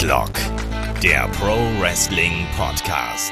Headlock, der Pro Wrestling Podcast.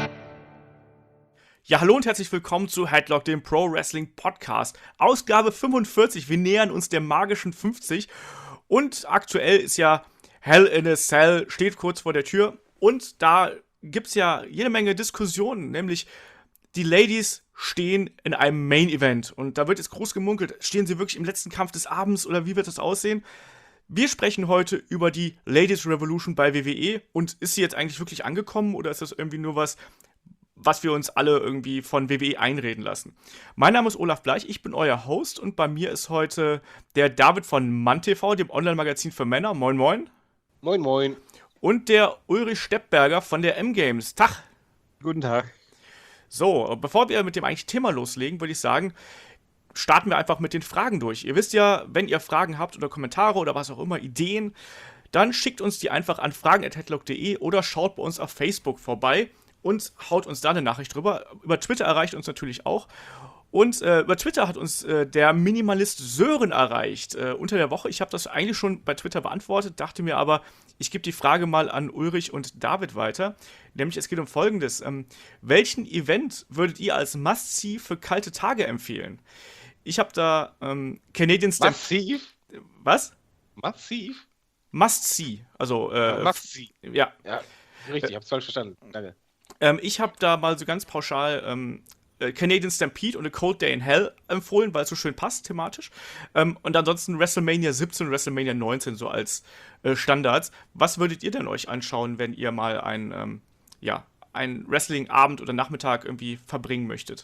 Ja, hallo und herzlich willkommen zu Headlock, dem Pro Wrestling Podcast. Ausgabe 45, wir nähern uns der magischen 50 und aktuell ist ja Hell in a Cell, steht kurz vor der Tür und da gibt's ja jede Menge Diskussionen, nämlich die Ladies stehen in einem Main Event und da wird jetzt groß gemunkelt, stehen sie wirklich im letzten Kampf des Abends oder wie wird das aussehen? Wir sprechen heute über die Ladies Revolution bei WWE und ist sie jetzt eigentlich wirklich angekommen oder ist das irgendwie nur was wir uns alle irgendwie von WWE einreden lassen? Mein Name ist Olaf Bleich, ich bin euer Host und bei mir ist heute der David von MannTV, dem Online-Magazin für Männer. Moin, moin. Moin, moin. Und der Ulrich Steppberger von der M-Games. Tag. Guten Tag. So, bevor wir mit dem eigentlichen Thema loslegen, würde ich sagen, starten wir einfach mit den Fragen durch. Ihr wisst ja, wenn ihr Fragen habt oder Kommentare oder was auch immer, Ideen, dann schickt uns die einfach an fragen@headlock.de oder schaut bei uns auf Facebook vorbei und haut uns da eine Nachricht drüber. Über Twitter erreicht uns natürlich auch. Und über Twitter hat uns der Minimalist Sören erreicht unter der Woche. Ich habe das eigentlich schon bei Twitter beantwortet, dachte mir aber, ich gebe die Frage mal an Ulrich und David weiter. Nämlich, es geht um Folgendes. Welchen Event würdet ihr als Must-See für kalte Tage empfehlen? Ich habe da Canadian Stampede. Massiv? Was? Massiv? Must-See. Also, Must-See. Ja. Ja, richtig, hab's falsch verstanden. Danke. Ich habe da mal so ganz pauschal Canadian Stampede und A Cold Day in Hell empfohlen, weil es so schön passt thematisch. Und ansonsten WrestleMania 17 und WrestleMania 19 so als Standards. Was würdet ihr denn euch anschauen, wenn ihr mal einen Wrestling-Abend oder Nachmittag irgendwie verbringen möchtet?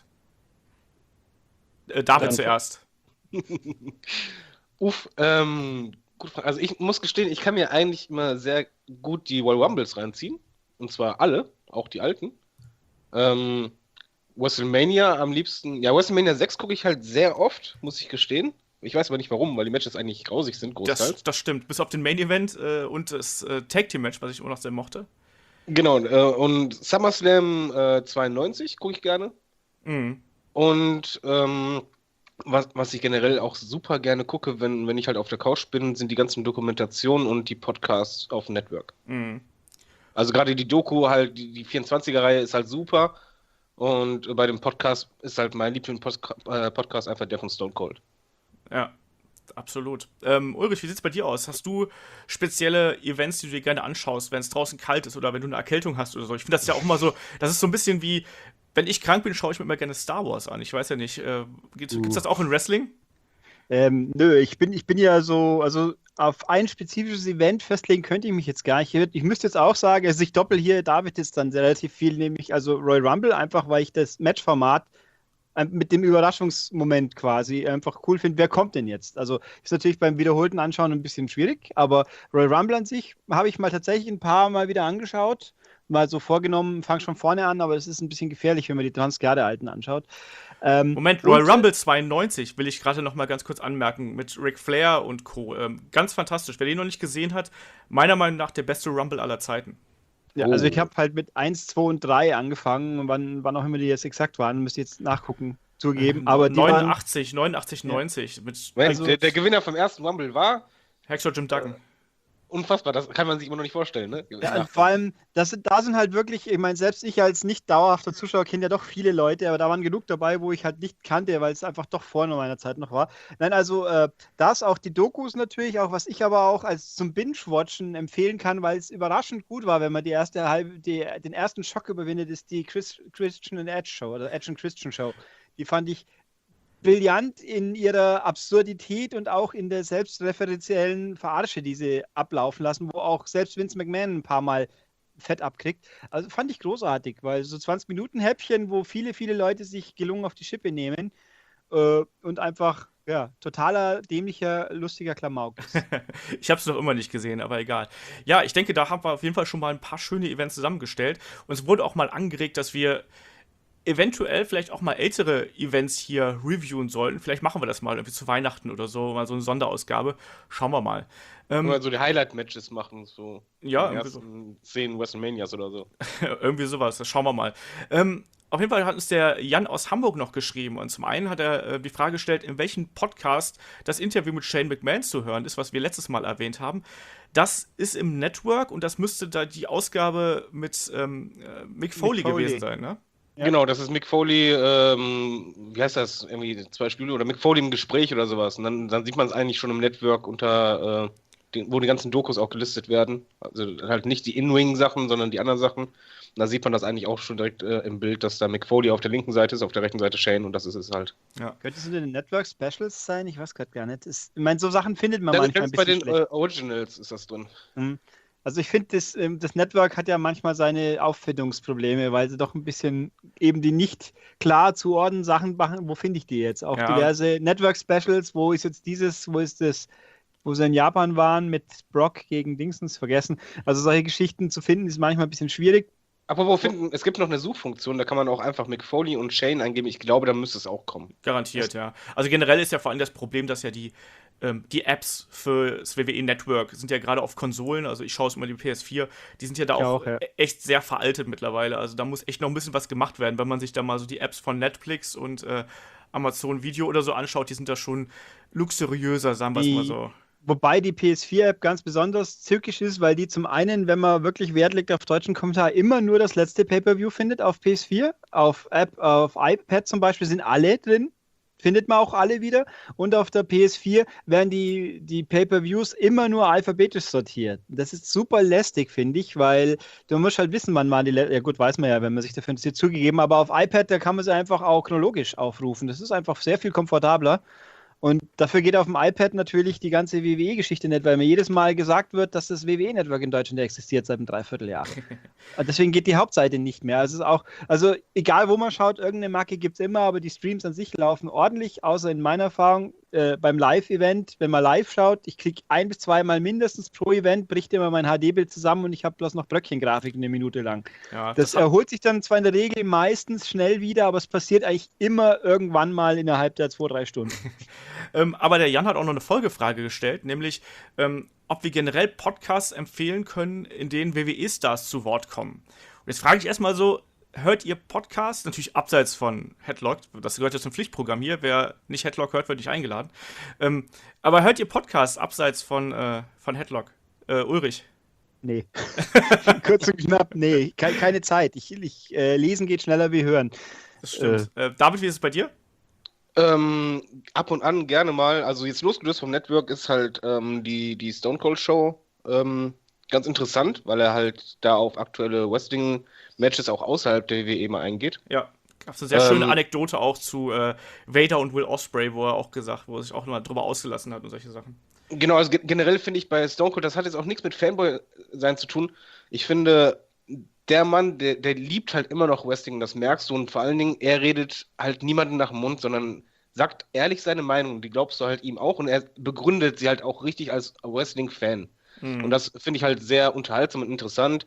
David zuerst. Gute Frage. Also ich muss gestehen, ich kann mir eigentlich immer sehr gut die Royal Rumbles reinziehen. Und zwar alle, auch die alten. WrestleMania am liebsten, ja, WrestleMania 6 gucke ich halt sehr oft, muss ich gestehen. Ich weiß aber nicht warum, weil die Matches eigentlich grausig sind, großteils. Das stimmt, bis auf den Main Event und das Tag Team Match, was ich immer noch sehr mochte. Genau, und SummerSlam 92 gucke ich gerne. Mhm. Und was ich generell auch super gerne gucke, wenn ich halt auf der Couch bin, sind die ganzen Dokumentationen und die Podcasts auf dem Network. Mhm. Also gerade die Doku, halt, die 24er-Reihe ist halt super. Und bei dem Podcast ist halt mein Lieblings-Podcast einfach der von Stone Cold. Ja, absolut. Ulrich, wie sieht's bei dir aus? Hast du spezielle Events, die du dir gerne anschaust, wenn es draußen kalt ist oder wenn du eine Erkältung hast oder so? Ich finde das ja auch immer so, das ist so ein bisschen wie, wenn ich krank bin, schaue ich mir immer gerne Star Wars an. Ich weiß ja nicht, gibt's das auch in Wrestling? Nö, ich bin ja so, also auf ein spezifisches Event festlegen könnte ich mich jetzt gar nicht. Ich müsste jetzt auch sagen, also ich doppel hier David jetzt dann relativ viel, nämlich also Royal Rumble, einfach weil ich das Matchformat mit dem Überraschungsmoment quasi einfach cool finde. Wer kommt denn jetzt? Also ist natürlich beim wiederholten Anschauen ein bisschen schwierig, aber Royal Rumble an sich habe ich mal tatsächlich ein paar Mal wieder angeschaut, mal so vorgenommen, fang schon vorne an, aber es ist ein bisschen gefährlich, wenn man die Transgarde-Alten anschaut. Moment, Royal Rumble 92 will ich gerade noch mal ganz kurz anmerken, mit Ric Flair und Co. Ganz fantastisch. Wer den noch nicht gesehen hat, meiner Meinung nach der beste Rumble aller Zeiten. Ja, also ich habe halt mit 1, 2 und 3 angefangen, wann auch immer die jetzt exakt waren, müsst ihr jetzt nachgucken, zugeben. Aber die 89, 90. Mit Der Gewinner vom ersten Rumble war Hacksaw Jim Duggan. unfassbar, das kann man sich immer noch nicht vorstellen, ne? Ja, vor allem, da sind halt wirklich, ich meine, selbst ich als nicht dauerhafter Zuschauer kenne ja doch viele Leute, aber da waren genug dabei, wo ich halt nicht kannte, weil es einfach doch vor meiner Zeit noch war. Nein, also das auch die Dokus natürlich, auch was ich aber auch als zum Binge-Watchen empfehlen kann, weil es überraschend gut war, wenn man den ersten Schock überwindet, ist die Christian and Edge Show, oder Edge and Christian Show. Die fand ich brillant in ihrer Absurdität und auch in der selbstreferenziellen Verarsche, die sie ablaufen lassen, wo auch selbst Vince McMahon ein paar Mal Fett abkriegt. Also fand ich großartig, weil so 20-Minuten-Häppchen, wo viele, viele Leute sich gelungen auf die Schippe nehmen und einfach, ja, totaler, dämlicher, lustiger Klamauk ist. Ich habe es noch immer nicht gesehen, aber egal. Ja, ich denke, da haben wir auf jeden Fall schon mal ein paar schöne Events zusammengestellt und es wurde auch mal angeregt, dass wir eventuell vielleicht auch mal ältere Events hier reviewen sollten. Vielleicht machen wir das mal irgendwie zu Weihnachten oder so, mal so eine Sonderausgabe. Schauen wir mal. Mal so die Highlight-Matches machen, so ja, die ersten 10 WrestleManias oder so. irgendwie sowas, das schauen wir mal. Auf jeden Fall hat uns der Jan aus Hamburg noch geschrieben. Und zum einen hat er die Frage gestellt, in welchem Podcast das Interview mit Shane McMahon zu hören ist, was wir letztes Mal erwähnt haben. Das ist im Network und das müsste da die Ausgabe mit Mick Foley gewesen sein, ne? Ja. Genau, das ist Mick Foley, wie heißt das, irgendwie 2 Spiele oder Mick Foley im Gespräch oder sowas. Und dann sieht man es eigentlich schon im Network unter, wo die ganzen Dokus auch gelistet werden. Also halt nicht die In-Ring-Sachen, sondern die anderen Sachen. Und da sieht man das eigentlich auch schon direkt im Bild, dass da Mick Foley auf der linken Seite ist, auf der rechten Seite Shane und das ist es halt. Ja. Könnte es in den Network-Specials sein? Ich weiß gerade gar nicht. Ich meine, so Sachen findet man das manchmal ein bisschen bei den Originals ist das drin. Also ich finde, das Network hat ja manchmal seine Auffindungsprobleme, weil sie doch ein bisschen eben die nicht klar zuordnen Sachen machen. Wo finde ich die jetzt? Auch diverse Network-Specials, wo ist jetzt dieses, wo ist das, wo sie in Japan waren mit Brock gegen Dingsens vergessen. Also solche Geschichten zu finden, ist manchmal ein bisschen schwierig. Aber es gibt noch eine Suchfunktion, da kann man auch einfach Mick Foley und Shane eingeben. Ich glaube, da müsste es auch kommen. Garantiert, ja. Also generell ist ja vor allem das Problem, dass ja die Apps für das WWE Network sind ja gerade auf Konsolen, also ich schaue es immer die PS4, die sind ja da auch echt sehr veraltet mittlerweile. Also da muss echt noch ein bisschen was gemacht werden, wenn man sich da mal so die Apps von Netflix und Amazon Video oder so anschaut, die sind da schon luxuriöser, sagen wir es mal so. Wobei die PS4-App ganz besonders zückisch ist, weil die zum einen, wenn man wirklich Wert legt auf deutschen Kommentar, immer nur das letzte Pay-Per-View findet auf PS4. Auf iPad zum Beispiel sind alle drin. Findet man auch alle wieder. Und auf der PS4 werden die Pay-Per-Views immer nur alphabetisch sortiert. Das ist super lästig, finde ich, weil du musst halt wissen, wann man ja gut, weiß man ja, wenn man sich dafür interessiert, zugegeben, aber auf iPad, da kann man sie einfach auch chronologisch aufrufen. Das ist einfach sehr viel komfortabler. Und dafür geht auf dem iPad natürlich die ganze WWE-Geschichte nicht, weil mir jedes Mal gesagt wird, dass das WWE-Network in Deutschland existiert seit einem Dreivierteljahr. Und deswegen geht die Hauptseite nicht mehr. Also egal wo man schaut, irgendeine Marke gibt es immer, aber die Streams an sich laufen ordentlich, außer in meiner Erfahrung beim Live-Event, wenn man live schaut, ich klicke 1 bis 2 Mal mindestens pro Event, bricht immer mein HD-Bild zusammen und ich habe bloß noch Bröckchengrafik eine Minute lang. Ja, das erholt sich dann zwar in der Regel meistens schnell wieder, aber es passiert eigentlich immer irgendwann mal innerhalb der 2-3 Stunden. Aber der Jan hat auch noch eine Folgefrage gestellt, nämlich ob wir generell Podcasts empfehlen können, in denen WWE-Stars zu Wort kommen. Und jetzt frage ich erstmal so, hört ihr Podcasts? Natürlich abseits von Headlock, das gehört ja zum Pflichtprogramm hier, wer nicht Headlock hört, wird nicht eingeladen. Aber hört ihr Podcasts abseits von Headlock? Ulrich? Nee. Kurz und knapp, nee. Keine Zeit. Lesen geht schneller wie hören. Das stimmt. David, wie ist es bei dir? Ab und an gerne mal. Also jetzt losgelöst vom Network ist halt die Stone Cold Show ganz interessant, weil er halt da auf aktuelle Wrestling-Matches auch außerhalb der WWE mal eingeht. Ja, gab es eine sehr schöne Anekdote auch zu Vader und Will Ospreay, wo er sich auch mal drüber ausgelassen hat und solche Sachen. Genau, also generell finde ich bei Stone Cold, das hat jetzt auch nichts mit Fanboy-Sein zu tun. Ich finde, der Mann, der liebt halt immer noch Wrestling, das merkst du. Und vor allen Dingen, er redet halt niemanden nach dem Mund, sondern sagt ehrlich seine Meinung. Die glaubst du halt ihm auch. Und er begründet sie halt auch richtig als Wrestling-Fan. Und das finde ich halt sehr unterhaltsam und interessant.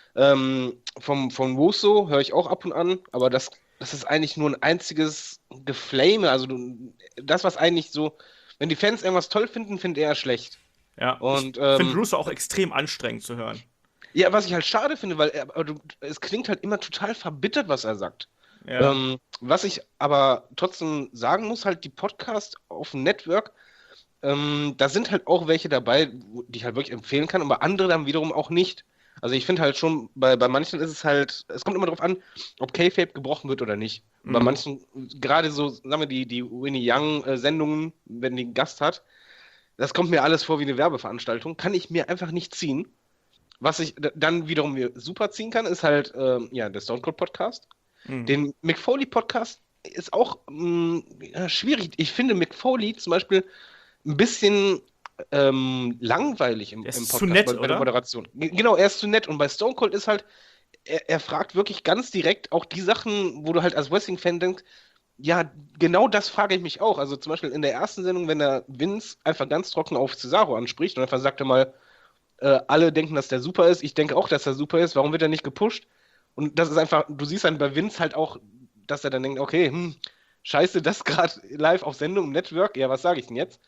Vom Wuso höre ich auch ab und an. Aber das ist eigentlich nur ein einziges Geflame. Also das, was eigentlich so, wenn die Fans irgendwas toll finden, findet er schlecht. Ja, und ich finde Russo auch extrem anstrengend zu hören. Ja, was ich halt schade finde, weil es klingt halt immer total verbittert, was er sagt. Ja. Was ich aber trotzdem sagen muss, halt die Podcasts auf dem Network, da sind halt auch welche dabei, die ich halt wirklich empfehlen kann, aber andere dann wiederum auch nicht. Also ich finde halt schon, bei manchen ist es halt, es kommt immer darauf an, ob Kayfabe gebrochen wird oder nicht. Bei manchen, gerade so, sagen wir, die Winnie Young-Sendungen, wenn die einen Gast hat, das kommt mir alles vor wie eine Werbeveranstaltung, kann ich mir einfach nicht ziehen. Was ich dann wiederum mir super ziehen kann, ist halt der Stone Cold Podcast. Den Mick Foley Podcast ist auch schwierig. Ich finde Mick Foley zum Beispiel ein bisschen langweilig im Podcast zu nett, bei der Moderation. Genau, er ist zu nett. Und bei Stone Cold ist halt, er fragt wirklich ganz direkt auch die Sachen, wo du halt als Wrestling-Fan denkst, ja, genau das frage ich mich auch. Also zum Beispiel in der ersten Sendung, wenn der Vince einfach ganz trocken auf Cesaro anspricht und einfach sagt er mal, alle denken, dass der super ist. Ich denke auch, dass er super ist. Warum wird er nicht gepusht? Und das ist einfach, du siehst dann bei Vince halt auch, dass er dann denkt, okay, scheiße, das gerade live auf Sendung im Network. Ja, was sage ich denn jetzt?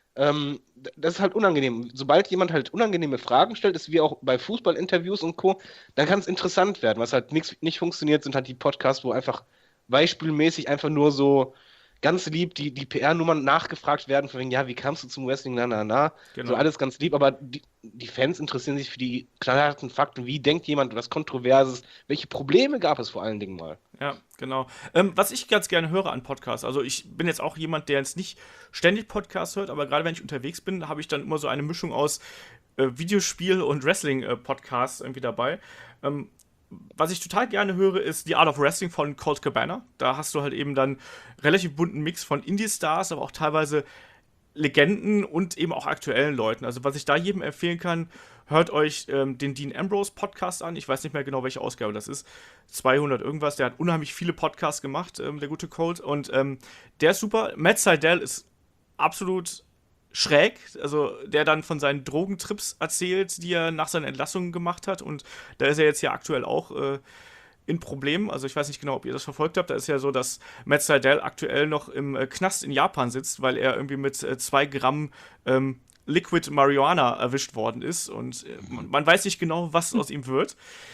das ist halt unangenehm. Sobald jemand halt unangenehme Fragen stellt, ist wie auch bei Fußballinterviews und Co., dann kann es interessant werden. Was halt nicht funktioniert, sind halt die Podcasts, wo einfach beispielmäßig einfach nur so ganz lieb die PR-Nummern nachgefragt werden, von wegen, ja, wie kamst du zum Wrestling, Genau. So alles ganz lieb, aber die Fans interessieren sich für die knallharten Fakten, wie denkt jemand, was Kontroverses, welche Probleme gab es vor allen Dingen mal. Ja, genau. Was ich ganz gerne höre an Podcasts, also ich bin jetzt auch jemand, der jetzt nicht ständig Podcasts hört, aber gerade wenn ich unterwegs bin, habe ich dann immer so eine Mischung aus Videospiel- und Wrestling-Podcasts irgendwie dabei. Was ich total gerne höre, ist The Art of Wrestling von Colt Cabana. Da hast du halt eben dann relativ bunten Mix von Indie-Stars, aber auch teilweise Legenden und eben auch aktuellen Leuten. Also was ich da jedem empfehlen kann, hört euch den Dean Ambrose Podcast an. Ich weiß nicht mehr genau, welche Ausgabe das ist. 200 irgendwas. Der hat unheimlich viele Podcasts gemacht, der gute Colt. Und der ist super. Matt Sydal ist absolut schräg, also der dann von seinen Drogentrips erzählt, die er nach seiner Entlassung gemacht hat, und da ist er jetzt ja aktuell auch in Problemen. Also ich weiß nicht genau, ob ihr das verfolgt habt. Da ist ja so, dass Matt Sydal aktuell noch im Knast in Japan sitzt, weil er irgendwie mit 2 Gramm Liquid Marijuana erwischt worden ist, und man weiß nicht genau, was aus ihm wird.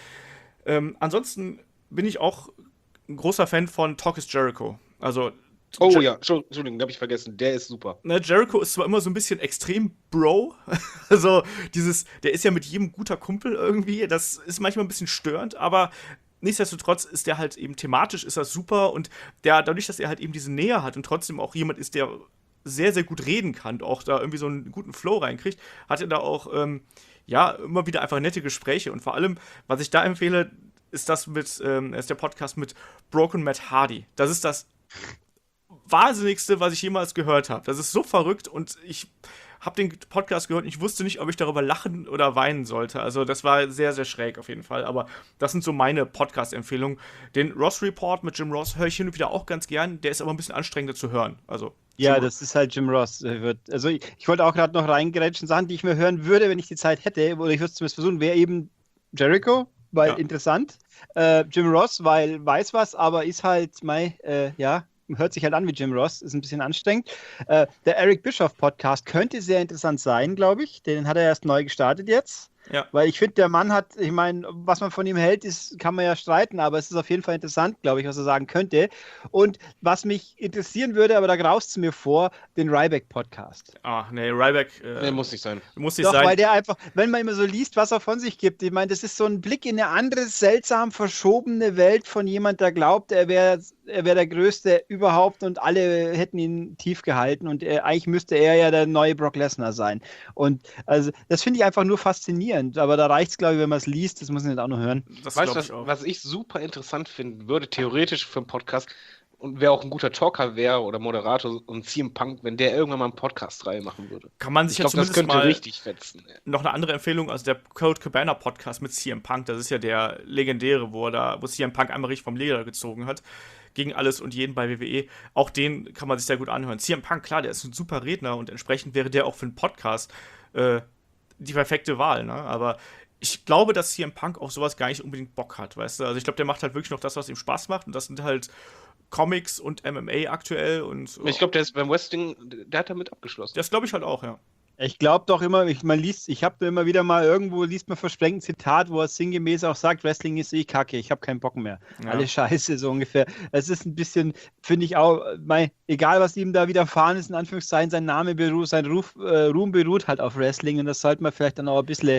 Ansonsten bin ich auch ein großer Fan von Talk is Jericho. Also Oh ja, Entschuldigung, habe ich vergessen. Der ist super. Ne, Jericho ist zwar immer so ein bisschen extrem Bro, also der ist ja mit jedem guter Kumpel irgendwie, das ist manchmal ein bisschen störend, aber nichtsdestotrotz ist der halt eben thematisch, ist das super, und dadurch, dass er halt eben diese Nähe hat und trotzdem auch jemand ist, der sehr, sehr gut reden kann, auch da irgendwie so einen guten Flow reinkriegt, hat er da auch, immer wieder einfach nette Gespräche, und vor allem, was ich da empfehle, ist ist der Podcast mit Broken Matt Hardy. Das ist das Wahnsinnigste, was ich jemals gehört habe. Das ist so verrückt, und ich habe den Podcast gehört und ich wusste nicht, ob ich darüber lachen oder weinen sollte. Also das war sehr, sehr schräg auf jeden Fall. Aber das sind so meine Podcast-Empfehlungen. Den Ross Report mit Jim Ross höre ich hin und wieder auch ganz gern. Der ist aber ein bisschen anstrengender zu hören. Also ja, das ist halt Jim Ross. Also ich wollte auch gerade noch reingrätschen, Sachen, die ich mir hören würde, wenn ich die Zeit hätte, oder ich würde es zumindest versuchen, wäre eben Jericho, weil interessant. Jim Ross, weil weiß was, aber ist halt, hört sich halt an wie Jim Ross, ist ein bisschen anstrengend. Der Eric Bischoff Podcast könnte sehr interessant sein, glaube ich. Den hat er erst neu gestartet jetzt. Ja. Weil ich finde, der Mann hat, ich meine, was man von ihm hält, kann man ja streiten, aber es ist auf jeden Fall interessant, glaube ich, was er sagen könnte. Und was mich interessieren würde, aber da graust du mir vor, den Ryback-Podcast. Nee, Ryback muss nicht sein. Muss nicht sein. Weil der einfach, wenn man immer so liest, was er von sich gibt, ich meine, das ist so ein Blick in eine andere, seltsam verschobene Welt von jemand, der glaubt, er wäre der Größte überhaupt und alle hätten ihn tief gehalten, und eigentlich müsste er ja der neue Brock Lesnar sein. Und also das finde ich einfach nur faszinierend. Aber da reicht es, glaube ich, wenn man es liest, das muss man nicht auch noch hören. Weißt du, was ich super interessant finden würde, theoretisch für einen Podcast, und wer auch ein guter Talker wäre oder Moderator, und CM Punk, wenn der irgendwann mal einen Podcast-Reihe machen würde. Kann man sich ja zumindest das könnte mal richtig fetzen. Noch eine andere Empfehlung, also der Colt Cabana Podcast mit CM Punk, das ist ja der legendäre, wo CM Punk einmal richtig vom Leder gezogen hat, gegen alles und jeden bei WWE. Auch den kann man sich sehr gut anhören. CM Punk, klar, der ist ein super Redner, und entsprechend wäre der auch für einen Podcast die perfekte Wahl, ne? Aber ich glaube, dass CM Punk auf sowas gar nicht unbedingt Bock hat, weißt du? Also ich glaube, der macht halt wirklich noch das, was ihm Spaß macht, und das sind halt Comics und MMA aktuell, und ich glaube, der ist beim Wrestling, der hat damit abgeschlossen. Das glaube ich halt auch, ja. Ich glaube doch immer, ich habe immer wieder mal irgendwo, liest man versprengt ein Zitat, wo er sinngemäß auch sagt, Wrestling ist Kacke, ich habe keinen Bock mehr. Ja. Alle Scheiße, so ungefähr. Es ist ein bisschen, finde ich auch, egal was ihm da widerfahren ist, in Anführungszeichen, sein Name beruht, sein Ruhm beruht halt auf Wrestling, und das sollte man vielleicht dann auch ein bisschen,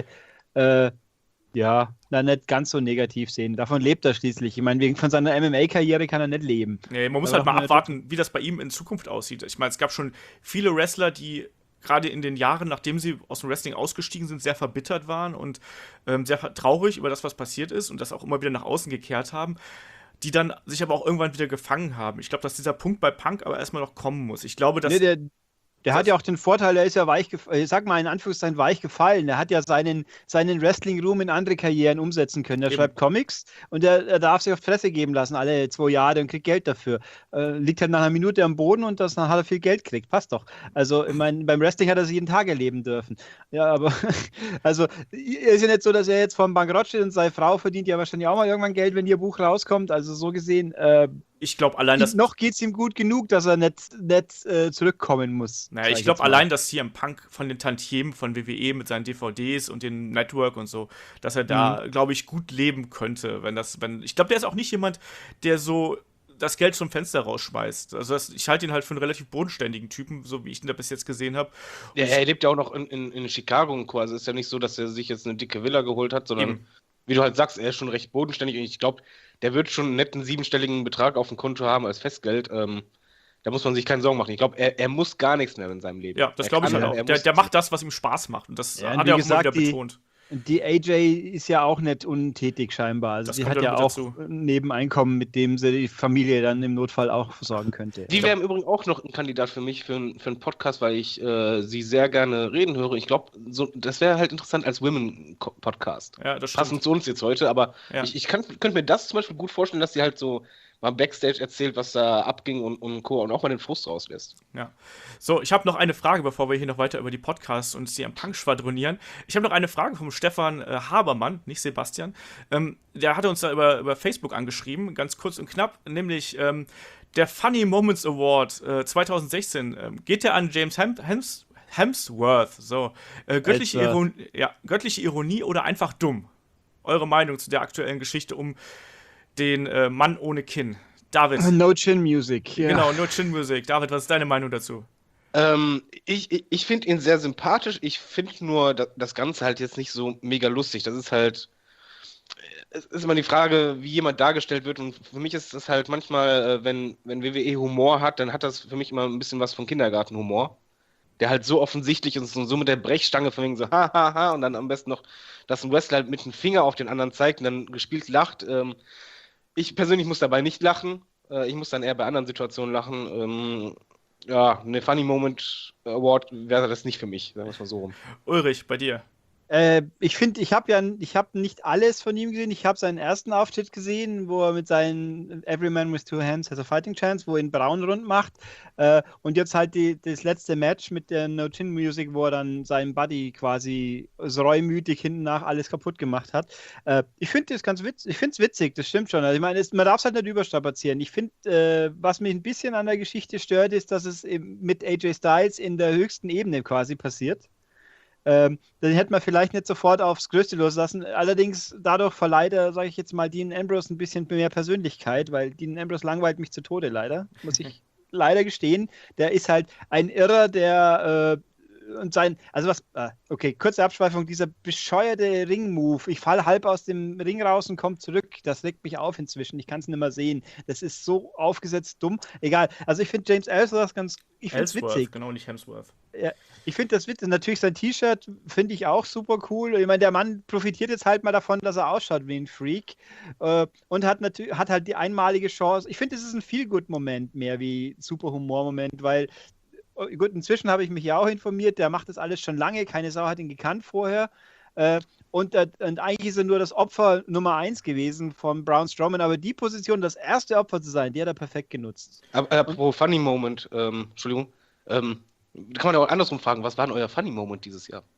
nicht ganz so negativ sehen. Davon lebt er schließlich. Ich meine, von seiner MMA-Karriere kann er nicht leben. Nee, man muss halt mal abwarten, wie das bei ihm in Zukunft aussieht. Ich meine, es gab schon viele Wrestler, die gerade in den Jahren, nachdem sie aus dem Wrestling ausgestiegen sind, sehr verbittert waren und sehr traurig über das, was passiert ist, und das auch immer wieder nach außen gekehrt haben, die dann sich aber auch irgendwann wieder gefangen haben. Ich glaube, dass dieser Punkt bei Punk aber erstmal noch kommen muss. Ich glaube, dass... Der hat ja auch den Vorteil, er ist ja in Anführungszeichen weich gefallen. Er hat ja seinen Wrestling-Ruhm in andere Karrieren umsetzen können. Er schreibt Comics, und er darf sich auf die Fresse geben lassen, alle 2 Jahre, und kriegt Geld dafür. Liegt halt nach einer Minute am Boden, und dann hat er viel Geld gekriegt. Passt doch. Also, ich meine, beim Wrestling hat er sich jeden Tag erleben dürfen. Ja, aber, also, ist ja nicht so, dass er jetzt vor dem Bankrott steht, und seine Frau verdient ja wahrscheinlich auch mal irgendwann Geld, wenn ihr Buch rauskommt. Also, so gesehen, Ich glaube, allein das. Noch geht es ihm gut genug, dass er nicht zurückkommen muss. Naja, ich glaube, allein, dass CM Punk von den Tantiemen von WWE mit seinen DVDs und dem Network und so, dass er da, glaube ich, gut leben könnte. Ich glaube, der ist auch nicht jemand, der so das Geld zum Fenster rausschmeißt. Also ich halte ihn halt für einen relativ bodenständigen Typen, so wie ich ihn da bis jetzt gesehen habe. Ja, er lebt ja auch noch in Chicago und Co. Also es ist ja nicht so, dass er sich jetzt eine dicke Villa geholt hat, sondern, wie du halt sagst, er ist schon recht bodenständig und ich glaube, der wird schon einen netten 7-stelligen Betrag auf dem Konto haben als Festgeld. Da muss man sich keine Sorgen machen. Ich glaube, er muss gar nichts mehr in seinem Leben. Ja, das glaube ich halt auch. Der macht das, was ihm Spaß macht. Und das hat er auch immer wieder betont. Die AJ ist ja auch nicht untätig scheinbar. Also die hat ja auch ein Nebeneinkommen, mit dem sie die Familie dann im Notfall auch versorgen könnte. Die wäre im Übrigen auch noch ein Kandidat für mich für einen Podcast, weil ich sie sehr gerne reden höre. Ich glaube, das wäre halt interessant als Women-Podcast. Ja, das stimmt. Passend zu uns jetzt heute, aber ich könnte mir das zum Beispiel gut vorstellen, dass sie halt so mal Backstage erzählt, was da abging und Co. und auch mal den Frust rauslässt. Ja. So, ich habe noch eine Frage, bevor wir hier noch weiter über die Podcasts und CM Punk schwadronieren. Ich habe noch eine Frage vom Stefan Habermann, nicht Sebastian. Der hatte uns da über Facebook angeschrieben, ganz kurz und knapp, nämlich der Funny Moments Award 2016. Geht der an James Hemsworth? So, göttliche Ironie oder einfach dumm? Eure Meinung zu der aktuellen Geschichte um den Mann ohne Kinn. David. No Chin Music. Ja. Genau, No Chin Music. David, was ist deine Meinung dazu? Ich finde ihn sehr sympathisch. Ich finde nur das Ganze halt jetzt nicht so mega lustig. Das ist halt, es ist immer die Frage, wie jemand dargestellt wird. Und für mich ist das halt manchmal, wenn WWE Humor hat, dann hat das für mich immer ein bisschen was von Kindergartenhumor. Der halt so offensichtlich ist und so mit der Brechstange von wegen so ha und dann am besten noch, dass ein Wrestler halt mit dem Finger auf den anderen zeigt und dann gespielt lacht. Ich persönlich muss dabei nicht lachen. Ich muss dann eher bei anderen Situationen lachen. Eine Funny Moment Award wäre das nicht für mich, sagen wir es mal so rum. Ulrich, bei dir? Ich finde, ich habe nicht alles von ihm gesehen. Ich habe seinen ersten Auftritt gesehen, wo er mit seinen Every Man with Two Hands has a Fighting Chance, wo er ihn braun rund macht. Und jetzt halt das letzte Match mit der No Chin Music, wo er dann seinen Buddy quasi so reumütig hinten nach alles kaputt gemacht hat. Ich finde das ganz witzig. Ich finde es witzig, das stimmt schon. Also ich meine, man darf es halt nicht überstrapazieren. Ich finde, was mich ein bisschen an der Geschichte stört, ist, dass es eben mit AJ Styles in der höchsten Ebene quasi passiert. Dann hätte man vielleicht nicht sofort aufs Größte loslassen. Allerdings dadurch verleiht er, sage ich jetzt mal, Dean Ambrose ein bisschen mehr Persönlichkeit, weil Dean Ambrose langweilt mich zu Tode leider, muss ich leider gestehen. Der ist halt ein Irrer, der kurze Abschweifung, dieser bescheuerte Ring-Move. Ich falle halb aus dem Ring raus und komme zurück. Das regt mich auf inzwischen. Ich kann es nicht mehr sehen. Das ist so aufgesetzt dumm. Egal. Also ich finde James Ellsworth witzig. Genau, nicht Hemsworth. Ja, ich finde das witzig. Natürlich sein T-Shirt finde ich auch super cool. Ich meine, der Mann profitiert jetzt halt mal davon, dass er ausschaut wie ein Freak und hat halt die einmalige Chance. Ich finde, es ist ein Feel-Good-Moment mehr wie super Humor-Moment, weil gut, inzwischen habe ich mich ja auch informiert, der macht das alles schon lange, keine Sau hat ihn gekannt vorher. Und eigentlich ist er nur das Opfer Nummer 1 gewesen von Braun Strowman, aber die Position, das erste Opfer zu sein, die hat er perfekt genutzt. Apropos Funny Moment, Entschuldigung, kann man ja auch andersrum fragen, was war denn euer Funny Moment dieses Jahr?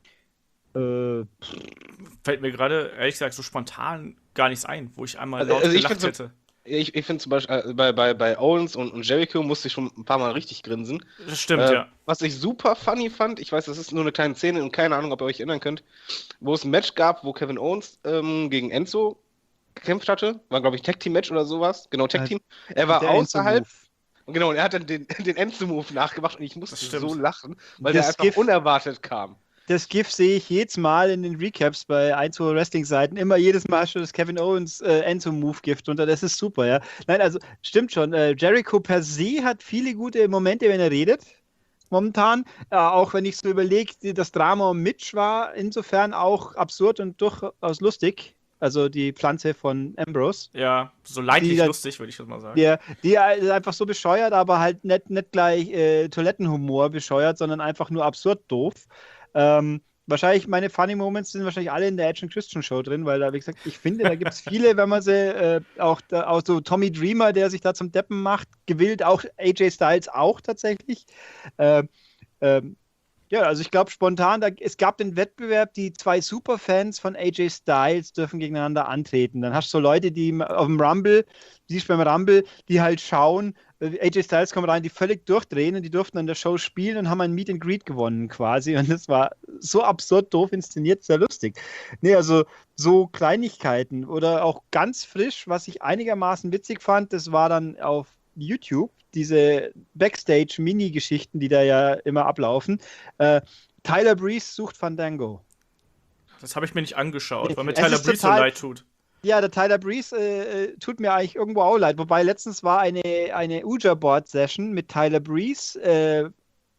Fällt mir gerade, ehrlich gesagt, so spontan gar nichts ein, wo ich einmal laut gelacht hätte. Ich finde zum Beispiel, bei Owens und Jericho musste ich schon ein paar Mal richtig grinsen. Das stimmt, ja. Was ich super funny fand, ich weiß, das ist nur eine kleine Szene und keine Ahnung, ob ihr euch erinnern könnt, wo es ein Match gab, wo Kevin Owens gegen Enzo gekämpft hatte. War, glaube ich, Tag-Team-Match oder sowas. Genau, Tag-Team. Er war außerhalb. Genau, und er hat dann den Enzo-Move nachgemacht und ich musste so lachen, weil der einfach unerwartet kam. Das GIF sehe ich jedes Mal in den Recaps bei 1-2 Wrestling-Seiten. Jedes Mal schon das Kevin Owens Enzo-Move-Gift drunter. Das ist super, ja. Nein, also stimmt schon. Jericho per se hat viele gute Momente, wenn er redet. Momentan. Auch wenn ich so überlege, das Drama um Mitch war insofern auch absurd und durchaus lustig. Also die Pflanze von Ambrose. Ja, so leidlich lustig, würde ich das mal sagen. Die ist einfach so bescheuert, aber halt nicht gleich Toilettenhumor bescheuert, sondern einfach nur absurd doof. Wahrscheinlich, meine Funny Moments sind wahrscheinlich alle in der Edge & Christian Show drin, weil da, wie gesagt, ich finde, da gibt es viele, wenn man sie, auch so Tommy Dreamer, der sich da zum Deppen macht, gewillt, auch AJ Styles auch tatsächlich. Ja, also ich glaube spontan, es gab den Wettbewerb, die 2 Superfans von AJ Styles dürfen gegeneinander antreten. Dann hast du so Leute, die auf dem Rumble, siehst du beim Rumble, die halt schauen, AJ Styles kommt rein, die völlig durchdrehen und die durften an der Show spielen und haben ein Meet and Greet gewonnen quasi. Und das war so absurd doof inszeniert, sehr lustig. Nee, also so Kleinigkeiten oder auch ganz frisch, was ich einigermaßen witzig fand, das war dann auf YouTube, diese Backstage-Mini-Geschichten, die da ja immer ablaufen. Tyler Breeze sucht Fandango. Das habe ich mir nicht angeschaut, weil mir Es Tyler ist Breeze so total- leid tut. Ja, der Tyler Breeze tut mir eigentlich irgendwo auch leid. Wobei letztens war eine Ouija-Board-Session mit Tyler Breeze,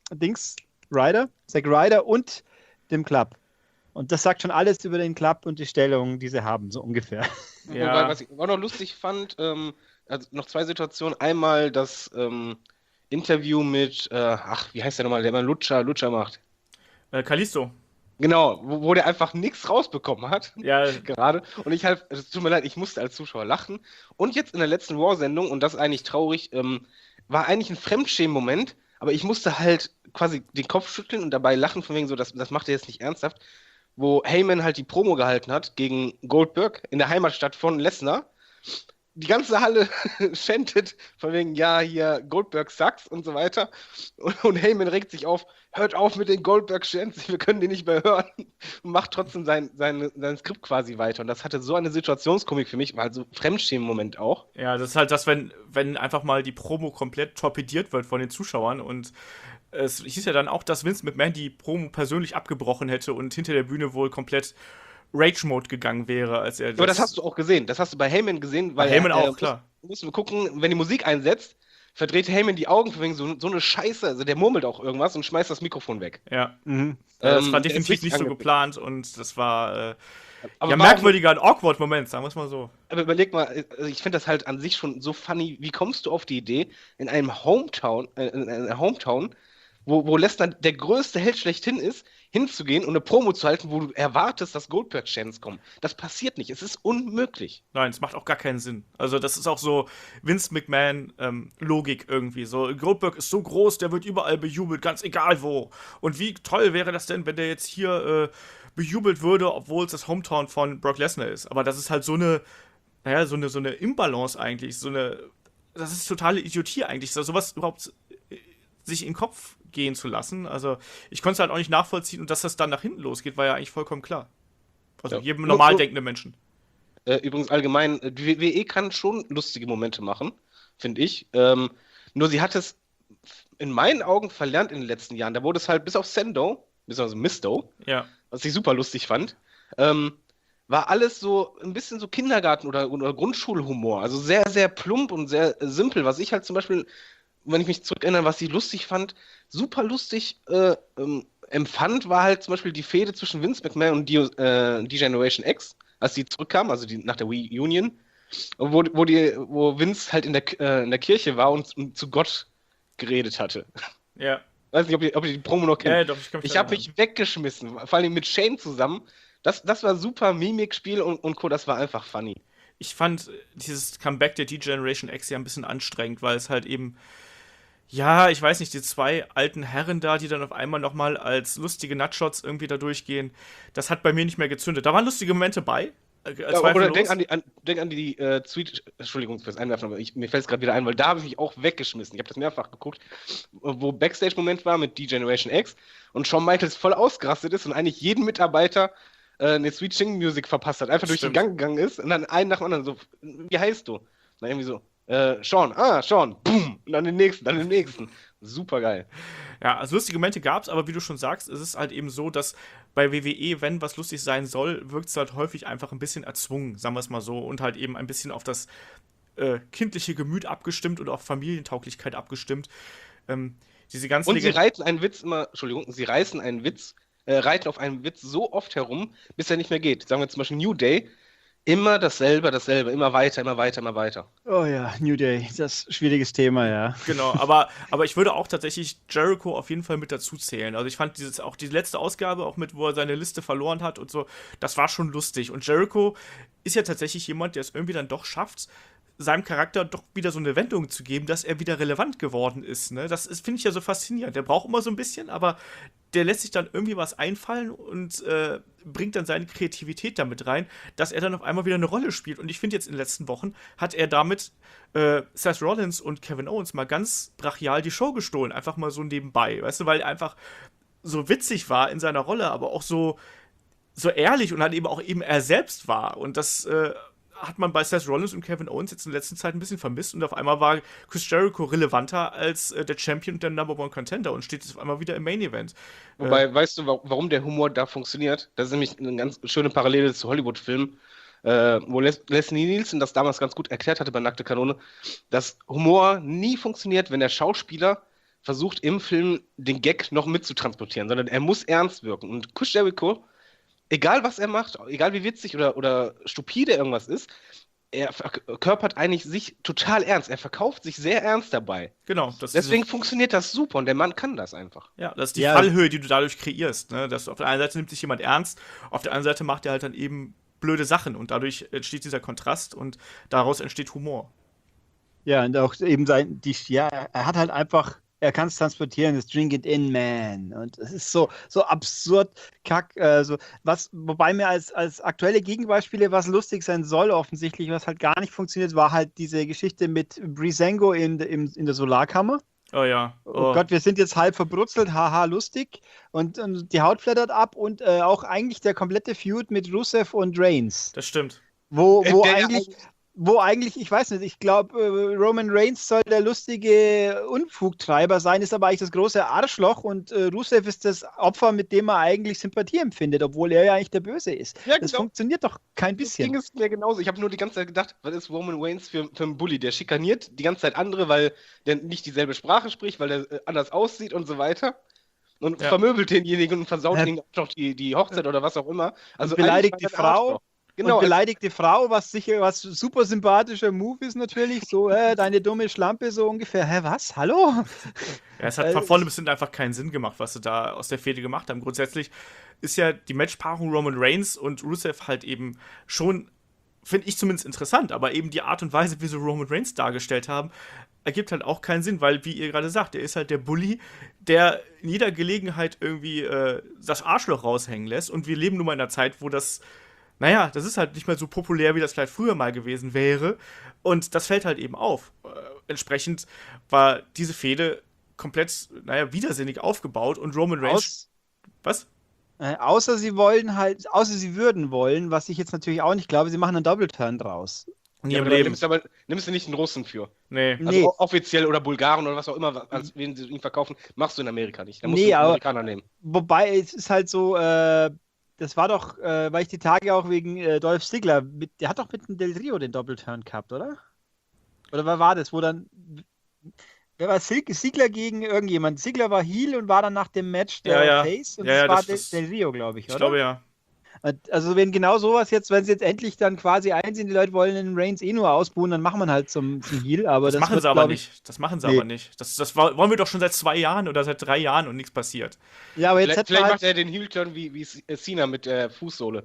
Zack Ryder und dem Club. Und das sagt schon alles über den Club und die Stellung, die sie haben, so ungefähr. Ja. Wobei, was ich auch noch lustig fand, also noch 2 Situationen. Einmal das Interview mit, wie heißt der nochmal, der immer Lutscher macht. Kalisto. Genau, wo der einfach nichts rausbekommen hat. Ja, Gerade. Und ich halt, es tut mir leid, ich musste als Zuschauer lachen. Und jetzt in der letzten Raw-Sendung, und das ist eigentlich traurig, war eigentlich ein Fremdschämen-Moment, aber ich musste halt quasi den Kopf schütteln und dabei lachen, von wegen so, das macht er jetzt nicht ernsthaft, wo Heyman halt die Promo gehalten hat gegen Goldberg in der Heimatstadt von Lesnar. Die ganze Halle chantet von wegen, ja, hier Goldberg sucks und so weiter. Und Heyman regt sich auf, hört auf mit den Goldberg-Chants, wir können die nicht mehr hören. Und macht trotzdem sein Skript quasi weiter. Und das hatte so eine Situationskomik für mich, war halt so ein Fremdschämen-Moment auch. ja, das ist halt das, wenn einfach mal die Promo komplett torpediert wird von den Zuschauern und es hieß ja dann auch, dass Vince McMahon die Promo persönlich abgebrochen hätte und hinter der Bühne wohl komplett Rage-Mode gegangen wäre, als er Aber das hast du auch gesehen. Das hast du bei Heyman gesehen, weil Heyman auch, klar. Musst du gucken, wenn die Musik einsetzt, verdreht Heyman die Augen von wegen so eine Scheiße. Also der murmelt auch irgendwas und schmeißt das Mikrofon weg. Ja. Mhm. Das war der ist definitiv richtig nicht so angepisst. geplant und das war Aber ja, war auch- merkwürdiger, ein awkward Moment, sagen wir es mal so. Aber überleg mal, also ich finde das halt an sich schon so funny. Wie kommst du auf die Idee, in einem Hometown, wo Lesnar der größte Held schlechthin ist, hinzugehen und eine Promo zu halten, wo du erwartest, dass Goldberg-Chants kommen? Das passiert nicht. Es ist unmöglich. Nein, es macht auch gar keinen Sinn. Also das ist auch so Vince McMahon Logik irgendwie. So, Goldberg ist so groß, der wird überall bejubelt, ganz egal wo. Und wie toll wäre das denn, wenn der jetzt hier bejubelt würde, obwohl es das Hometown von Brock Lesnar ist. Aber das ist halt so eine Imbalance eigentlich. Das ist totale Idiotie eigentlich, sowas überhaupt sich in den Kopf gehen zu lassen. Also ich konnte es halt auch nicht nachvollziehen und dass das dann nach hinten losgeht, war ja eigentlich vollkommen klar. Also Ja. jedem normal denkenden Menschen. Übrigens allgemein, die WWE kann schon lustige Momente machen, finde ich. Nur sie hat es in meinen Augen verlernt in den letzten Jahren. Da wurde es halt bis auf Sendo, beziehungsweise Misto, Ja. was ich super lustig fand, war alles so ein bisschen so Kindergarten- oder Grundschulhumor. Also sehr, sehr plump und sehr simpel. Was ich halt zum Beispiel, wenn ich mich zurückerinnere, was ich lustig fand, super lustig empfand, war halt zum Beispiel die Fehde zwischen Vince McMahon und D-Generation X, als die zurückkamen, also nach der Reunion, wo Vince halt in der Kirche war und zu Gott geredet hatte. Ja. Weiß nicht, ob ihr die Promo noch kennt. Ja, doch, ich kann mich Ich habe erinnern. mich weggeschmissen, vor allem mit Shane zusammen. Das war super, Mimikspiel und Co., das war einfach funny. Ich fand dieses Comeback der D-Generation X ja ein bisschen anstrengend, weil es halt eben, ja, ich weiß nicht, die 2 alten Herren da, die dann auf einmal nochmal als lustige Nutshots irgendwie da durchgehen, das hat bei mir nicht mehr gezündet. Da waren lustige Momente bei. Oder denk an die Tweet, Entschuldigung fürs Einwerfen, aber mir fällt es gerade wieder ein, weil da habe ich mich auch weggeschmissen. Ich habe das mehrfach geguckt, wo Backstage-Moment war mit D-Generation X und Shawn Michaels voll ausgerastet ist und eigentlich jeden Mitarbeiter eine Sweet Ching Music verpasst hat, einfach durch den Gang gegangen ist und dann einen nach dem anderen so, wie heißt du? Dann irgendwie so, Sean, boom, und dann den nächsten. Super geil. Ja, also lustige Momente gab's, aber wie du schon sagst, es ist halt eben so, dass bei WWE, wenn was lustig sein soll, wirkt es halt häufig einfach ein bisschen erzwungen, sagen wir es mal so, und halt eben ein bisschen auf das kindliche Gemüt abgestimmt und auf Familientauglichkeit abgestimmt. Diese ganzen Und sie reiten einen Witz reiten auf einen Witz so oft herum, bis er nicht mehr geht. Sagen wir zum Beispiel New Day, immer dasselbe, immer weiter. Oh ja, New Day, das ist ein schwieriges Thema, ja. Genau, aber ich würde auch tatsächlich Jericho auf jeden Fall mit dazu zählen. Also ich fand auch die letzte Ausgabe, auch mit, wo er seine Liste verloren hat und so, das war schon lustig. Und Jericho ist ja tatsächlich jemand, der es irgendwie dann doch schafft, seinem Charakter doch wieder so eine Wendung zu geben, dass er wieder relevant geworden ist. Ne? Das finde ich ja so faszinierend. Der braucht immer so ein bisschen, aber der lässt sich dann irgendwie was einfallen und bringt dann seine Kreativität damit rein, dass er dann auf einmal wieder eine Rolle spielt. Und ich finde, jetzt in den letzten Wochen hat er damit Seth Rollins und Kevin Owens mal ganz brachial die Show gestohlen. Einfach mal so nebenbei, weißt du, weil er einfach so witzig war in seiner Rolle, aber auch so ehrlich und halt eben auch eben er selbst war. Und das hat man bei Seth Rollins und Kevin Owens jetzt in der letzten Zeit ein bisschen vermisst und auf einmal war Chris Jericho relevanter als der Champion und der Number One Contender und steht jetzt auf einmal wieder im Main Event. Wobei, weißt du, warum der Humor da funktioniert? Das ist nämlich eine ganz schöne Parallele zu Hollywood-Filmen, wo Leslie Nielsen das damals ganz gut erklärt hatte bei Nackte Kanone, dass Humor nie funktioniert, wenn der Schauspieler versucht, im Film den Gag noch mitzutransportieren, sondern er muss ernst wirken. Und Chris Jericho, egal was er macht, egal wie witzig oder stupide irgendwas ist, er verkörpert eigentlich sich total ernst. Er verkauft sich sehr ernst dabei. Genau. Deswegen funktioniert das super und der Mann kann das einfach. Ja, das ist die Fallhöhe, die du dadurch kreierst. Ne? Dass auf der einen Seite nimmt sich jemand ernst, auf der anderen Seite macht er halt dann eben blöde Sachen und dadurch entsteht dieser Kontrast und daraus entsteht Humor. Ja, und auch eben er hat halt einfach, er kann es transportieren, das Drink it in, man. Und es ist so absurd kack. Wobei mir als aktuelle Gegenbeispiele, was lustig sein soll, offensichtlich, was halt gar nicht funktioniert, war halt diese Geschichte mit Breezango in der Solarkammer. Oh ja. Oh Gott, wir sind jetzt halb verbrutzelt, haha, lustig. Und die Haut flattert ab und auch eigentlich der komplette Feud mit Rusev und Reigns. Das stimmt. Wo eigentlich, ich weiß nicht, ich glaube, Roman Reigns soll der lustige Unfugtreiber sein, ist aber eigentlich das große Arschloch und Rusev ist das Opfer, mit dem er eigentlich Sympathie empfindet, obwohl er ja eigentlich der Böse ist. Ja, das funktioniert doch kein bisschen. Das Ding ist mir genauso. Ich habe nur die ganze Zeit gedacht, was ist Roman Reigns für ein Bully? Der schikaniert die ganze Zeit andere, weil der nicht dieselbe Sprache spricht, weil der anders aussieht und so weiter. Und vermöbelt denjenigen und versaut ihnen auch noch die Hochzeit oder was auch immer. Also beleidigt die Frau. Genau, und beleidigt die Frau, was super sympathischer Move ist natürlich, so, deine dumme Schlampe, so ungefähr, was, hallo? Ja, es hat von vorne bis hinten einfach keinen Sinn gemacht, was sie da aus der Fehde gemacht haben. Grundsätzlich ist ja die Matchpaarung Roman Reigns und Rusev halt eben schon, finde ich zumindest interessant, aber eben die Art und Weise, wie sie Roman Reigns dargestellt haben, ergibt halt auch keinen Sinn, weil, wie ihr gerade sagt, er ist halt der Bully, der in jeder Gelegenheit irgendwie das Arschloch raushängen lässt und wir leben nun mal in einer Zeit, wo das ist halt nicht mehr so populär, wie das vielleicht früher mal gewesen wäre. Und das fällt halt eben auf. Entsprechend war diese Fehde komplett, widersinnig aufgebaut und Roman Reigns. Was? Außer sie würden wollen, was ich jetzt natürlich auch nicht glaube, sie machen einen Double-Turn draus. Ja, aber nimmst du nicht einen Russen für. Nee. Also offiziell oder Bulgaren oder was auch immer, als wen sie ihn verkaufen, machst du in Amerika nicht. Da musst du einen Amerikaner nehmen. Wobei, es ist halt so, das war doch, weil ich die Tage auch wegen Dolph Ziggler, der hat doch mit dem Del Rio den Doppelturn gehabt, oder? Oder wer war das, wer war Ziggler gegen irgendjemand? Ziggler war Heel und war dann nach dem Match der Face und das war Del Rio, glaube ich, oder? Ich glaube, ja. Also wenn genau sowas jetzt, wenn sie jetzt endlich dann quasi einsehen, die Leute wollen den Reigns nur ausbuhen, dann machen wir halt zum Heel, aber das machen sie aber nicht. Das machen sie aber nicht. Das wollen wir doch schon seit 2 Jahren oder seit 3 Jahren und nichts passiert. Ja, aber jetzt vielleicht macht er den Heel-Turn wie Cena mit der Fußsohle.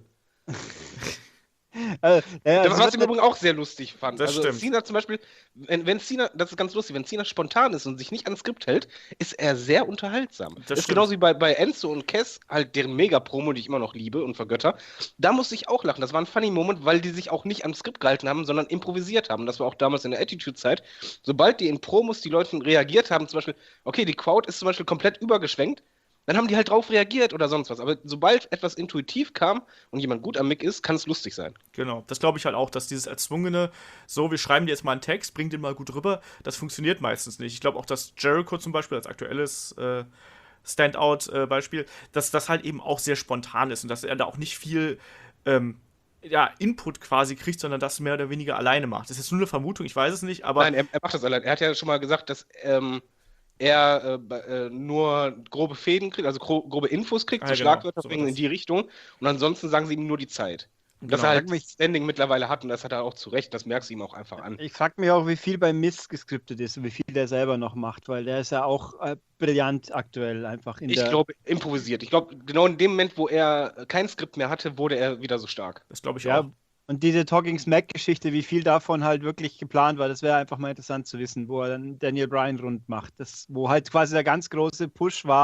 Was ich im Übrigen auch sehr lustig fand. Das stimmt. Cena zum Beispiel, wenn Cena, das ist ganz lustig, wenn Cena spontan ist und sich nicht ans Skript hält, ist er sehr unterhaltsam. Das ist genauso wie bei Enzo und Cass, halt deren Mega-Promo, die ich immer noch liebe und vergötter. Da musste ich auch lachen. Das war ein funny Moment, weil die sich auch nicht ans Skript gehalten haben, sondern improvisiert haben. Das war auch damals in der Attitude-Zeit. Sobald die in Promos die Leute reagiert haben, zum Beispiel, okay, die Crowd ist zum Beispiel komplett übergeschwenkt, dann haben die halt drauf reagiert oder sonst was. Aber sobald etwas intuitiv kam und jemand gut am Mic ist, kann es lustig sein. Genau, das glaube ich halt auch, dass dieses erzwungene, so, wir schreiben dir jetzt mal einen Text, bring den mal gut rüber, das funktioniert meistens nicht. Ich glaube auch, dass Jericho zum Beispiel als aktuelles Standout-Beispiel, dass das halt eben auch sehr spontan ist und dass er da auch nicht viel Input quasi kriegt, sondern das mehr oder weniger alleine macht. Das ist jetzt nur eine Vermutung, ich weiß es nicht, aber... Nein, er macht das allein. Er hat ja schon mal gesagt, dass er nur grobe Fäden kriegt, also grobe Infos kriegt, so Schlagwörter bringen in die Richtung und ansonsten sagen sie ihm nur die Zeit. Dass er halt Standing mittlerweile hat und das hat er auch zu Recht, das merkst du ihm auch einfach an. Ich frage mich auch, wie viel bei Mist geskriptet ist und wie viel der selber noch macht, weil der ist ja auch brillant aktuell einfach Ich glaube, improvisiert. Ich glaube, genau in dem Moment, wo er kein Skript mehr hatte, wurde er wieder so stark. Das glaube ich auch. Und diese Talking Smack-Geschichte, wie viel davon halt wirklich geplant war, das wäre einfach mal interessant zu wissen, wo er dann Daniel Bryan rund macht. Wo halt quasi der ganz große Push war,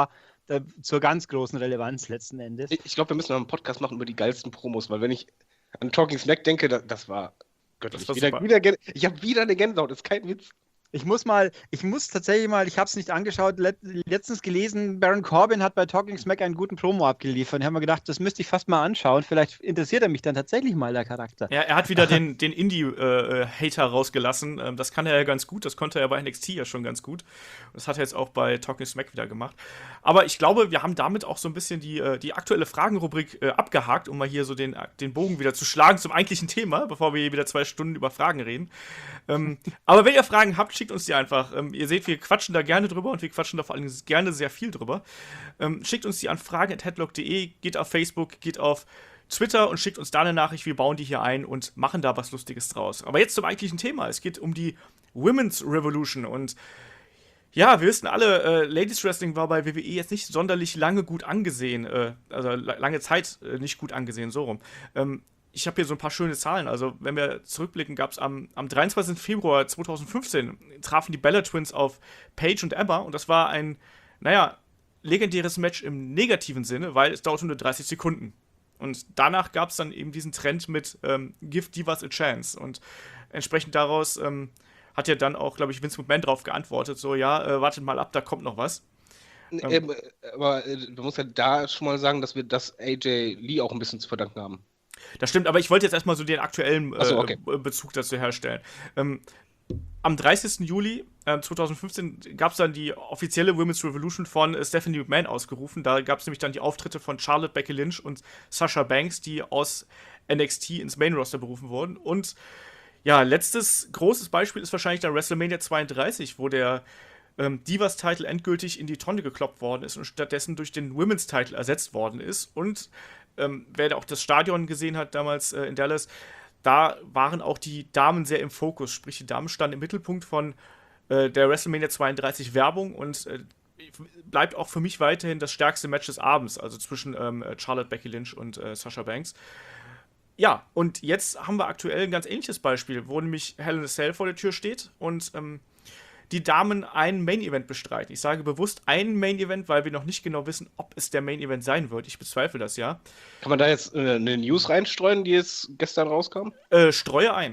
zur ganz großen Relevanz letzten Endes. Ich glaube, wir müssen mal einen Podcast machen über die geilsten Promos, weil wenn ich an Talking Smack denke, das war göttlich. Das war Ich habe wieder eine Gänsehaut, das ist kein Witz. Ich muss tatsächlich mal, ich habe es nicht angeschaut, letztens gelesen, Baron Corbin hat bei Talking Smack einen guten Promo abgeliefert. Ich habe mir gedacht, das müsste ich fast mal anschauen. Vielleicht interessiert er mich dann tatsächlich mal, der Charakter. Ja, er hat wieder den Indie-Hater rausgelassen. Das kann er ja ganz gut. Das konnte er bei NXT ja schon ganz gut. Das hat er jetzt auch bei Talking Smack wieder gemacht. Aber ich glaube, wir haben damit auch so ein bisschen die aktuelle Fragenrubrik abgehakt, um mal hier so den Bogen wieder zu schlagen zum eigentlichen Thema, bevor wir hier wieder 2 Stunden über Fragen reden. Aber wenn ihr Fragen habt, schickt uns die einfach. Ihr seht, wir quatschen da gerne drüber und wir quatschen da vor allem gerne sehr viel drüber. Schickt uns die an fragen@headlock.de, geht auf Facebook, geht auf Twitter und schickt uns da eine Nachricht. Wir bauen die hier ein und machen da was Lustiges draus. Aber jetzt zum eigentlichen Thema. Es geht um die Women's Revolution und ja, wir wissen alle, Ladies Wrestling war bei WWE jetzt nicht sonderlich lange gut angesehen, also lange Zeit nicht gut angesehen, so rum. Ich habe hier so ein paar schöne Zahlen. Also, wenn wir zurückblicken, gab es am 23. Februar 2015 trafen die Bella Twins auf Paige und Emma und das war ein, legendäres Match im negativen Sinne, weil es dauerte nur 30 Sekunden. Und danach gab es dann eben diesen Trend mit Give Divas a Chance und entsprechend daraus hat ja dann auch, glaube ich, Vince McMahon drauf geantwortet, so, wartet mal ab, da kommt noch was. Aber du musst ja da schon mal sagen, dass wir das AJ Lee auch ein bisschen zu verdanken haben. Das stimmt, aber ich wollte jetzt erstmal so den aktuellen okay. Bezug dazu herstellen. Am 30. Juli 2015 gab es dann die offizielle Women's Revolution von Stephanie McMahon ausgerufen. Da gab es nämlich dann die Auftritte von Charlotte, Becky Lynch und Sasha Banks, die aus NXT ins Main Roster berufen wurden. Und ja, letztes großes Beispiel ist wahrscheinlich dann WrestleMania 32, wo der Divas-Title endgültig in die Tonne gekloppt worden ist und stattdessen durch den Women's-Title ersetzt worden ist. Und wer auch das Stadion gesehen hat damals in Dallas, da waren auch die Damen sehr im Fokus. Sprich, die Damen standen im Mittelpunkt von der WrestleMania 32 Werbung und bleibt auch für mich weiterhin das stärkste Match des Abends, also zwischen Charlotte, Becky Lynch und Sasha Banks. Ja, und jetzt haben wir aktuell ein ganz ähnliches Beispiel, wo nämlich Hell in a Cell vor der Tür steht und die Damen ein Main-Event bestreiten. Ich sage bewusst ein Main-Event, weil wir noch nicht genau wissen, ob es der Main-Event sein wird. Ich bezweifle das ja. Kann man da jetzt eine News reinstreuen, die jetzt gestern rauskam? Streue ein.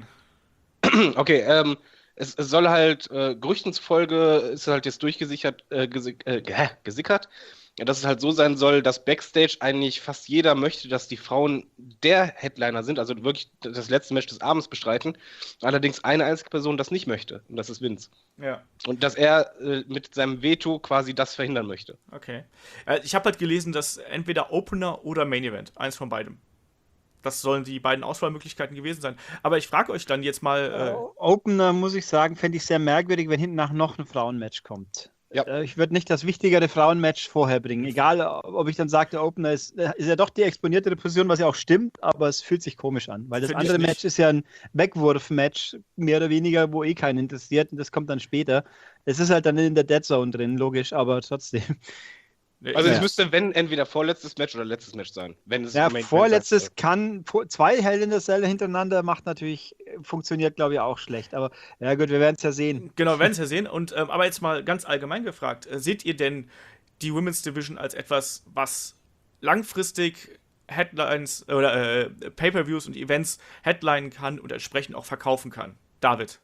Okay, es soll halt, Gerüchten zufolge ist halt jetzt durchgesickert, gesickert, dass es halt so sein soll, dass Backstage eigentlich fast jeder möchte, dass die Frauen der Headliner sind, also wirklich das letzte Match des Abends bestreiten. Allerdings eine einzige Person das nicht möchte, und das ist Vince. Ja. Und dass er mit seinem Veto quasi das verhindern möchte. Okay. Ich habe halt gelesen, dass entweder Opener oder Main Event, eins von beidem. Das sollen die beiden Auswahlmöglichkeiten gewesen sein. Aber ich frage euch dann jetzt mal... Opener, muss ich sagen, fände ich sehr merkwürdig, wenn hinten nach noch ein Frauenmatch kommt. Ja. Ich würde nicht das wichtigere Frauenmatch vorher bringen. Egal, ob ich dann sage, der Opener ist ja doch die exponiertere Position, was ja auch stimmt, aber es fühlt sich komisch an. Weil das andere Match ist ja ein Wegwurf-Match, mehr oder weniger, wo keinen interessiert und das kommt dann später. Es ist halt dann in der Dead Zone drin, logisch, aber trotzdem. Also es müsste, wenn, entweder vorletztes Match oder letztes Match sein. Wenn es vorletztes kann, 2 Hell in a Cell hintereinander funktioniert, glaube ich, auch schlecht. Aber ja gut, wir werden es ja sehen. Genau, wir werden es ja sehen. Und, aber jetzt mal ganz allgemein gefragt, seht ihr denn die Women's Division als etwas, was langfristig Headlines oder Pay-Per-Views und Events headlinen kann und entsprechend auch verkaufen kann? David?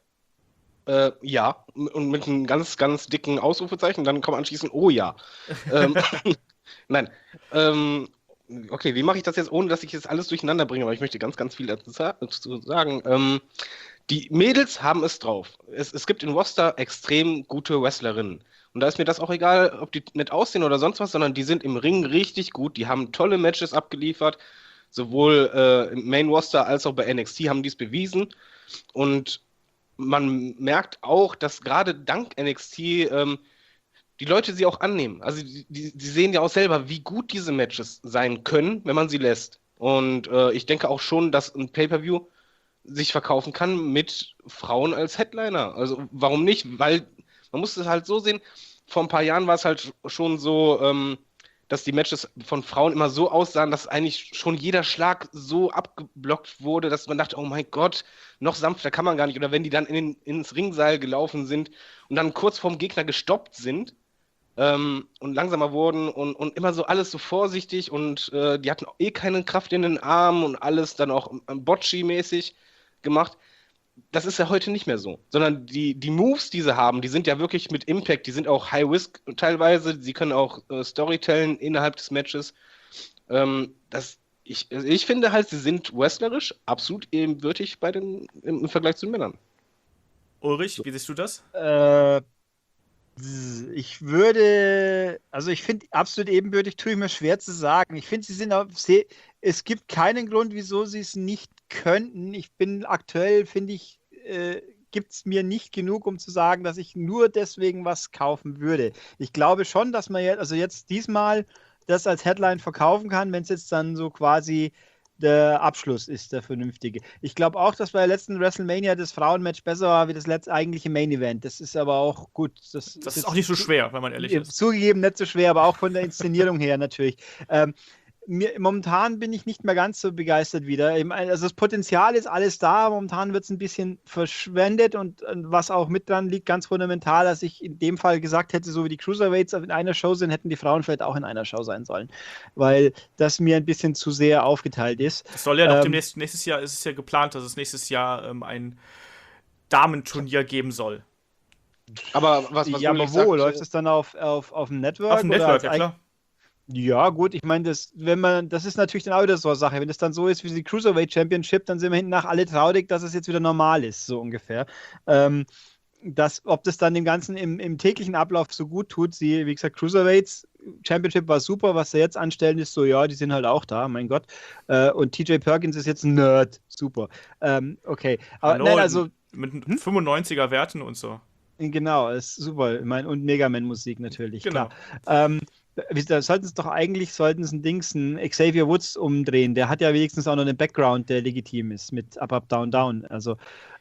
Ja, und mit einem ganz, ganz dicken Ausrufezeichen, dann kommt anschließend, oh ja. Nein. Okay, wie mache ich das jetzt, ohne dass ich jetzt alles durcheinander bringe, aber ich möchte ganz, ganz viel dazu sagen. Die Mädels haben es drauf. Es gibt im Roster extrem gute Wrestlerinnen. Und da ist mir das auch egal, ob die nett aussehen oder sonst was, sondern die sind im Ring richtig gut. Die haben tolle Matches abgeliefert. Sowohl im Main Roster als auch bei NXT haben die es bewiesen. Und man merkt auch, dass gerade dank NXT die Leute sie auch annehmen. Also die sehen ja auch selber, wie gut diese Matches sein können, wenn man sie lässt. Und ich denke auch schon, dass ein Pay-Per-View sich verkaufen kann mit Frauen als Headliner. Also warum nicht? Weil man muss es halt so sehen, vor ein paar Jahren war es halt schon so, dass die Matches von Frauen immer so aussahen, dass eigentlich schon jeder Schlag so abgeblockt wurde, dass man dachte, oh mein Gott, noch sanfter kann man gar nicht. Oder wenn die dann ins Ringseil gelaufen sind und dann kurz vorm Gegner gestoppt sind, und langsamer wurden und immer so alles so vorsichtig und die hatten eh keine Kraft in den Armen und alles dann auch Bocce-mäßig gemacht. Das ist ja heute nicht mehr so, sondern die Moves, die sie haben, die sind ja wirklich mit Impact, die sind auch High-Risk teilweise, sie können auch Storytellen innerhalb des Matches. Ich finde halt, sie sind wrestlerisch absolut ebenbürtig im Vergleich zu den Männern. Ulrich, wie siehst du das? Ich finde absolut ebenbürtig, tue ich mir schwer zu sagen. Ich finde, es gibt keinen Grund, wieso sie es nicht könnten. Gibt es mir nicht genug, um zu sagen, dass ich nur deswegen was kaufen würde. Ich glaube schon, dass man jetzt diesmal das als Headline verkaufen kann, wenn es jetzt dann so quasi der Abschluss ist, der vernünftige. Ich glaube auch, dass bei der letzten WrestleMania das Frauenmatch besser war wie das eigentliche Main Event. Das ist aber auch gut. Das ist auch nicht so schwer, wenn man ehrlich ist. Zugegeben, nicht so schwer, aber auch von der Inszenierung her natürlich. Momentan bin ich nicht mehr ganz so begeistert wieder. Also das Potenzial ist alles da, momentan wird es ein bisschen verschwendet und was auch mit dran liegt, ganz fundamental, dass ich in dem Fall gesagt hätte, so wie die Cruiserweights in einer Show sind, hätten die Frauen vielleicht auch in einer Show sein sollen, weil das mir ein bisschen zu sehr aufgeteilt ist. Das soll ja noch nächstes Jahr ist es ja geplant, dass es nächstes Jahr ein Damenturnier geben soll. Aber was aber wo? Läuft es dann auf dem Network? Auf dem Network, ja klar. Ja, gut, ich meine, das ist natürlich dann auch wieder so eine Sache. Wenn es dann so ist wie die Cruiserweight Championship, dann sind wir hinten nach alle traurig, dass es jetzt wieder normal ist, so ungefähr. Ob das dann dem Ganzen im täglichen Ablauf so gut tut, wie gesagt, Cruiserweights Championship war super, was sie jetzt anstellen, ist so, ja, die sind halt auch da, mein Gott. Und TJ Perkins ist jetzt ein Nerd, super. Okay, aber Hallo, nein, also mit 95er Werten und so. Genau, ist super. Ich meine, und Megaman-Musik natürlich, genau. Klar. Da sollten es ein Xavier Woods umdrehen. Der hat ja wenigstens auch noch einen Background, der legitim ist mit Up, Down, Down. Also,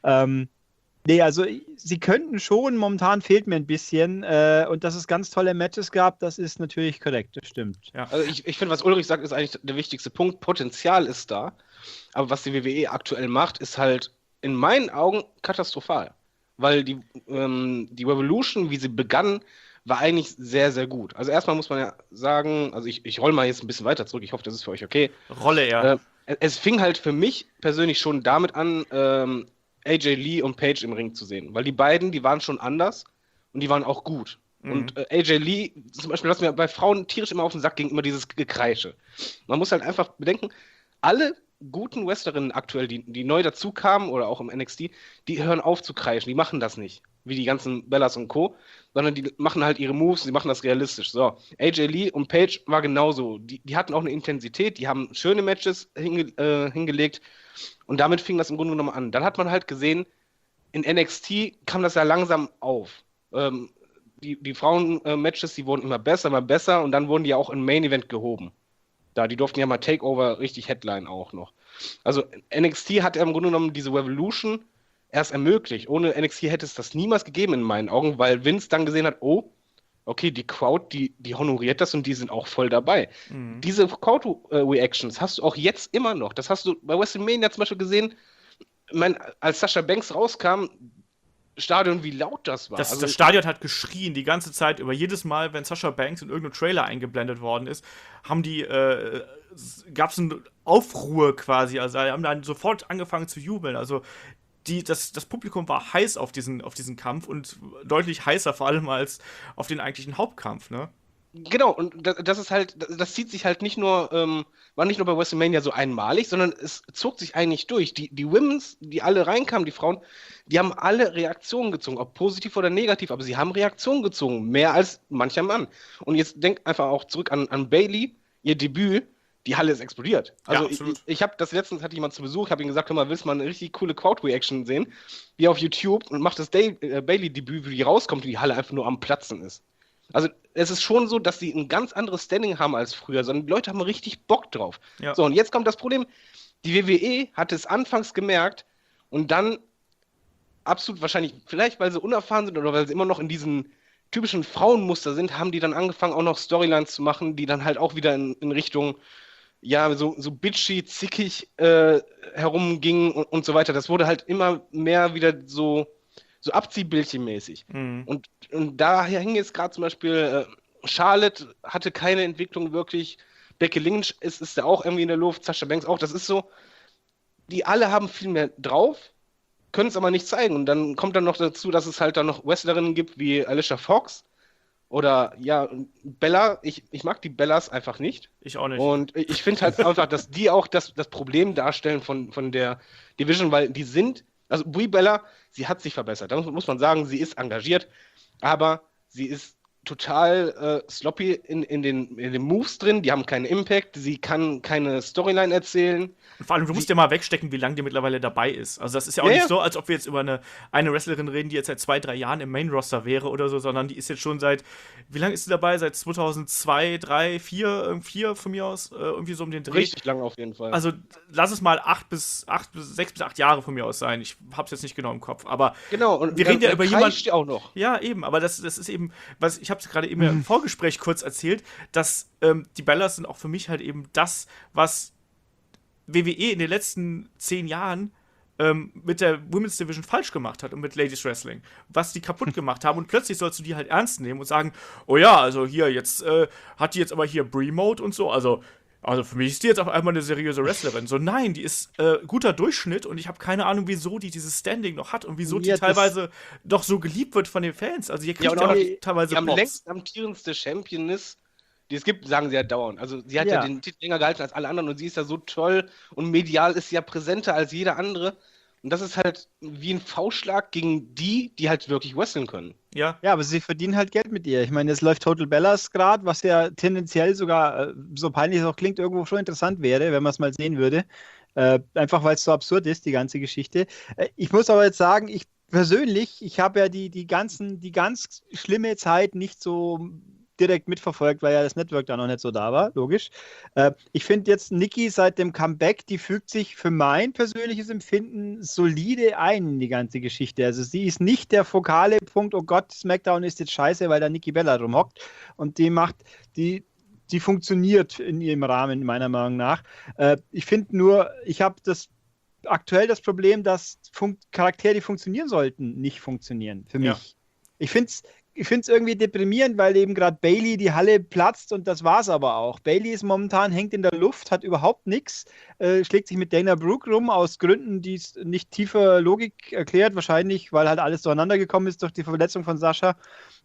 sie könnten schon, momentan fehlt mir ein bisschen. Und dass es ganz tolle Matches gab, das ist natürlich korrekt, das stimmt. Ja. Also ich finde, was Ulrich sagt, ist eigentlich der wichtigste Punkt. Potenzial ist da. Aber was die WWE aktuell macht, ist halt in meinen Augen katastrophal. Weil die Revolution, wie sie begann, war eigentlich sehr, sehr gut. Also erstmal muss man ja sagen, also ich rolle mal jetzt ein bisschen weiter zurück, ich hoffe, das ist für euch okay. Rolle, ja. Es fing halt für mich persönlich schon damit an, AJ Lee und Paige im Ring zu sehen. Weil die beiden, die waren schon anders und die waren auch gut. Mhm. Und AJ Lee, zum Beispiel, was mir bei Frauen tierisch immer auf den Sack ging, immer dieses Gekreische. Man muss halt einfach bedenken, alle guten Wrestlerinnen aktuell, die neu dazu kamen oder auch im NXT, die hören auf zu kreischen, die machen das nicht, wie die ganzen Bellas und Co., sondern die machen halt ihre Moves, die machen das realistisch. So, AJ Lee und Paige war genauso, die hatten auch eine Intensität, die haben schöne Matches hingelegt und damit fing das im Grunde genommen an. Dann hat man halt gesehen, in NXT kam das ja langsam auf. Die Frauen-Matches, die wurden immer besser und dann wurden die ja auch im Main-Event gehoben. Die durften ja mal Takeover richtig Headline auch noch. Also NXT hat ja im Grunde genommen diese Revolution erst ermöglicht. Ohne NXT hätte es das niemals gegeben in meinen Augen, weil Vince dann gesehen hat, oh, okay, die Crowd, die honoriert das und die sind auch voll dabei. Mhm. Diese Crowd-Reactions hast du auch jetzt immer noch. Das hast du bei WrestleMania zum Beispiel gesehen, als Sasha Banks rauskam, Stadion, wie laut das war. Das Stadion hat geschrien die ganze Zeit über jedes Mal, wenn Sasha Banks in irgendeinem Trailer eingeblendet worden ist, gab es eine Aufruhr quasi, also haben dann sofort angefangen zu jubeln, also das Publikum war heiß auf diesen Kampf und deutlich heißer vor allem als auf den eigentlichen Hauptkampf, ne? Genau, und das zieht sich halt nicht nur, war nicht nur bei WrestleMania so einmalig, sondern es zog sich eigentlich durch. Die Women's, die alle reinkamen, die Frauen, die haben alle Reaktionen gezogen, ob positiv oder negativ, aber sie haben Reaktionen gezogen, mehr als mancher Mann. Und jetzt denkt einfach auch zurück an Bayley, ihr Debüt, die Halle ist explodiert. Also ja, ich habe das letztens, hatte jemand zu Besuch, habe ihm gesagt, hör mal, willst du mal eine richtig coole Crowd-Reaction sehen? Wie auf YouTube und macht das Bayley-Debüt, wie die rauskommt und die Halle einfach nur am Platzen ist. Also es ist schon so, dass sie ein ganz anderes Standing haben als früher, sondern die Leute haben richtig Bock drauf. Ja. So, und jetzt kommt das Problem, die WWE hat es anfangs gemerkt und dann absolut wahrscheinlich, vielleicht weil sie unerfahren sind oder weil sie immer noch in diesen typischen Frauenmuster sind, haben die dann angefangen, auch noch Storylines zu machen, die dann halt auch wieder in Richtung, ja, so bitchy, zickig herumgingen und so weiter. Das wurde halt immer mehr wieder so Abziehbildchenmäßig. Mhm. Und daher hing jetzt gerade zum Beispiel Charlotte hatte keine Entwicklung wirklich. Becky Lynch ist ja auch irgendwie in der Luft, Sasha Banks auch. Das ist so, die alle haben viel mehr drauf, können es aber nicht zeigen. Und dann kommt dann noch dazu, dass es halt dann noch Wrestlerinnen gibt wie Alicia Fox oder ja, Bella. Ich mag die Bellas einfach nicht. Ich auch nicht. Und ich finde halt einfach, dass die auch das Problem darstellen von der Division, weil die sind, also Brie Bella, sie hat sich verbessert. Da muss man sagen, sie ist engagiert, aber sie ist total sloppy in den Moves drin, die haben keinen Impact, sie kann keine Storyline erzählen. Und vor allem, du musst ja mal wegstecken, wie lange die mittlerweile dabei ist. Also das ist ja auch nicht so, als ob wir jetzt über eine Wrestlerin reden, die jetzt seit 2-3 Jahren im Main-Roster wäre oder so, sondern die ist jetzt schon seit, wie lange ist sie dabei? Seit 2002, 3, 4 von mir aus, irgendwie so um den Dreh. Richtig lang auf jeden Fall. Also lass es mal 6 bis 8 Jahre von mir aus sein. Ich hab's jetzt nicht genau im Kopf, aber genau, und wir reden ja über jemanden auch noch. Ja, eben, aber das ist eben, ich habe es gerade eben im Vorgespräch kurz erzählt, dass die Bellas sind auch für mich halt eben das, was WWE in den letzten 10 Jahren mit der Women's Division falsch gemacht hat und mit Ladies Wrestling, was die kaputt gemacht haben, und plötzlich sollst du die halt ernst nehmen und sagen, oh ja, also hier, jetzt hat die jetzt aber hier Brie-Mode und so, also für mich ist die jetzt auf einmal eine seriöse Wrestlerin. So, nein, die ist guter Durchschnitt, und ich habe keine Ahnung, wieso die dieses Standing noch hat und wieso die teilweise doch so geliebt wird von den Fans. Also hier kriegt ja auch teilweise die am längst amtierendste Champion ist, die es gibt, sagen sie ja dauernd. Also sie hat ja den Titel länger gehalten als alle anderen und sie ist ja so toll und medial ist sie ja präsenter als jeder andere. Und das ist halt wie ein Faustschlag gegen die halt wirklich wresteln können. Ja, aber sie verdienen halt Geld mit ihr. Ich meine, es läuft Total Bellas gerade, was ja tendenziell sogar, so peinlich es auch klingt, irgendwo schon interessant wäre, wenn man es mal sehen würde. Einfach weil es so absurd ist, die ganze Geschichte. Ich muss aber jetzt sagen, ich habe ja die ganz schlimme Zeit nicht so direkt mitverfolgt, weil ja das Network da noch nicht so da war, logisch. Ich finde jetzt Nikki seit dem Comeback, die fügt sich für mein persönliches Empfinden solide ein in die ganze Geschichte. Also sie ist nicht der fokale Punkt, oh Gott, SmackDown ist jetzt scheiße, weil da Nikki Bella rumhockt, und die funktioniert in ihrem Rahmen, meiner Meinung nach. Ich finde nur, ich habe aktuell das Problem, dass Charaktere, die funktionieren sollten, nicht funktionieren, für mich. Ja. Ich finde es irgendwie deprimierend, weil eben gerade Bayley die Halle platzt, und das war's aber auch. Bayley ist momentan, hängt in der Luft, hat überhaupt nichts, schlägt sich mit Dana Brooke rum, aus Gründen, die es nicht tiefer Logik erklärt, wahrscheinlich, weil halt alles durcheinander gekommen ist durch die Verletzung von Sascha.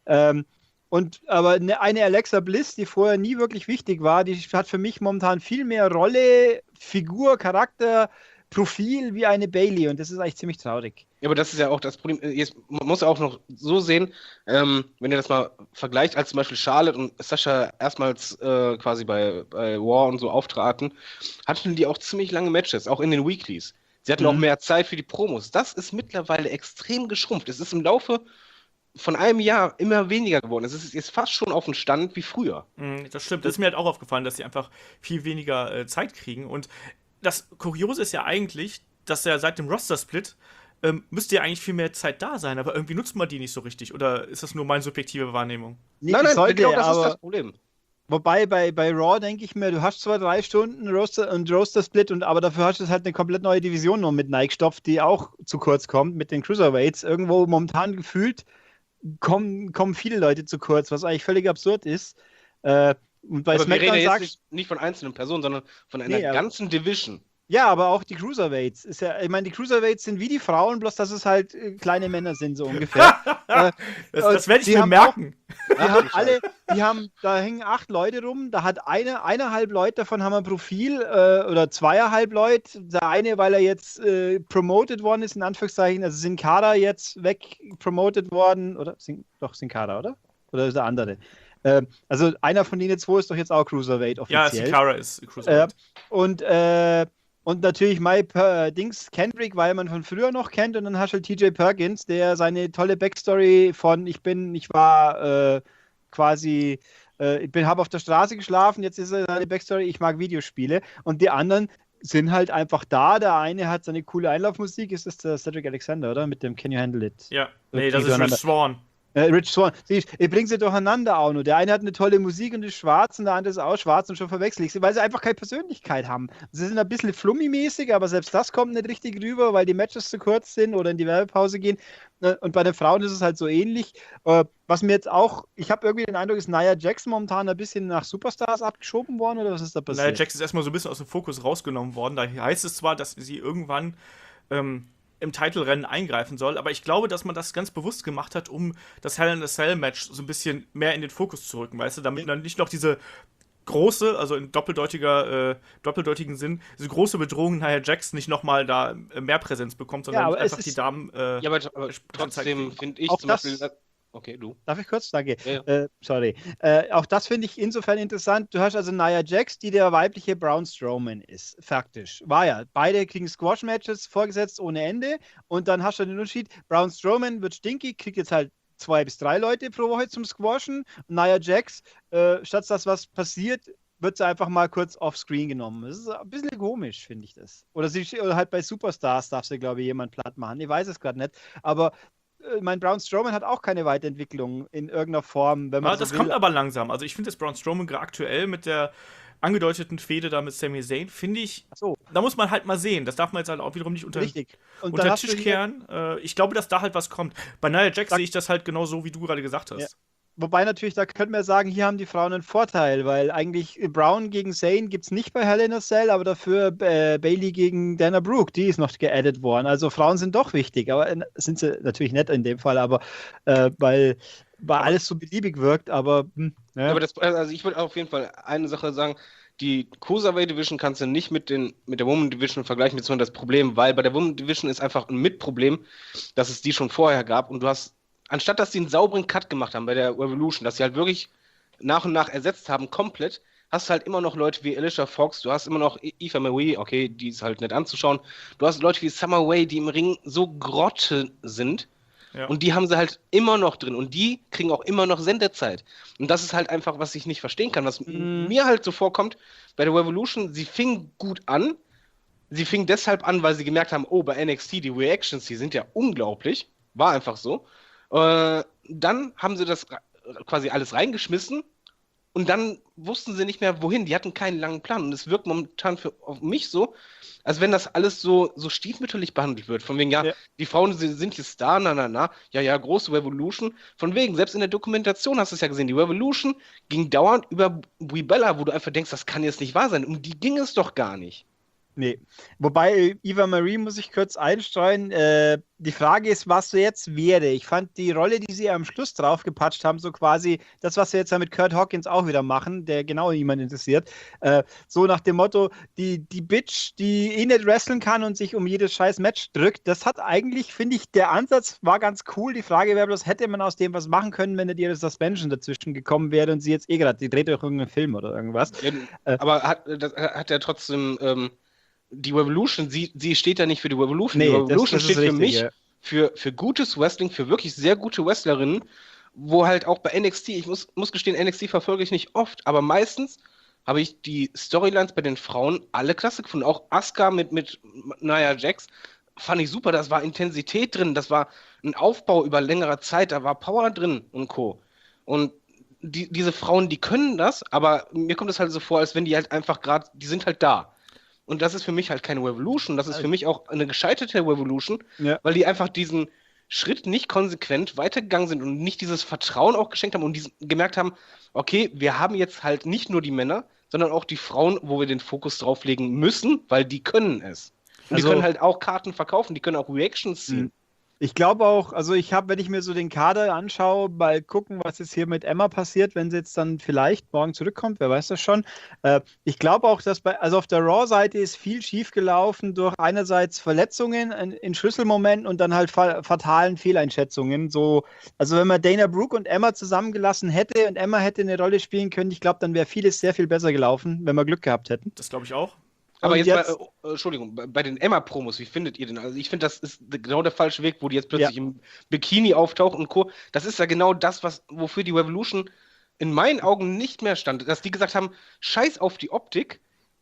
Aber eine Alexa Bliss, die vorher nie wirklich wichtig war, die hat für mich momentan viel mehr Rolle, Figur, Charakter, Profil wie eine Bayley, und das ist eigentlich ziemlich traurig. Ja, aber das ist ja auch das Problem. Man muss ja auch noch so sehen, wenn ihr das mal vergleicht, als zum Beispiel Charlotte und Sascha erstmals quasi bei War und so auftraten, hatten die auch ziemlich lange Matches, auch in den Weeklies. Sie hatten auch mehr Zeit für die Promos. Das ist mittlerweile extrem geschrumpft. Es ist im Laufe von einem Jahr immer weniger geworden. Es ist jetzt fast schon auf dem Stand wie früher. Das stimmt. Das ist mir halt auch aufgefallen, dass sie einfach viel weniger Zeit kriegen. Und das Kuriose ist ja eigentlich, dass ja seit dem Roster-Split müsste ja eigentlich viel mehr Zeit da sein, aber irgendwie nutzt man die nicht so richtig. Oder ist das nur meine subjektive Wahrnehmung? Nein, genau das ist das Problem. Wobei bei Raw denke ich mir, du hast zwar 3 Stunden Roster-Split, aber dafür hast du halt eine komplett neue Division noch mit Nike Stoff, die auch zu kurz kommt mit den Cruiserweights. Irgendwo momentan gefühlt kommen viele Leute zu kurz, was eigentlich völlig absurd ist. Und bei aber SmackDown wir reden jetzt nicht von einzelnen Personen, sondern von einer ganzen Division. Ja, aber auch die Cruiserweights. Ich meine, die Cruiserweights sind wie die Frauen, bloß dass es halt kleine Männer sind, so ungefähr. das werde ich mir merken. Da hängen 8 Leute rum, da hat eineinhalb Leute davon haben ein Profil, oder 2,5 Leute. Der eine, weil er jetzt promoted worden ist, in Anführungszeichen, also Sin Cara jetzt promoted worden, oder? Sin Cara, oder? Oder ist der andere? Also einer von denen 2 ist doch jetzt auch Cruiserweight offiziell. Ja, Sin Cara ist Cruiserweight. Und natürlich Kendrick, weil man von früher noch kennt, und dann hast du halt TJ Perkins, der seine tolle Backstory von habe auf der Straße geschlafen, jetzt ist seine Backstory, ich mag Videospiele, und die anderen sind halt einfach da. Der eine hat seine coole Einlaufmusik, ist das der Cedric Alexander, oder? Mit dem Can You Handle It? Ja, nee, das ist Rich Swann. Rich Swann. Siehst, ich bringe sie durcheinander auch nur. Der eine hat eine tolle Musik und ist schwarz und der andere ist auch schwarz und schon verwechsel ich sie, weil sie einfach keine Persönlichkeit haben. Sie sind ein bisschen flummi-mäßig, aber selbst das kommt nicht richtig rüber, weil die Matches zu kurz sind oder in die Werbepause gehen. Und bei den Frauen ist es halt so ähnlich. Was mir jetzt auch, ich habe irgendwie den Eindruck, ist Nia Jax momentan ein bisschen nach Superstars abgeschoben worden oder was ist da passiert? Nia Jax ist erstmal so ein bisschen aus dem Fokus rausgenommen worden. Da heißt es zwar, dass sie irgendwann im Titelrennen eingreifen soll, aber ich glaube, dass man das ganz bewusst gemacht hat, um das Hell in a Cell Match so ein bisschen mehr in den Fokus zu rücken, weißt du, damit dann nicht noch diese große, also in doppeldeutigen Sinn, diese große Bedrohung Nia Jax nicht nochmal da mehr Präsenz bekommt, sondern einfach die Damen aber trotzdem finde ich zum Beispiel... Okay, du. Darf ich kurz? Danke. Ja. Sorry. Auch das finde ich insofern interessant. Du hast also Nia Jax, die der weibliche Braun Strowman ist. Faktisch. War ja. Beide kriegen Squash-Matches vorgesetzt ohne Ende. Und dann hast du den Unterschied. Braun Strowman wird stinky, kriegt jetzt halt 2 bis 3 Leute pro Woche zum Squashen. Und Nia Jax, statt dass was passiert, wird sie einfach mal kurz offscreen genommen. Das ist ein bisschen komisch, finde ich das. Oder halt bei Superstars darf sie, glaube ich, jemand platt machen. Ich weiß es gerade nicht. Aber mein Braun Strowman hat auch keine Weiterentwicklung in irgendeiner Form. Wenn man das kommt aber langsam. Also ich finde, dass Braun Strowman gerade aktuell mit der angedeuteten Fehde da mit Sami Zayn, finde ich, da muss man halt mal sehen. Das darf man jetzt halt auch wiederum nicht unter den Tisch kehren. Ich glaube, dass da halt was kommt. Bei Nia Jax sehe ich das halt genau so, wie du gerade gesagt hast. Ja. Wobei natürlich, da könnten wir sagen, hier haben die Frauen einen Vorteil, weil eigentlich Brown gegen Zayn gibt es nicht bei Hell in a Cell, aber dafür Bayley gegen Dana Brooke, die ist noch geaddet worden. Also Frauen sind doch wichtig, aber sind sie natürlich nicht in dem Fall, aber weil alles so beliebig wirkt, aber ja. Aber also ich würde auf jeden Fall eine Sache sagen, die Cruiserweight Division kannst du nicht mit der Women Division vergleichen, beziehungsweise das Problem, weil bei der Women Division ist einfach ein Mitproblem, dass es die schon vorher gab und du hast anstatt dass sie einen sauberen Cut gemacht haben bei der Revolution, dass sie halt wirklich nach und nach ersetzt haben, komplett, hast du halt immer noch Leute wie Alicia Fox, du hast immer noch Eva Marie, okay, die ist halt nett anzuschauen, du hast Leute wie Summer Rae, die im Ring so Grotte sind und die haben sie halt immer noch drin und die kriegen auch immer noch Sendezeit. Und das ist halt einfach, was ich nicht verstehen kann, was mir halt so vorkommt, bei der Revolution, sie fing gut an, sie fing deshalb an, weil sie gemerkt haben, oh, bei NXT, die Reactions, die sind ja unglaublich, war einfach so. Dann haben sie das quasi alles reingeschmissen und dann wussten sie nicht mehr, wohin. Die hatten keinen langen Plan. Und es wirkt momentan auf mich so, als wenn das alles so stiefmütterlich behandelt wird. Von wegen, die Frauen sind jetzt da, ja, große Revolution. Von wegen, selbst in der Dokumentation hast du es ja gesehen, die Revolution ging dauernd über Brie Bella, wo du einfach denkst, das kann jetzt nicht wahr sein. Um die ging es doch gar nicht. Nee. Wobei, Eva Marie muss ich kurz einstreuen. Die Frage ist, was so jetzt wäre. Ich fand die Rolle, die sie am Schluss draufgepatscht haben, so quasi das, was sie jetzt mit Kurt Hawkins auch wieder machen, der genau niemand interessiert. So nach dem Motto, die Bitch, die nicht wrestlen kann und sich um jedes scheiß Match drückt, das hat eigentlich, finde ich, der Ansatz war ganz cool. Die Frage wäre bloß, hätte man aus dem was machen können, wenn nicht ihre Suspension dazwischen gekommen wäre und sie jetzt gerade, die dreht doch irgendeinen Film oder irgendwas. Aber hat er trotzdem die Revolution, sie steht ja nicht für die Revolution. Nee, die Revolution das steht richtig, für mich für gutes Wrestling, für wirklich sehr gute Wrestlerinnen, wo halt auch bei NXT, ich muss gestehen, NXT verfolge ich nicht oft, aber meistens habe ich die Storylines bei den Frauen alle klasse gefunden. Auch Asuka mit Nia Jax fand ich super, das war Intensität drin, das war ein Aufbau über längere Zeit, da war Power drin und Co. Und diese Frauen, die können das, aber mir kommt es halt so vor, als wenn die halt einfach gerade, die sind halt da. Und das ist für mich halt keine Revolution, das ist für mich auch eine gescheiterte Revolution, weil die einfach diesen Schritt nicht konsequent weitergegangen sind und nicht dieses Vertrauen auch geschenkt haben und gemerkt haben, okay, wir haben jetzt halt nicht nur die Männer, sondern auch die Frauen, wo wir den Fokus drauflegen müssen, weil die können es. Und die können halt auch Karten verkaufen, die können auch Reactions ziehen. Ich glaube auch, also wenn ich mir so den Kader anschaue, mal gucken, was jetzt hier mit Emma passiert, wenn sie jetzt dann vielleicht morgen zurückkommt, wer weiß das schon. Ich glaube auch, dass auf der Raw-Seite ist viel schief gelaufen durch einerseits Verletzungen in Schlüsselmomenten und dann halt fatalen Fehleinschätzungen. Also wenn man Dana Brooke und Emma zusammengelassen hätte und Emma hätte eine Rolle spielen können, ich glaube, dann wäre vieles sehr viel besser gelaufen, wenn wir Glück gehabt hätten. Das glaube ich auch. Aber jetzt Entschuldigung, bei den Emma-Promos, wie findet ihr denn? Also ich finde, das ist genau der falsche Weg, wo die jetzt plötzlich im Bikini auftaucht und Co. Das ist ja genau das, wofür die Revolution in meinen Augen nicht mehr stand. Dass die gesagt haben, scheiß auf die Optik,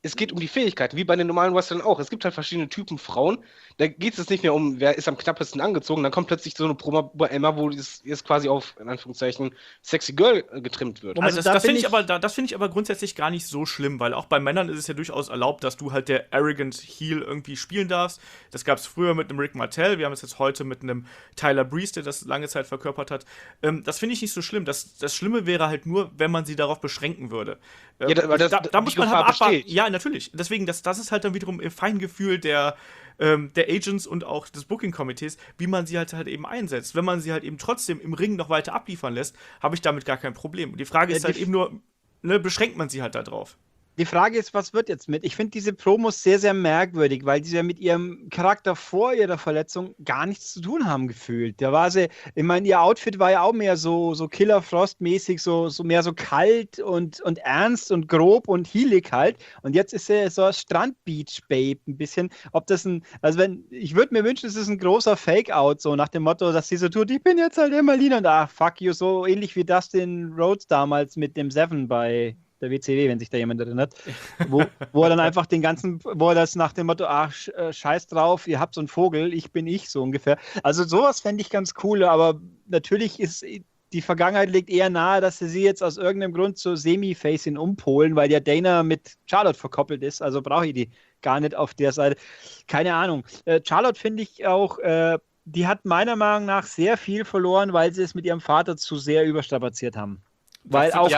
es geht um die Fähigkeiten, wie bei den normalen Wrestlern auch. Es gibt halt verschiedene Typen Frauen. Da geht es jetzt nicht mehr um, wer ist am knappesten angezogen. Dann kommt plötzlich so eine Promo bei Emma, wo es jetzt quasi auf, in Anführungszeichen, Sexy Girl getrimmt wird. Moment, das finde ich aber grundsätzlich gar nicht so schlimm, weil auch bei Männern ist es ja durchaus erlaubt, dass du halt der arrogant Heel irgendwie spielen darfst. Das gab es früher mit einem Rick Martel, wir haben es jetzt heute mit einem Tyler Breeze, der das lange Zeit verkörpert hat. Das finde ich nicht so schlimm. Das Schlimme wäre halt nur, wenn man sie darauf beschränken würde. Ja, da muss man halt abwarten. besteht. Ja, natürlich. Deswegen, das ist halt dann wiederum im Feingefühl der Agents und auch des Booking-Komitees, wie man sie halt eben einsetzt. Wenn man sie halt eben trotzdem im Ring noch weiter abliefern lässt, habe ich damit gar kein Problem. Und die Frage ist halt eben nur, beschränkt man sie halt da drauf? Die Frage ist, was wird jetzt mit? Ich finde diese Promos sehr, sehr merkwürdig, weil die ja mit ihrem Charakter vor ihrer Verletzung gar nichts zu tun haben gefühlt. Da war sie, ich meine, ihr Outfit war ja auch mehr so Killer Frost-mäßig, so mehr so kalt und ernst und grob und heelig halt. Und jetzt ist sie so ein Strand-Beach-Babe ein bisschen. Ich würde mir wünschen, es ist ein großer Fake-Out, so nach dem Motto, dass sie so tut, ich bin jetzt halt Emmalina und fuck you, so ähnlich wie Dustin Rhodes damals mit dem Seven bei der WCW, wenn sich da jemand erinnert, wo er dann einfach wo er das nach dem Motto, scheiß drauf, ihr habt so einen Vogel, ich bin ich, so ungefähr. Also sowas fände ich ganz cool, aber natürlich ist die Vergangenheit liegt eher nahe, dass sie jetzt aus irgendeinem Grund zur Semi-Facing umpolen, weil ja Dana mit Charlotte verkoppelt ist, also brauche ich die gar nicht auf der Seite. Keine Ahnung. Charlotte finde ich auch, die hat meiner Meinung nach sehr viel verloren, weil sie es mit ihrem Vater zu sehr überstrapaziert haben. Weil auch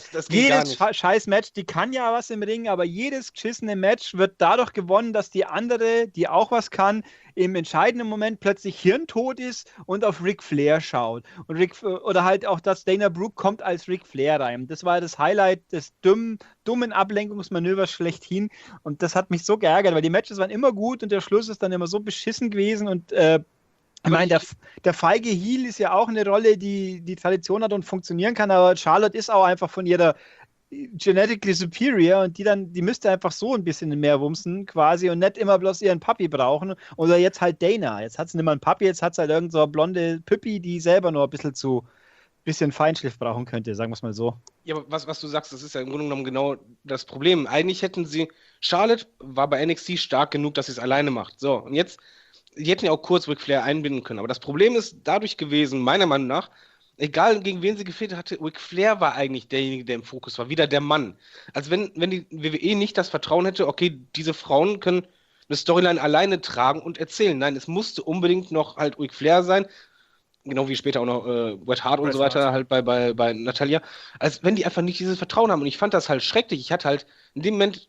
jedes scheiß Match, die kann ja was im Ring, aber jedes geschissene Match wird dadurch gewonnen, dass die andere, die auch was kann, im entscheidenden Moment plötzlich hirntot ist und auf Ric Flair schaut. Oder halt auch, dass Dana Brooke kommt als Ric Flair rein. Das war das Highlight des dummen Ablenkungsmanövers schlechthin. Und das hat mich so geärgert, weil die Matches waren immer gut und der Schluss ist dann immer so beschissen gewesen und ich meine, der feige Heel ist ja auch eine Rolle, die Tradition hat und funktionieren kann, aber Charlotte ist auch einfach von ihrer genetically superior und die müsste einfach so ein bisschen mehr wumsen quasi und nicht immer bloß ihren Papi brauchen. Oder jetzt halt Dana. Jetzt hat sie nicht mal einen Papi, jetzt hat sie halt irgend so eine blonde Püppi, die selber nur ein bisschen Feinschliff brauchen könnte, sagen wir es mal so. Ja, aber was du sagst, das ist ja im Grunde genommen genau das Problem. Eigentlich Charlotte war bei NXT stark genug, dass sie es alleine macht. So, und jetzt die hätten ja auch kurz Ric Flair einbinden können. Aber das Problem ist dadurch gewesen, meiner Meinung nach, egal gegen wen sie gefehlt hatte, Ric Flair war eigentlich derjenige, der im Fokus war. Wieder der Mann. Als wenn die WWE nicht das Vertrauen hätte, okay, diese Frauen können eine Storyline alleine tragen und erzählen. Nein, es musste unbedingt noch halt Ric Flair sein. Genau wie später auch noch Bret Hart und so weiter, halt bei Natalia. Als wenn die einfach nicht dieses Vertrauen haben. Und ich fand das halt schrecklich. Ich hatte halt in dem Moment,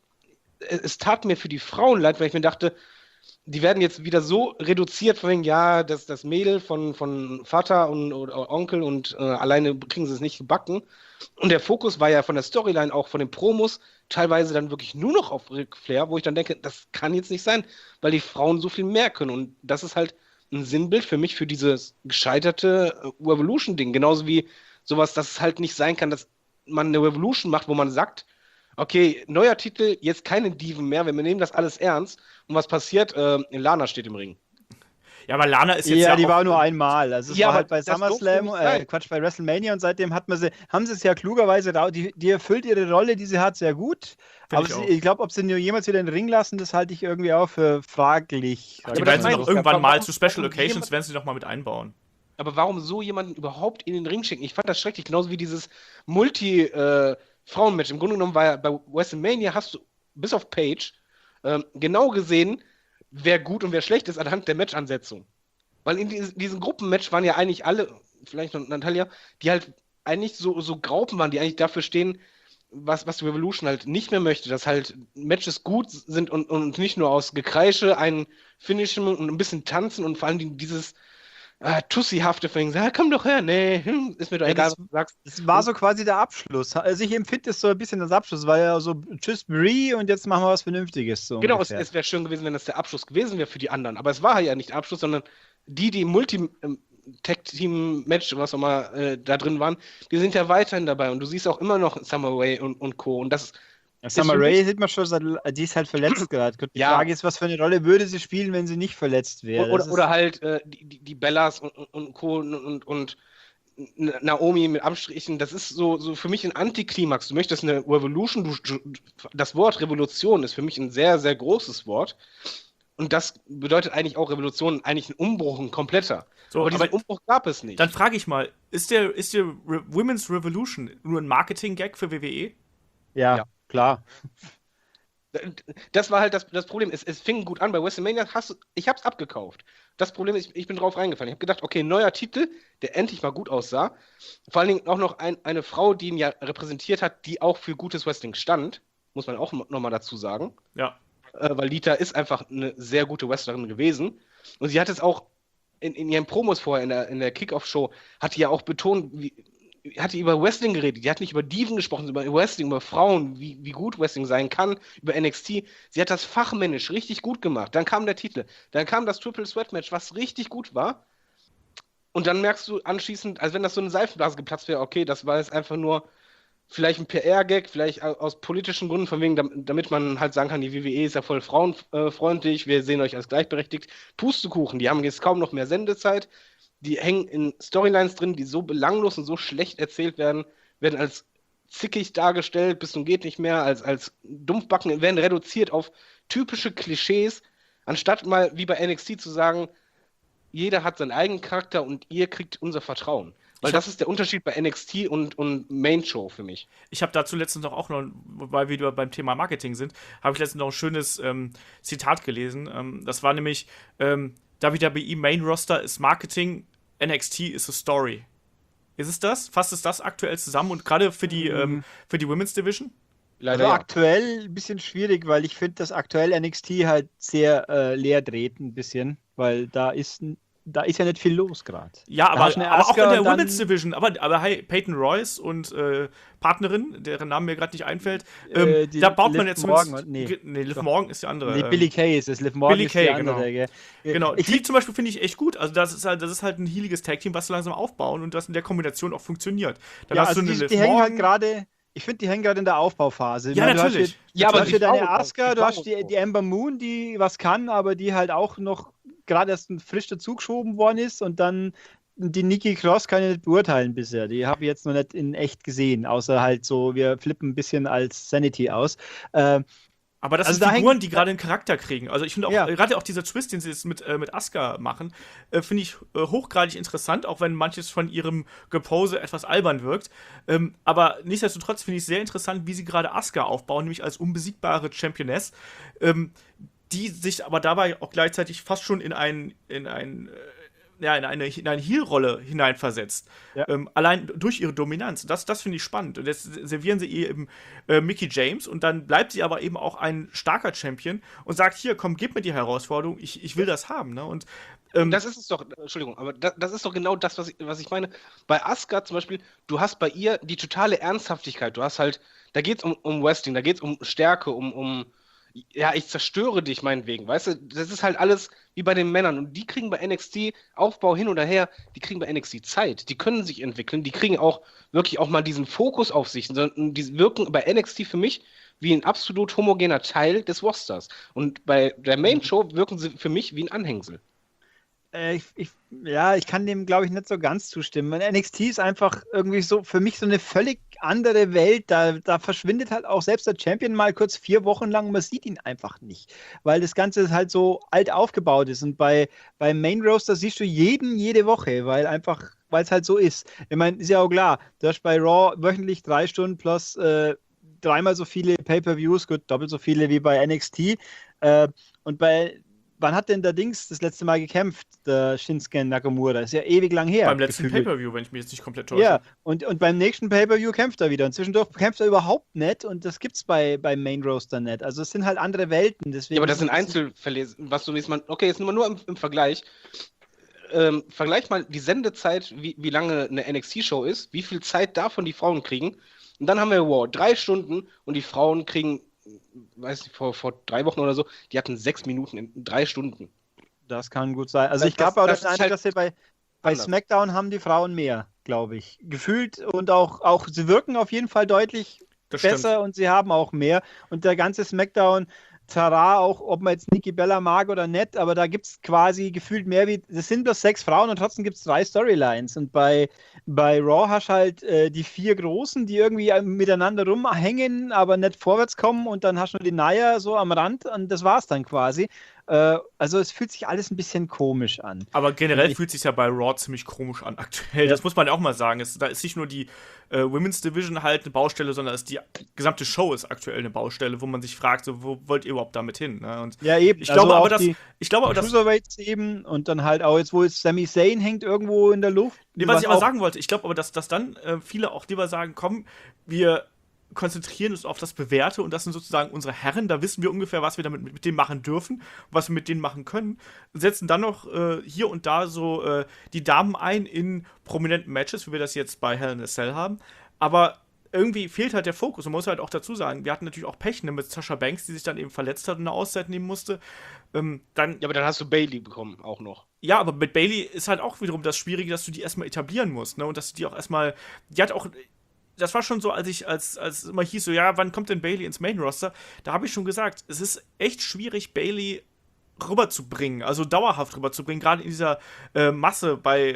es tat mir für die Frauen leid, weil ich mir dachte, die werden jetzt wieder so reduziert, von wegen, ja, das Mädel von Vater oder Onkel und alleine kriegen sie es nicht gebacken. Und der Fokus war ja von der Storyline, auch von den Promos, teilweise dann wirklich nur noch auf Ric Flair, wo ich dann denke, das kann jetzt nicht sein, weil die Frauen so viel mehr können. Und das ist halt ein Sinnbild für mich für dieses gescheiterte Revolution-Ding. Genauso wie sowas, dass es halt nicht sein kann, dass man eine Revolution macht, wo man sagt, okay, neuer Titel, jetzt keine Diven mehr, wir nehmen das alles ernst. Und was passiert? Lana steht im Ring. Ja, aber Lana ist jetzt ja die war nur einmal. Also es war halt bei SummerSlam, bei WrestleMania und seitdem haben sie es ja klugerweise, die erfüllt ihre Rolle, die sie hat, sehr gut. Aber ich glaube, ob sie nur jemals wieder in den Ring lassen, das halte ich irgendwie auch für fraglich. Die werden sie doch irgendwann mal zu Special Occasions, werden sie doch mal mit einbauen. Aber warum so jemanden überhaupt in den Ring schicken? Ich fand das schrecklich, genauso wie dieses Frauenmatch. Im Grunde genommen war ja bei WrestleMania hast du bis auf Page genau gesehen, wer gut und wer schlecht ist anhand der Matchansetzung. Weil in diesem Gruppenmatch waren ja eigentlich alle, vielleicht noch Natalia, die halt eigentlich so Graupen waren, die eigentlich dafür stehen, was die Revolution halt nicht mehr möchte, dass halt Matches gut sind und nicht nur aus Gekreische, ein Finishen und ein bisschen tanzen und vor allem dieses tussihafte Fing, komm doch her, nee, ist mir doch egal, was du sagst. Das war so quasi der Abschluss. Also ich empfinde es so ein bisschen das Abschluss, weil ja so, tschüss Brie und jetzt machen wir was Vernünftiges. So genau, es wäre schön gewesen, wenn das der Abschluss gewesen wäre für die anderen, aber es war ja nicht der Abschluss, sondern die im Multi-Tag-Team-Match, was auch mal da drin waren, die sind ja weiterhin dabei und du siehst auch immer noch Summer Rae und Co. Und das Summer Rae sieht man schon, die ist halt verletzt gerade. Die Frage ist, was für eine Rolle würde sie spielen, wenn sie nicht verletzt wäre? Oder halt die Bellas und Co. und Naomi mit Abstrichen, das ist so für mich ein Antiklimax. Du möchtest eine Revolution, das Wort Revolution ist für mich ein sehr, sehr großes Wort. Und das bedeutet eigentlich auch Revolution, eigentlich ein Umbruch, ein kompletter. So, aber diesen Umbruch gab es nicht. Dann frage ich mal, ist der Women's Revolution nur ein Marketing-Gag für WWE? Ja, klar. Das war halt das Problem. Es fing gut an. Bei WrestleMania ich hab's abgekauft. Das Problem ist, ich bin drauf reingefallen. Ich habe gedacht, okay, neuer Titel, der endlich mal gut aussah. Vor allen Dingen auch noch eine Frau, die ihn ja repräsentiert hat, die auch für gutes Wrestling stand. Muss man auch nochmal dazu sagen. Ja. Weil Lita ist einfach eine sehr gute Wrestlerin gewesen. Und sie hat es auch in ihren Promos vorher, in der Kickoff-Show, hat die ja auch betont, hat die über Wrestling geredet. Die hat nicht über Diven gesprochen, über Wrestling, über Frauen, wie gut Wrestling sein kann, über NXT. Sie hat das fachmännisch richtig gut gemacht. Dann kam der Titel. Dann kam das Triple Threat Match, was richtig gut war. Und dann merkst du anschließend, als wenn das so eine Seifenblase geplatzt wäre, okay, das war jetzt einfach nur vielleicht ein PR-Gag, vielleicht aus politischen Gründen, von wegen, damit man halt sagen kann, die WWE ist ja voll frauenfreundlich, wir sehen euch als gleichberechtigt. Pustekuchen, die haben jetzt kaum noch mehr Sendezeit. Die hängen in Storylines drin, die so belanglos und so schlecht erzählt werden als zickig dargestellt, bis zum geht nicht mehr, als Dumpfbacken, werden reduziert auf typische Klischees, anstatt mal wie bei NXT zu sagen, jeder hat seinen eigenen Charakter und ihr kriegt unser Vertrauen. Weil das ist der Unterschied bei NXT und Main Show für mich. Ich habe dazu letztens auch noch, weil wir beim Thema Marketing sind, habe ich letztens noch ein schönes Zitat gelesen. Das war nämlich WWE Main Roster ist Marketing, NXT ist a Story. Ist es das? Fasst es das aktuell zusammen und gerade für die Women's Division? Leider Also ja. aktuell ein bisschen schwierig, weil ich finde, dass aktuell NXT halt sehr leer dreht ein bisschen, weil da ist ja nicht viel los gerade. Ja, aber auch in der Women's Division. Aber hey, Peyton Royce und Partnerin, deren Name mir gerade nicht einfällt, da baut man jetzt zumindest... Liv Morgan ist die andere. Nee, Billie Kay ist es. Liv Morgan Billie ist Kay, die andere. genau. Genau, die zum Beispiel finde ich echt gut. Also das ist halt ein healiges Tag-Team, was sie langsam aufbauen und das in der Kombination auch funktioniert. Dann ja, hast also du eine die Liv hängen halt Morgan. gerade... Ich finde, die hängen gerade in der Aufbauphase. Ja, natürlich. Du hast hier deine Frau- Asuka, die du hast Frau- die Ember Moon, die was kann, aber die halt auch noch gerade erst frisch dazugeschoben worden ist und dann die Nikki Cross kann ich nicht beurteilen bisher. Die habe ich jetzt noch nicht in echt gesehen, außer halt so, wir flippen ein bisschen als Sanity aus. Aber das Also sind da Figuren, die gerade einen Charakter kriegen. Also ich finde auch, Ja. gerade auch dieser Twist, den sie jetzt mit Asuka machen, finde ich hochgradig interessant, auch wenn manches von ihrem Gepose etwas albern wirkt. Aber nichtsdestotrotz finde ich sehr interessant, wie sie gerade Asuka aufbauen, nämlich als unbesiegbare Championess, die sich aber dabei auch gleichzeitig fast schon in eine Heel-Rolle hineinversetzt. Ja. Allein durch ihre Dominanz. Das finde ich spannend. Und jetzt servieren sie ihr eben Mickie James und dann bleibt sie aber eben auch ein starker Champion und sagt, hier, komm, gib mir die Herausforderung, ich will das haben. Ne? Und Das ist es doch, Entschuldigung, aber das ist doch genau das, was ich meine. Bei Asuka zum Beispiel, du hast bei ihr die totale Ernsthaftigkeit. Du hast halt, da geht es um Wrestling, da geht es um Stärke, ja, ich zerstöre dich meinetwegen, weißt du? Das ist halt alles wie bei den Männern. Und die kriegen bei NXT Aufbau hin oder her, die kriegen bei NXT Zeit. Die können sich entwickeln, die kriegen auch wirklich auch mal diesen Fokus auf sich. Die wirken bei NXT für mich wie ein absolut homogener Teil des Rosters. Und bei der Main Show wirken sie für mich wie ein Anhängsel. Ich kann dem, glaube ich, nicht so ganz zustimmen. NXT ist einfach irgendwie so für mich so eine völlig andere Welt. Da verschwindet halt auch selbst der Champion mal kurz 4 Wochen lang. Man sieht ihn einfach nicht, weil das Ganze halt so alt aufgebaut ist. Und beim Main Roster siehst du jede Woche, weil es halt so ist. Ich meine, ist ja auch klar, du hast bei Raw wöchentlich 3 Stunden plus 3-mal so viele Pay-Per-Views, gut, doppelt so viele wie bei NXT. Und wann hat denn der Dings das letzte Mal gekämpft, der Shinsuke Nakamura? Das ist ja ewig lang her. beim letzten Pay-Per-View, wenn ich mich jetzt nicht komplett täusche. Ja, und beim nächsten Pay-Per-View kämpft er wieder. Und zwischendurch kämpft er überhaupt nicht. Und das gibt's beim Main Roster nicht. Also es sind halt andere Welten. Deswegen Ja, aber das sind Einzelfälle, was du nächstes Mal. Okay, jetzt nur im Vergleich. Vergleich mal die Sendezeit, wie lange eine NXT-Show ist, wie viel Zeit davon die Frauen kriegen. Und dann haben wir Raw, 3 Stunden und die Frauen kriegen, weiß nicht, vor 3 Wochen oder so, die hatten 6 Minuten in 3 Stunden. Das kann gut sein. Also ich glaube auch, das dass ist halt sie bei anders. SmackDown haben die Frauen mehr, glaube ich. Gefühlt und auch sie wirken auf jeden Fall deutlich Das besser stimmt. und sie haben auch mehr. Und der ganze SmackDown, Tara, auch ob man jetzt Nikki Bella mag oder nicht, aber da gibt es quasi gefühlt mehr wie, das sind bloß 6 Frauen und trotzdem gibt es 3 Storylines. Und bei Raw hast du halt die 4 Großen, die irgendwie miteinander rumhängen, aber nicht vorwärts kommen, und dann hast du nur die Nia so am Rand und das war's dann quasi. Also es fühlt sich alles ein bisschen komisch an. Aber generell fühlt sich ja bei Raw ziemlich komisch an aktuell. Das muss man ja auch mal sagen. Da ist nicht nur die Women's Division halt eine Baustelle, sondern die gesamte Show ist aktuell eine Baustelle, wo man sich fragt, so, wo wollt ihr überhaupt damit hin? Ne? Und ja, eben. Ich glaube aber, dass Cruiserweights eben, und dann halt auch jetzt, wo jetzt Sami Zayn hängt irgendwo in der Luft. Nee, was ich aber sagen wollte, ich glaube aber, dass dann viele auch lieber sagen, komm, wir konzentrieren uns auf das Bewährte, und das sind sozusagen unsere Herren, da wissen wir ungefähr, was wir damit mit denen machen dürfen, was wir mit denen machen können, setzen dann noch hier und da so die Damen ein in prominenten Matches, wie wir das jetzt bei Hell in a Cell haben, aber irgendwie fehlt halt der Fokus. Man muss halt auch dazu sagen, wir hatten natürlich auch Pech mit Sasha Banks, die sich dann eben verletzt hat und eine Auszeit nehmen musste. Ja, aber dann hast du Bayley bekommen, auch noch. Ja, aber mit Bayley ist halt auch wiederum das Schwierige, dass du die erstmal etablieren musst, ne? Und dass du die auch erstmal, die hat auch, das war schon so, als immer hieß so, ja, wann kommt denn Bayley ins Main-Roster? Da habe ich schon gesagt, es ist echt schwierig, Bayley rüberzubringen, also dauerhaft rüberzubringen, gerade in dieser Masse bei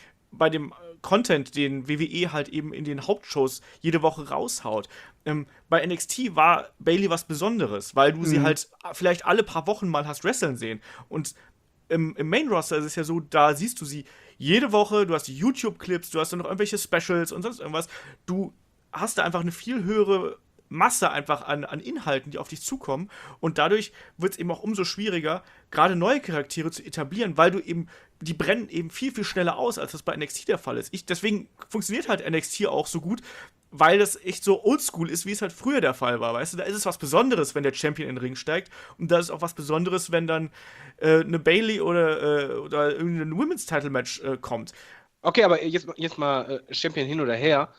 dem Content, den WWE halt eben in den Hauptshows jede Woche raushaut. Bei NXT war Bayley was Besonderes, weil du sie halt vielleicht alle paar Wochen mal hast wresteln sehen. Und im Main-Roster ist es ja so, da siehst du sie jede Woche, du hast die YouTube-Clips, du hast dann noch irgendwelche Specials und sonst irgendwas. Du hast da einfach eine viel höhere Masse einfach an Inhalten, die auf dich zukommen, und dadurch wird es eben auch umso schwieriger, gerade neue Charaktere zu etablieren, weil du eben, die brennen eben viel, viel schneller aus, als das bei NXT der Fall ist. Deswegen funktioniert halt NXT auch so gut, weil das echt so oldschool ist, wie es halt früher der Fall war, weißt du, da ist es was Besonderes, wenn der Champion in den Ring steigt, und da ist auch was Besonderes, wenn dann eine Bayley oder irgendein Women's Title Match kommt. Okay, aber jetzt mal Champion hin oder her,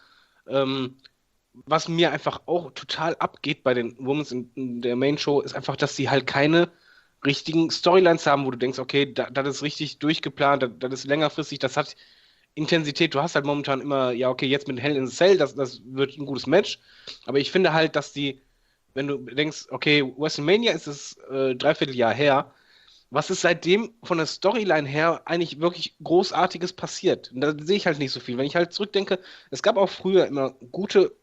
was mir einfach auch total abgeht bei den Women's in der Main Show, ist einfach, dass sie halt keine richtigen Storylines haben, wo du denkst, okay, das ist richtig durchgeplant, das ist längerfristig, das hat Intensität. Du hast halt momentan immer, ja, okay, jetzt mit Hell in a Cell, das wird ein gutes Match, aber ich finde halt, dass wenn du denkst, okay, WrestleMania ist es 3/4 Jahr her, was ist seitdem von der Storyline her eigentlich wirklich Großartiges passiert? Und da sehe ich halt nicht so viel. Wenn ich halt zurückdenke, es gab auch früher immer gute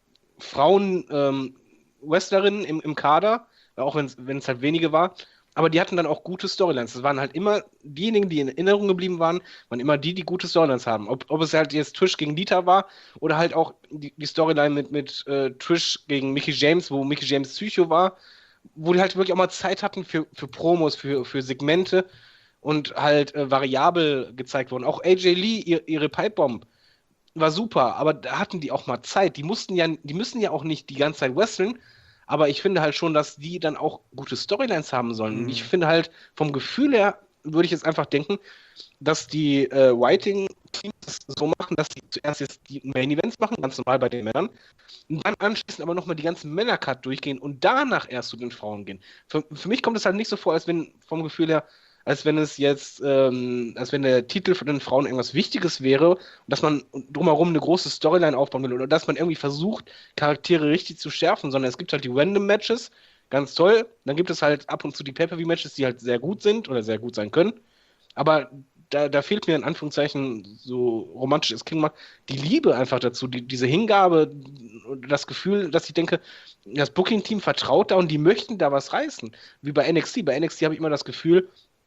Frauen-Wrestlerinnen im Kader, auch wenn es halt wenige war, aber die hatten dann auch gute Storylines. Das waren halt immer diejenigen, die in Erinnerung geblieben waren immer die gute Storylines haben. Ob es halt jetzt Trish gegen Lita war oder halt auch die Storyline mit Trish gegen Mickie James, wo Mickie James Psycho war, wo die halt wirklich auch mal Zeit hatten für Promos, für Segmente und halt variabel gezeigt wurden. Auch AJ Lee, ihre Pipebomb war super, aber da hatten die auch mal Zeit. Die müssen ja auch nicht die ganze Zeit wresteln, aber ich finde halt schon, dass die dann auch gute Storylines haben sollen. Und ich finde halt, vom Gefühl her würde ich jetzt einfach denken, dass die Writing-Teams das so machen, dass sie zuerst jetzt die Main-Events machen, ganz normal bei den Männern, und dann anschließend aber nochmal die ganzen Männer-Cut durchgehen und danach erst zu den Frauen gehen. Für mich kommt es halt nicht so vor, als wenn vom Gefühl her, als wenn es jetzt, als wenn der Titel von den Frauen irgendwas Wichtiges wäre und dass man drumherum eine große Storyline aufbauen will oder dass man irgendwie versucht, Charaktere richtig zu schärfen, sondern es gibt halt die Random-Matches, ganz toll, dann gibt es halt ab und zu die Pay-Per-View-Matches, die halt sehr gut sind oder sehr gut sein können, aber da fehlt mir in Anführungszeichen, so romantisch es klingt, die Liebe einfach dazu, diese Hingabe, das Gefühl, dass ich denke, das Booking-Team vertraut da und die möchten da was reißen. Wie bei NXT. Bei NXT habe ich immer das Gefühl,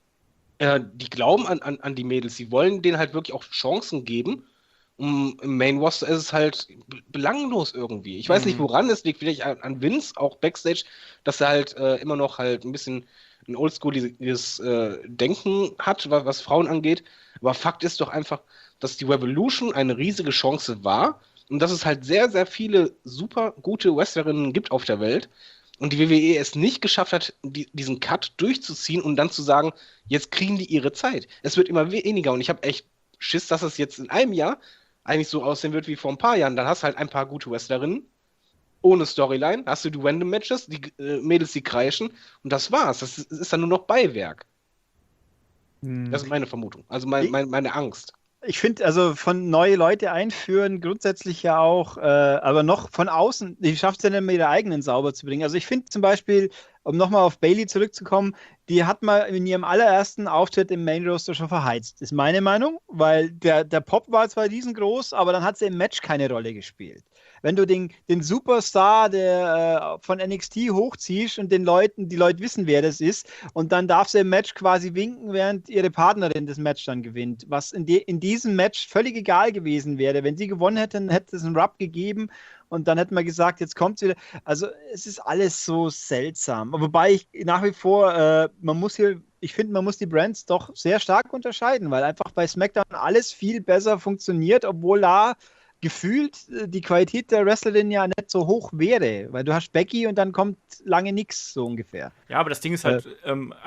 die glauben an die Mädels, die wollen denen halt wirklich auch Chancen geben. Im Main Roster ist es halt belanglos irgendwie. Ich weiß nicht, woran es liegt, vielleicht an Vince, auch Backstage, dass er halt immer noch halt ein bisschen ein oldschooliges Denken hat, was Frauen angeht. Aber Fakt ist doch einfach, dass die Revolution eine riesige Chance war und dass es halt sehr, sehr viele super gute Wrestlerinnen gibt auf der Welt und die WWE es nicht geschafft hat, diesen Cut durchzuziehen und dann zu sagen, jetzt kriegen die ihre Zeit. Es wird immer weniger und ich habe echt Schiss, dass es jetzt in einem Jahr eigentlich so aussehen wird wie vor ein paar Jahren. Dann hast du halt ein paar gute Wrestlerinnen ohne Storyline, hast du die Random Matches, die Mädels, die kreischen und das war's. Das ist dann nur noch Beiwerk. Das ist meine Vermutung, also meine Angst. Ich finde, also von neue Leute einführen, grundsätzlich ja auch, aber noch von außen, die schafft es ja nicht mehr, ihre eigenen sauber zu bringen. Also ich finde zum Beispiel, um nochmal auf Bayley zurückzukommen, die hat mal in ihrem allerersten Auftritt im Main Roster schon verheizt. Ist meine Meinung, weil der Pop war zwar riesengroß, aber dann hat sie im Match keine Rolle gespielt. Wenn du den Superstar von NXT hochziehst und die Leute wissen, wer das ist, und dann darf sie im Match quasi winken, während ihre Partnerin das Match dann gewinnt, was in diesem Match völlig egal gewesen wäre. Wenn sie gewonnen hätten, hätte es einen Rub gegeben und dann hätte man gesagt, jetzt kommt sie wieder. Also es ist alles so seltsam. Wobei ich nach wie vor, ich finde, man muss die Brands doch sehr stark unterscheiden, weil einfach bei SmackDown alles viel besser funktioniert, obwohl da gefühlt die Qualität der Wrestlerin ja nicht so hoch wäre, weil du hast Becky und dann kommt lange nichts, so ungefähr. Ja, aber das Ding ist halt,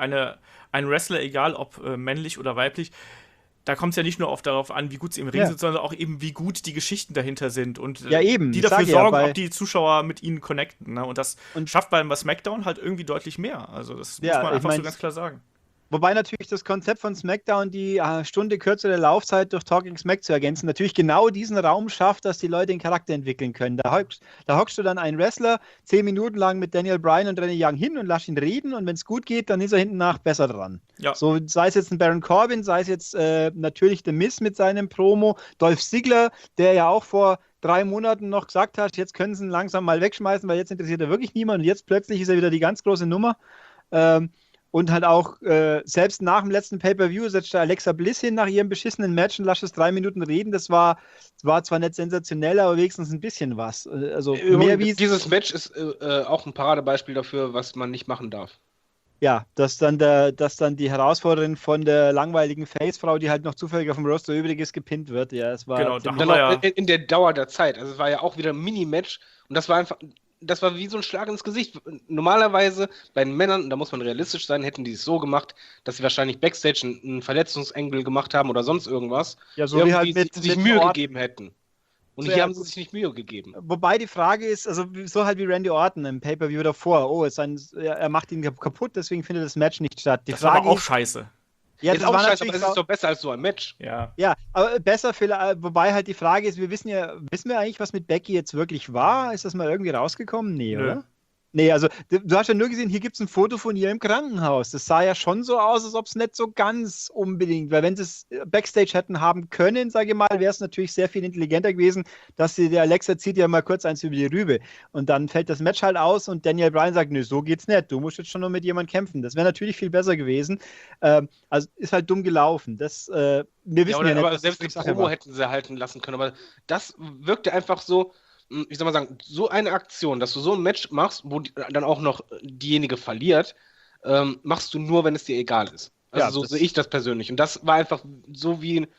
ein Wrestler, egal ob männlich oder weiblich, da kommt es ja nicht nur darauf an, wie gut sie im Ring sind, sondern auch eben, wie gut die Geschichten dahinter sind und die dafür sorgen, ob die Zuschauer mit ihnen connecten. Ne? Und das schafft bei SmackDown halt irgendwie deutlich mehr. Also das muss man einfach so ganz klar sagen. Wobei natürlich das Konzept von SmackDown, die Stunde kürzere Laufzeit durch Talking Smack zu ergänzen, natürlich genau diesen Raum schafft, dass die Leute den Charakter entwickeln können. Da hockst du dann einen Wrestler 10 Minuten lang mit Daniel Bryan und Renee Young hin und lass ihn reden und wenn es gut geht, dann ist er hinten nach besser dran. Ja. So, sei es jetzt ein Baron Corbin, sei es jetzt natürlich The Miz mit seinem Promo, Dolph Ziggler, der ja auch vor 3 Monaten noch gesagt hat, jetzt können sie ihn langsam mal wegschmeißen, weil jetzt interessiert er wirklich niemand und jetzt plötzlich ist er wieder die ganz große Nummer. Und halt auch, selbst nach dem letzten Pay-Per-View setzt da Alexa Bliss hin nach ihrem beschissenen Match und lasst es 3 Minuten reden. Das war zwar nicht sensationell, aber wenigstens ein bisschen was. Also dieses Match ist auch ein Paradebeispiel dafür, was man nicht machen darf. Ja, dass dann die Herausforderin von der langweiligen Face-Frau, die halt noch zufällig auf dem Roster übrig ist, gepinnt wird. Ja, es war genau, in der Dauer der Zeit. Also es war ja auch wieder ein Mini-Match und das war wie so ein Schlag ins Gesicht. Normalerweise bei den Männern, da muss man realistisch sein, hätten die es so gemacht, dass sie wahrscheinlich Backstage einen Verletzungsengel gemacht haben oder sonst irgendwas. Ja, so wie halt sich Mühe gegeben hätten. Und so, hier haben sie sich nicht Mühe gegeben. Wobei die Frage ist, also so halt wie Randy Orton im Pay-Per-View davor. Er macht ihn kaputt, deswegen findet das Match nicht statt. Das war aber auch scheiße. Ja, ist auch scheiße, aber es ist doch besser als so ein Match. Ja, aber besser, wobei halt die Frage ist, wissen wir eigentlich, was mit Becky jetzt wirklich war? Ist das mal irgendwie rausgekommen? Nee, oder? Nee, also du hast ja nur gesehen, hier gibt es ein Foto von ihr im Krankenhaus. Das sah ja schon so aus, als ob es nicht so ganz unbedingt, weil wenn sie es Backstage hätten haben können, sage ich mal, wäre es natürlich sehr viel intelligenter gewesen, dass der Alexa zieht ja mal kurz eins über die Rübe und dann fällt das Match halt aus und Daniel Bryan sagt, nö, so geht's nicht, du musst jetzt schon nur mit jemandem kämpfen. Das wäre natürlich viel besser gewesen. Also ist halt dumm gelaufen. Wir wissen ja nicht, aber selbst die Promo hätten sie halten lassen können, aber das wirkte einfach so, ich soll mal sagen, so eine Aktion, dass du so ein Match machst, wo dann auch noch diejenige verliert, machst du nur, wenn es dir egal ist. Also ja, so sehe ich das persönlich. Und das war einfach so wie,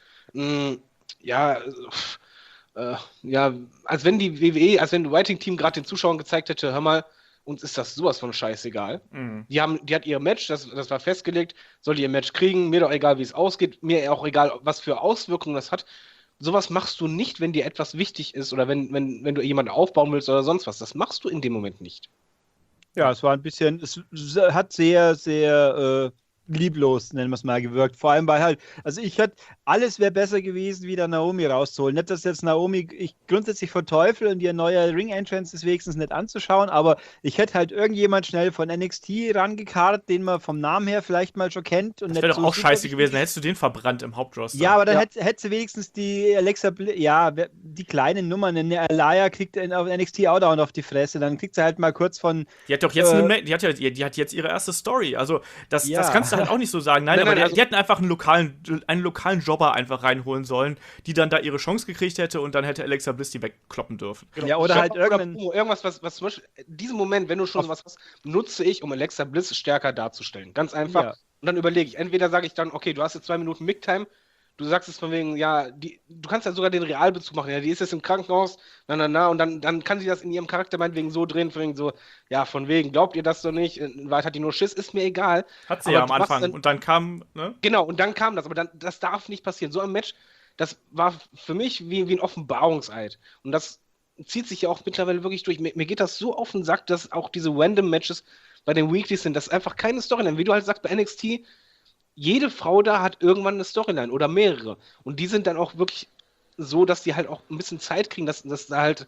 als wenn die WWE, als wenn das Writing-Team gerade den Zuschauern gezeigt hätte, hör mal, uns ist das sowas von scheißegal. Mhm. Die hat ihr Match, das war festgelegt, soll die ihr Match kriegen, mir doch egal, wie es ausgeht, mir auch egal, was für Auswirkungen das hat. Sowas machst du nicht, wenn dir etwas wichtig ist oder wenn du jemanden aufbauen willst oder sonst was. Das machst du in dem Moment nicht. Ja, es hat sehr, sehr lieblos, nennen wir es mal, gewirkt. Vor allem, weil halt, also alles wäre besser gewesen, wieder Naomi rauszuholen. Nicht, dass jetzt Naomi ich grundsätzlich verteufel und ihr neuer Ring-Entrance ist wenigstens nicht anzuschauen, aber ich hätte halt irgendjemand schnell von NXT rangekarrt, den man vom Namen her vielleicht mal schon kennt. Und das wäre doch auch scheiße gewesen, dann hättest du den verbrannt im Hauptroster. Ja, aber dann hätte sie wenigstens die Alexa, die kleinen Nummern, eine Alaya kriegt auf NXT auch dauernd auf die Fresse, dann kriegt sie halt mal kurz von... Die hat doch jetzt die hat jetzt ihre erste Story, also das kannst du halt auch nicht so sagen. Nein, aber die hätten einfach einen lokalen Jobber einfach reinholen sollen, die dann da ihre Chance gekriegt hätte und dann hätte Alexa Bliss die wegkloppen dürfen. Genau. Ja, oder halt irgendwas, was zum Beispiel, in diesem Moment, wenn du schon was hast, nutze ich, um Alexa Bliss stärker darzustellen. Ganz einfach. Ja. Und dann überlege ich, entweder sage ich dann, okay, du hast jetzt 2 Minuten Mic-Time, du sagst es von wegen, ja, du kannst ja sogar den Realbezug machen, ja, die ist jetzt im Krankenhaus, und dann kann sie das in ihrem Charakter meinetwegen so drehen, von wegen so, ja, von wegen, glaubt ihr das doch nicht, in Wahrheit hat die nur Schiss, ist mir egal. Hat sie ja am Anfang, und dann kam, ne? Genau, und dann kam das, aber das darf nicht passieren. So ein Match, das war für mich wie ein Offenbarungseid. Und das zieht sich ja auch mittlerweile wirklich durch. Mir geht das so auf den Sack, dass auch diese Random-Matches bei den Weeklies sind, das ist einfach keine Storyline. Wie du halt sagst, bei NXT, jede Frau da hat irgendwann eine Storyline oder mehrere. Und die sind dann auch wirklich so, dass die halt auch ein bisschen Zeit kriegen, dass da halt,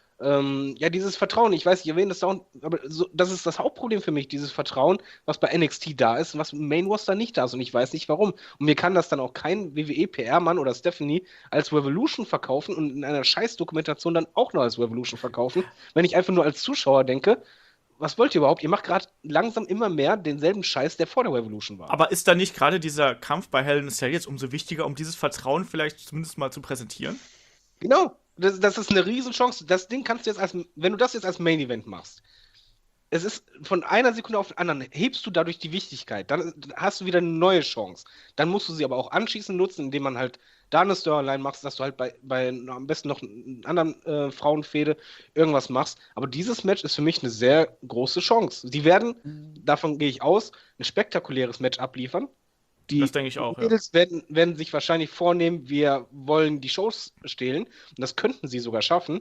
dieses Vertrauen, ich weiß, ich erwähne das dauernd, aber so, das ist das Hauptproblem für mich, dieses Vertrauen, was bei NXT da ist und was im Main Roster nicht da ist und ich weiß nicht warum. Und mir kann das dann auch kein WWE-PR-Mann oder Stephanie als Revolution verkaufen und in einer Scheiß-Dokumentation dann auch noch als Revolution verkaufen, wenn ich einfach nur als Zuschauer denke, was wollt ihr überhaupt? Ihr macht gerade langsam immer mehr denselben Scheiß, der vor der Revolution war. Aber ist da nicht gerade dieser Kampf bei Hell in a Cell jetzt umso wichtiger, um dieses Vertrauen vielleicht zumindest mal zu präsentieren? Genau, das ist eine Riesenchance. Das Ding kannst du jetzt wenn du das jetzt als Main Event machst, es ist von einer Sekunde auf die andere, hebst du dadurch die Wichtigkeit, dann hast du wieder eine neue Chance. Dann musst du sie aber auch anschließend nutzen, indem man halt da eine Storyline machst, dass du halt bei am besten noch einer anderen Frauenfehde irgendwas machst. Aber dieses Match ist für mich eine sehr große Chance. Die werden, davon gehe ich aus, ein spektakuläres Match abliefern. Das denke ich auch, Mädels werden sich wahrscheinlich vornehmen, wir wollen die Shows stehlen. Und das könnten sie sogar schaffen.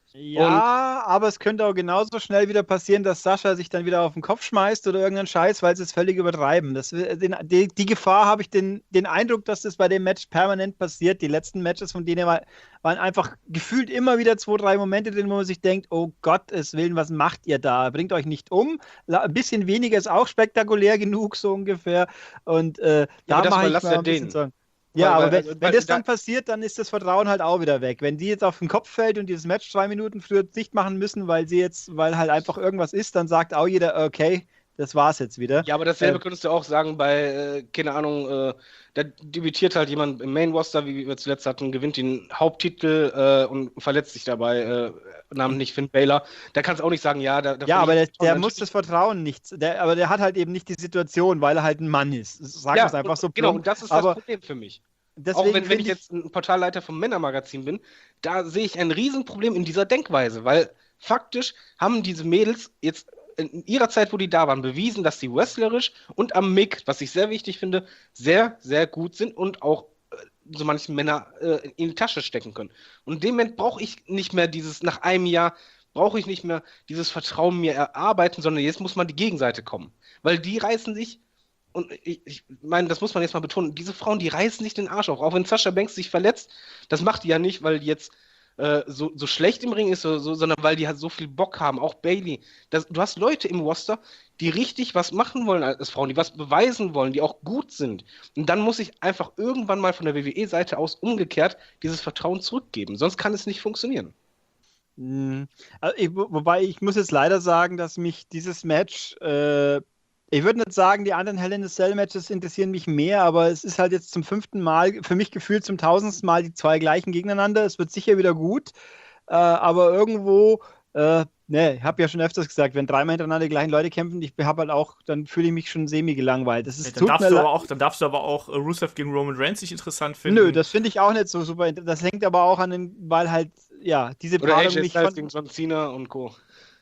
Ja, aber es könnte auch genauso schnell wieder passieren, dass Sascha sich dann wieder auf den Kopf schmeißt oder irgendeinen Scheiß, weil sie es völlig übertreiben. Die Gefahr habe ich den Eindruck, dass das bei dem Match permanent passiert. Die letzten Matches von denen waren einfach gefühlt immer wieder 2, 3 Momente drin, wo man sich denkt, oh Gottes Willen, was macht ihr da? Bringt euch nicht um. Ein bisschen weniger ist auch spektakulär genug, so ungefähr. Und da mache ich mal ein bisschen Sorgen. Ja, aber wenn das dann passiert, dann ist das Vertrauen halt auch wieder weg. Wenn die jetzt auf den Kopf fällt und dieses Match 2 Minuten früher dicht machen müssen, weil halt einfach irgendwas ist, dann sagt auch jeder, okay, das war's jetzt wieder. Ja, aber dasselbe könntest du auch sagen bei, keine Ahnung, da debütiert halt jemand im Main Roster, wie wir zuletzt hatten, gewinnt den Haupttitel und verletzt sich dabei, namentlich Finn Balor. Da kannst du auch nicht sagen, ja, aber der muss das Vertrauen nicht, aber der hat halt eben nicht die Situation, weil er halt ein Mann ist. Sagen wir es einfach so plump. Genau, und das ist das Problem für mich. Auch wenn ich jetzt ein Portalleiter vom Männermagazin bin, da sehe ich ein Riesenproblem in dieser Denkweise, weil faktisch haben diese Mädels jetzt in ihrer Zeit, wo die da waren, bewiesen, dass sie wrestlerisch und am Mic, was ich sehr wichtig finde, sehr, sehr gut sind und auch so manche Männer in die Tasche stecken können. Und in dem Moment brauche ich nicht mehr nach einem Jahr, brauche ich nicht mehr dieses Vertrauen mir erarbeiten, sondern jetzt muss man die Gegenseite kommen. Weil die reißen sich, und ich meine, das muss man jetzt mal betonen, diese Frauen, die reißen sich den Arsch auf. Auch wenn Sasha Banks sich verletzt, das macht die ja nicht, weil die jetzt so schlecht im Ring ist, sondern weil die halt so viel Bock haben. Auch Bayley. Du hast Leute im Roster, die richtig was machen wollen als Frauen, die was beweisen wollen, die auch gut sind. Und dann muss ich einfach irgendwann mal von der WWE-Seite aus umgekehrt dieses Vertrauen zurückgeben. Sonst kann es nicht funktionieren. Also wobei ich muss jetzt leider sagen, dass mich dieses Match, ich würde nicht sagen, die anderen Hell in a Cell Matches interessieren mich mehr, aber es ist halt jetzt zum 5. Mal, für mich gefühlt zum 1000. Mal die 2 gleichen gegeneinander. Es wird sicher wieder gut, aber irgendwo, ich habe ja schon öfters gesagt, wenn 3-mal hintereinander die gleichen Leute kämpfen, dann fühle ich mich schon semi-gelangweilt. Dann darfst du aber auch Rusev gegen Roman Reigns nicht interessant finden. Nö, das finde ich auch nicht so super. Das hängt aber auch weil halt, ja, diese Paarung mich von... gegen John Cena und Co.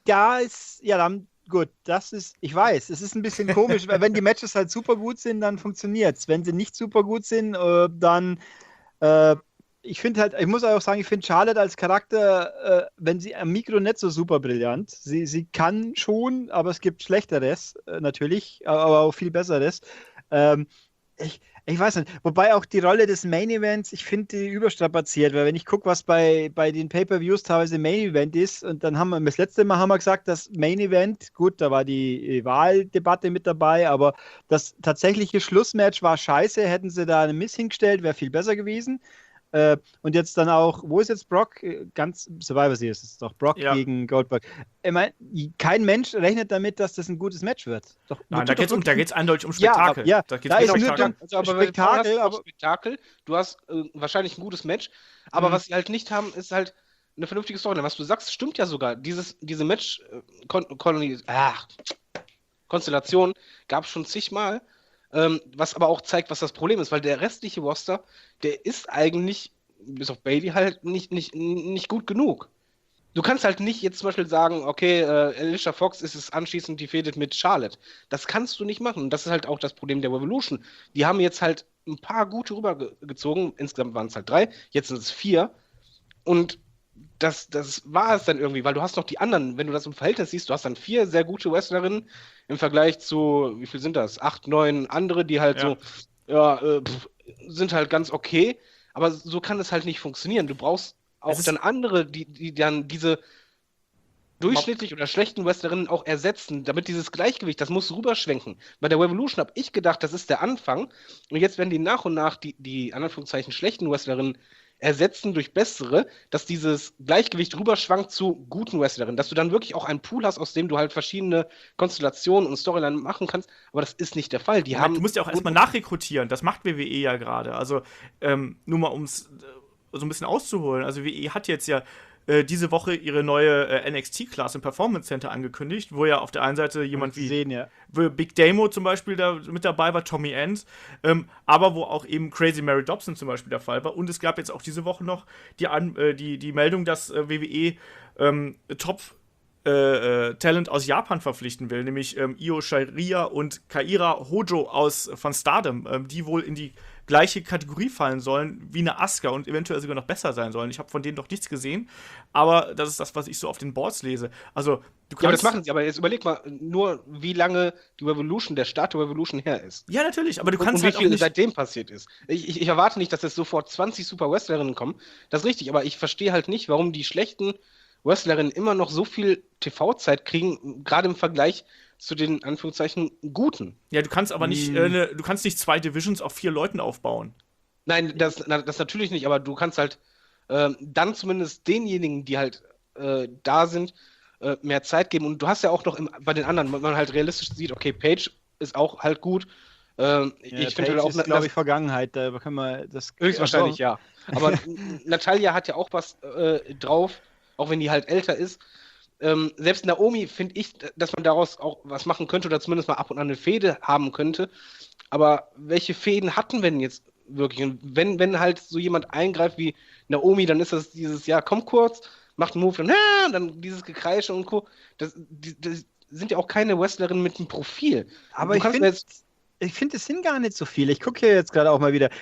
Gut, ich weiß, es ist ein bisschen komisch, weil wenn die Matches halt super gut sind, dann funktioniert es. Wenn sie nicht super gut sind, dann, ich finde halt, ich muss auch sagen, ich finde Charlotte als Charakter, wenn sie am Mikro nicht so super brillant. Sie kann schon, aber es gibt Schlechteres, natürlich, aber auch viel Besseres. Ich weiß nicht, wobei auch die Rolle des Main Events, ich finde die überstrapaziert, weil wenn ich gucke, was bei den Pay-Per-Views teilweise Main Event ist, und dann das letzte Mal haben wir gesagt, das Main Event, gut, da war die Wahldebatte mit dabei, aber das tatsächliche Schlussmatch war scheiße, hätten sie da einen Miss hingestellt, wäre viel besser gewesen. Und jetzt dann auch, wo ist jetzt Brock? Ganz Survivor Series ist es doch, Brock gegen Goldberg. Ich meine, kein Mensch rechnet damit, dass das ein gutes Match wird. Nein, da geht's eindeutig um Spektakel. Ja, da ist nur Spektakel. Spektakel. Du hast wahrscheinlich ein gutes Match, aber was sie halt nicht haben, ist halt eine vernünftige Story. Was du sagst, stimmt ja sogar. Diese Match-Konstellation gab es schon zigmal. Was aber auch zeigt, was das Problem ist, weil der restliche Roster, der ist eigentlich, bis auf Bayley, halt nicht gut genug. Du kannst halt nicht jetzt zum Beispiel sagen, okay, Alicia Fox ist es anschließend die Fehde mit Charlotte. Das kannst du nicht machen. Und das ist halt auch das Problem der Revolution. Die haben jetzt halt ein paar gute rübergezogen, insgesamt waren es halt 3, jetzt sind es 4. Und das war es dann irgendwie, weil du hast noch die anderen, wenn du das im Verhältnis siehst, du hast dann 4 sehr gute Wrestlerinnen im Vergleich zu, wie viel sind das? 8, 9 andere, die halt so sind halt ganz okay, aber so kann es halt nicht funktionieren. Du brauchst auch dann andere, die dann diese durchschnittlich oder schlechten Wrestlerinnen auch ersetzen, damit dieses Gleichgewicht, das muss rüberschwenken. Bei der Revolution habe ich gedacht, das ist der Anfang und jetzt werden die nach und nach die an Anführungszeichen schlechten Wrestlerinnen ersetzen durch bessere, dass dieses Gleichgewicht rüberschwankt zu guten Wrestlerinnen, dass du dann wirklich auch einen Pool hast, aus dem du halt verschiedene Konstellationen und Storylines machen kannst, aber das ist nicht der Fall. Du musst ja auch erstmal nachrekrutieren, das macht WWE ja gerade, also nur mal um es so ein bisschen auszuholen, also WWE hat jetzt ja diese Woche ihre neue NXT-Class im Performance Center angekündigt, wo ja auf der einen Seite jemand wie Big Damo zum Beispiel da mit dabei war, Tommy End, aber wo auch eben Crazy Mary Dobson zum Beispiel der Fall war. Und es gab jetzt auch diese Woche noch die Meldung, dass WWE Top-Talent aus Japan verpflichten will, nämlich Io Shirai und Kaira Hojo von Stardom, die wohl in die gleiche Kategorie fallen sollen wie eine Asuka und eventuell sogar noch besser sein sollen. Ich habe von denen noch nichts gesehen, aber das ist das, was ich so auf den Boards lese. Also, du kannst... Ja, aber das machen sie, aber jetzt überleg mal nur, wie lange der Start der Revolution her ist. Ja, natürlich, aber du kannst und halt wie viel auch nicht... seitdem passiert ist. Ich erwarte nicht, dass jetzt sofort 20 Super Wrestlerinnen kommen, das ist richtig, aber ich verstehe halt nicht, warum die schlechten Wrestlerinnen immer noch so viel TV-Zeit kriegen, gerade im Vergleich zu den Anführungszeichen Guten. Ja, du kannst aber nicht, du kannst nicht 2 Divisions auf 4 Leuten aufbauen. Nein, das natürlich nicht, aber du kannst halt dann zumindest denjenigen, die halt da sind, mehr Zeit geben. Und du hast ja auch noch bei den anderen, wenn man halt realistisch sieht, okay, Paige ist auch halt gut. Ich finde halt auch, glaube ich, Vergangenheit, da können wir das... Höchstwahrscheinlich, ja. Aber Natalia hat ja auch was drauf, auch wenn die halt älter ist. Selbst Naomi finde ich, dass man daraus auch was machen könnte oder zumindest mal ab und an eine Fehde haben könnte. Aber welche Fäden hatten wir denn jetzt wirklich? Und wenn halt so jemand eingreift wie Naomi, dann ist das dieses, ja, komm kurz, macht einen Move, und dann dieses Gekreische und Co. Das sind ja auch keine Wrestlerinnen mit einem Profil. Aber ich finde, es sind gar nicht so viele. Ich gucke hier jetzt gerade auch mal wieder.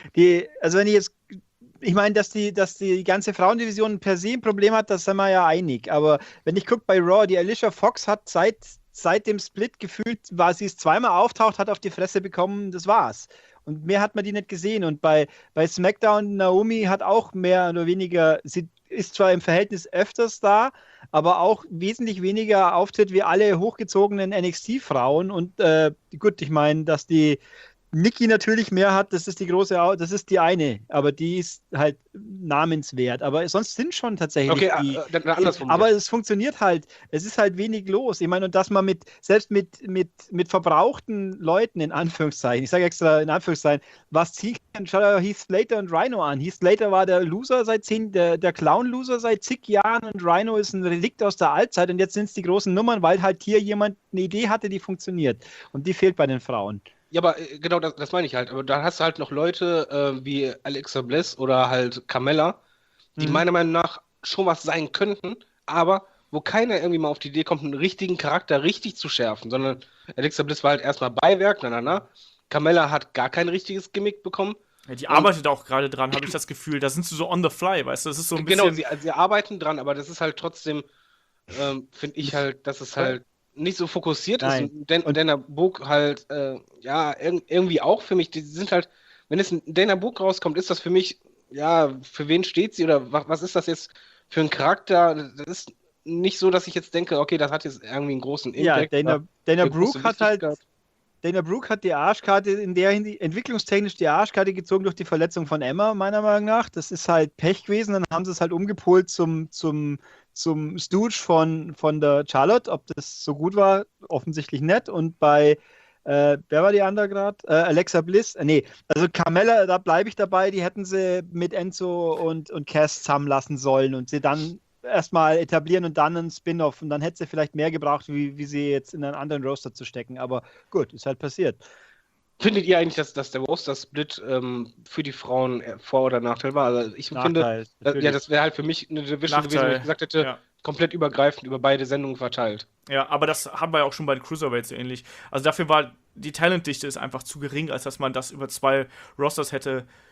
Ich meine, dass die ganze Frauendivision per se ein Problem hat, das sind wir ja einig. Aber wenn ich gucke bei Raw, die Alicia Fox hat seit dem Split gefühlt, sie ist zweimal auftaucht, hat auf die Fresse bekommen, das war's. Und mehr hat man die nicht gesehen. Und bei SmackDown, Naomi hat auch mehr oder weniger, sie ist zwar im Verhältnis öfters da, aber auch wesentlich weniger Auftritt wie alle hochgezogenen NXT-Frauen. Und gut, ich meine, dass die Nikki natürlich mehr hat, das ist die eine, aber die ist halt namenswert. Aber sonst sind schon tatsächlich aber es funktioniert halt, es ist halt wenig los. Ich meine, und dass man selbst mit verbrauchten Leuten, in Anführungszeichen, ich sage extra in Anführungszeichen, was ziehen kann, schau dir Heath Slater und Rhino an. Heath Slater war der Loser der Clown-Loser seit zig Jahren und Rhino ist ein Relikt aus der Altzeit und jetzt sind es die großen Nummern, weil halt hier jemand eine Idee hatte, die funktioniert. Und die fehlt bei den Frauen. Ja, aber genau das meine ich halt. Aber da hast du halt noch Leute wie Alexa Bliss oder halt Carmella, die meiner Meinung nach schon was sein könnten, aber wo keiner irgendwie mal auf die Idee kommt, einen richtigen Charakter richtig zu schärfen, sondern Alexa Bliss war halt erstmal Beiwerk, Carmella hat gar kein richtiges Gimmick bekommen. Ja, die arbeitet auch gerade dran, habe ich das Gefühl. Da sind sie so on the fly, weißt du? Das ist so ein bisschen... Genau, sie arbeiten dran, aber das ist halt trotzdem, finde ich halt, dass es halt nicht so fokussiert ist und Dana Brooke halt, irgendwie auch für mich, die sind halt, wenn es ein Dana Brooke rauskommt, ist das für mich, ja, für wen steht sie oder was ist das jetzt für ein Charakter? Das ist nicht so, dass ich jetzt denke, okay, das hat jetzt irgendwie einen großen Impact. Ja, Dana Brooke hat die Arschkarte entwicklungstechnisch die Arschkarte gezogen durch die Verletzung von Emma, meiner Meinung nach. Das ist halt Pech gewesen, dann haben sie es halt umgepolt zum Stooge von der Charlotte. Ob das so gut war, offensichtlich nicht. Und bei, wer war die andere gerade? Alexa Bliss? Also Carmella, da bleibe ich dabei, die hätten sie mit Enzo und Cass zusammenlassen sollen und sie dann erstmal etablieren und dann einen Spin-Off und dann hätte sie vielleicht mehr gebraucht, wie sie jetzt in einen anderen Roster zu stecken. Aber gut, ist halt passiert. Findet ihr eigentlich, dass der Roster-Split für die Frauen Vor- oder Nachteil war? Also ich finde, das wäre halt für mich eine Division gewesen, wo ich gesagt hätte, komplett übergreifend über beide Sendungen verteilt. Ja, aber das haben wir ja auch schon bei den Cruiserweights so ähnlich. Also dafür war die Talentdichte ist einfach zu gering, als dass man das über 2 Rosters hätte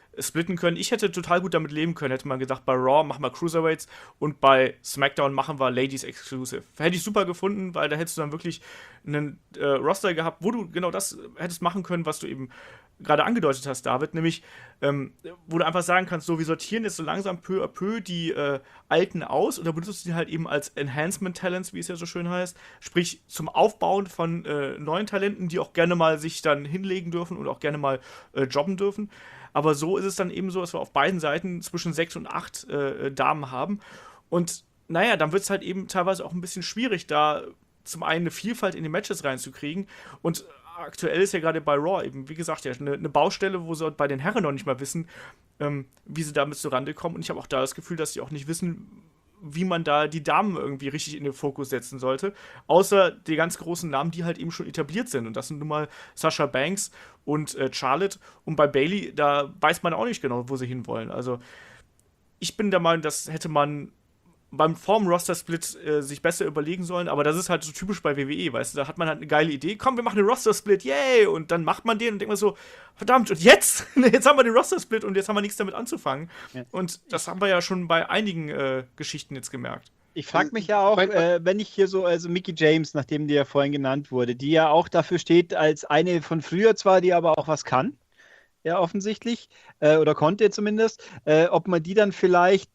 splitten können. Ich hätte total gut damit leben können, hätte man gedacht, bei Raw machen wir Cruiserweights und bei SmackDown machen wir Ladies Exclusive. Hätte ich super gefunden, weil da hättest du dann wirklich einen Roster gehabt, wo du genau das hättest machen können, was du eben gerade angedeutet hast, David, nämlich, wo du einfach sagen kannst, so, wir sortieren jetzt so langsam peu à peu die Alten aus oder benutzt die halt eben als Enhancement-Talents, wie es ja so schön heißt, sprich zum Aufbauen von neuen Talenten, die auch gerne mal sich dann hinlegen dürfen und auch gerne mal jobben dürfen. Aber so ist es dann eben so, dass wir auf beiden Seiten zwischen 6 und 8 Damen haben. Und naja, dann wird es halt eben teilweise auch ein bisschen schwierig, da zum einen eine Vielfalt in die Matches reinzukriegen. Und aktuell ist ja gerade bei Raw eben, wie gesagt, ja, eine Baustelle, wo sie bei den Herren noch nicht mal wissen, wie sie damit zurande kommen. Und ich habe auch da das Gefühl, dass sie auch nicht wissen, wie man da die Damen irgendwie richtig in den Fokus setzen sollte. Außer die ganz großen Namen, die halt eben schon etabliert sind. Und das sind nun mal Sasha Banks und Charlotte. Und bei Bayley, da weiß man auch nicht genau, wo sie hinwollen. Also ich bin der Meinung, das hätte man beim Form-Roster-Split sich besser überlegen sollen, aber das ist halt so typisch bei WWE, weißt du, da hat man halt eine geile Idee, komm, wir machen einen Roster-Split, yay, und dann macht man den und denkt man so, verdammt, und jetzt? Jetzt haben wir den Roster-Split und jetzt haben wir nichts damit anzufangen. Ja. Und das haben wir ja schon bei einigen Geschichten jetzt gemerkt. Ich frage mich ja auch, wenn ich hier so, also Mickie James, nachdem die ja vorhin genannt wurde, die ja auch dafür steht als eine von früher zwar, die aber auch was kann, ja offensichtlich, oder konnte zumindest, ob man die dann vielleicht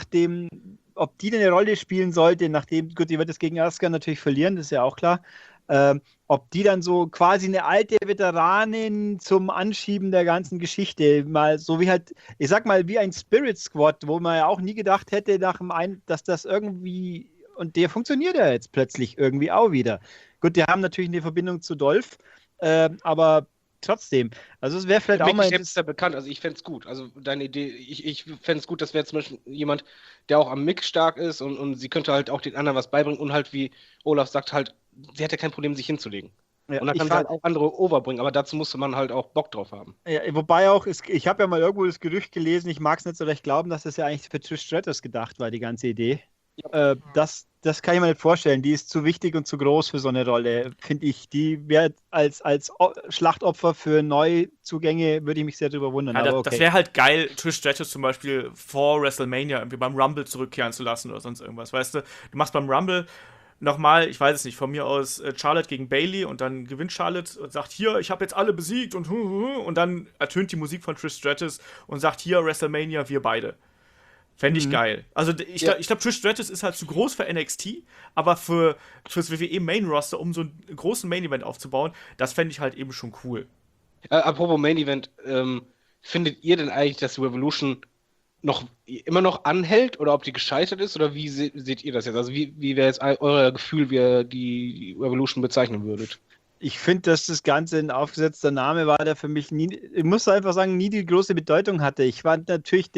ob die eine Rolle spielen sollte, nachdem, gut, die wird es gegen Asuka natürlich verlieren, das ist ja auch klar, ob die dann so quasi eine alte Veteranin zum Anschieben der ganzen Geschichte, mal so wie halt, ich sag mal, wie ein Spirit Squad, wo man ja auch nie gedacht hätte, dass das irgendwie, und der funktioniert ja jetzt plötzlich irgendwie auch wieder. Gut, die haben natürlich eine Verbindung zu Dolph, aber trotzdem, also es wäre vielleicht auch mal... ist ja bekannt, also ich fände es gut, also deine Idee, ich fände es gut, das wäre zum Beispiel jemand, der auch am Mix stark ist und sie könnte halt auch den anderen was beibringen und halt, wie Olaf sagt, halt, sie hätte kein Problem, sich hinzulegen. Ja, und dann kann sie halt auch andere overbringen, aber dazu musste man halt auch Bock drauf haben. Ja, wobei auch, ich habe ja mal irgendwo das Gerücht gelesen, ich mag es nicht so recht glauben, dass das ja eigentlich für Trish Stratus gedacht war, die ganze Idee. Ja. Das kann ich mir nicht vorstellen. Die ist zu wichtig und zu groß für so eine Rolle, finde ich. Die wäre als Schlachtopfer für Neuzugänge, würde ich mich sehr drüber wundern. Ja, aber okay. Das wäre halt geil, Trish Stratus zum Beispiel vor WrestleMania irgendwie beim Rumble zurückkehren zu lassen oder sonst irgendwas. Weißt du, du machst beim Rumble nochmal, ich weiß es nicht, von mir aus Charlotte gegen Bayley und dann gewinnt Charlotte und sagt, hier, ich habe jetzt alle besiegt und dann ertönt die Musik von Trish Stratus und sagt, hier, WrestleMania, wir beide. Fände ich geil. Also ich glaube, Trish Stratus ist halt zu groß für NXT, aber fürs WWE Main Roster, um so einen großen Main Event aufzubauen, das fände ich halt eben schon cool. Apropos Main Event, findet ihr denn eigentlich, dass Revolution immer noch anhält oder ob die gescheitert ist oder wie seht ihr das jetzt? Also wie wäre jetzt euer Gefühl, wie ihr die Revolution bezeichnen würdet? Ich finde, dass das Ganze ein aufgesetzter Name war, der für mich nie, ich muss einfach sagen, nie die große Bedeutung hatte. Ich fand natürlich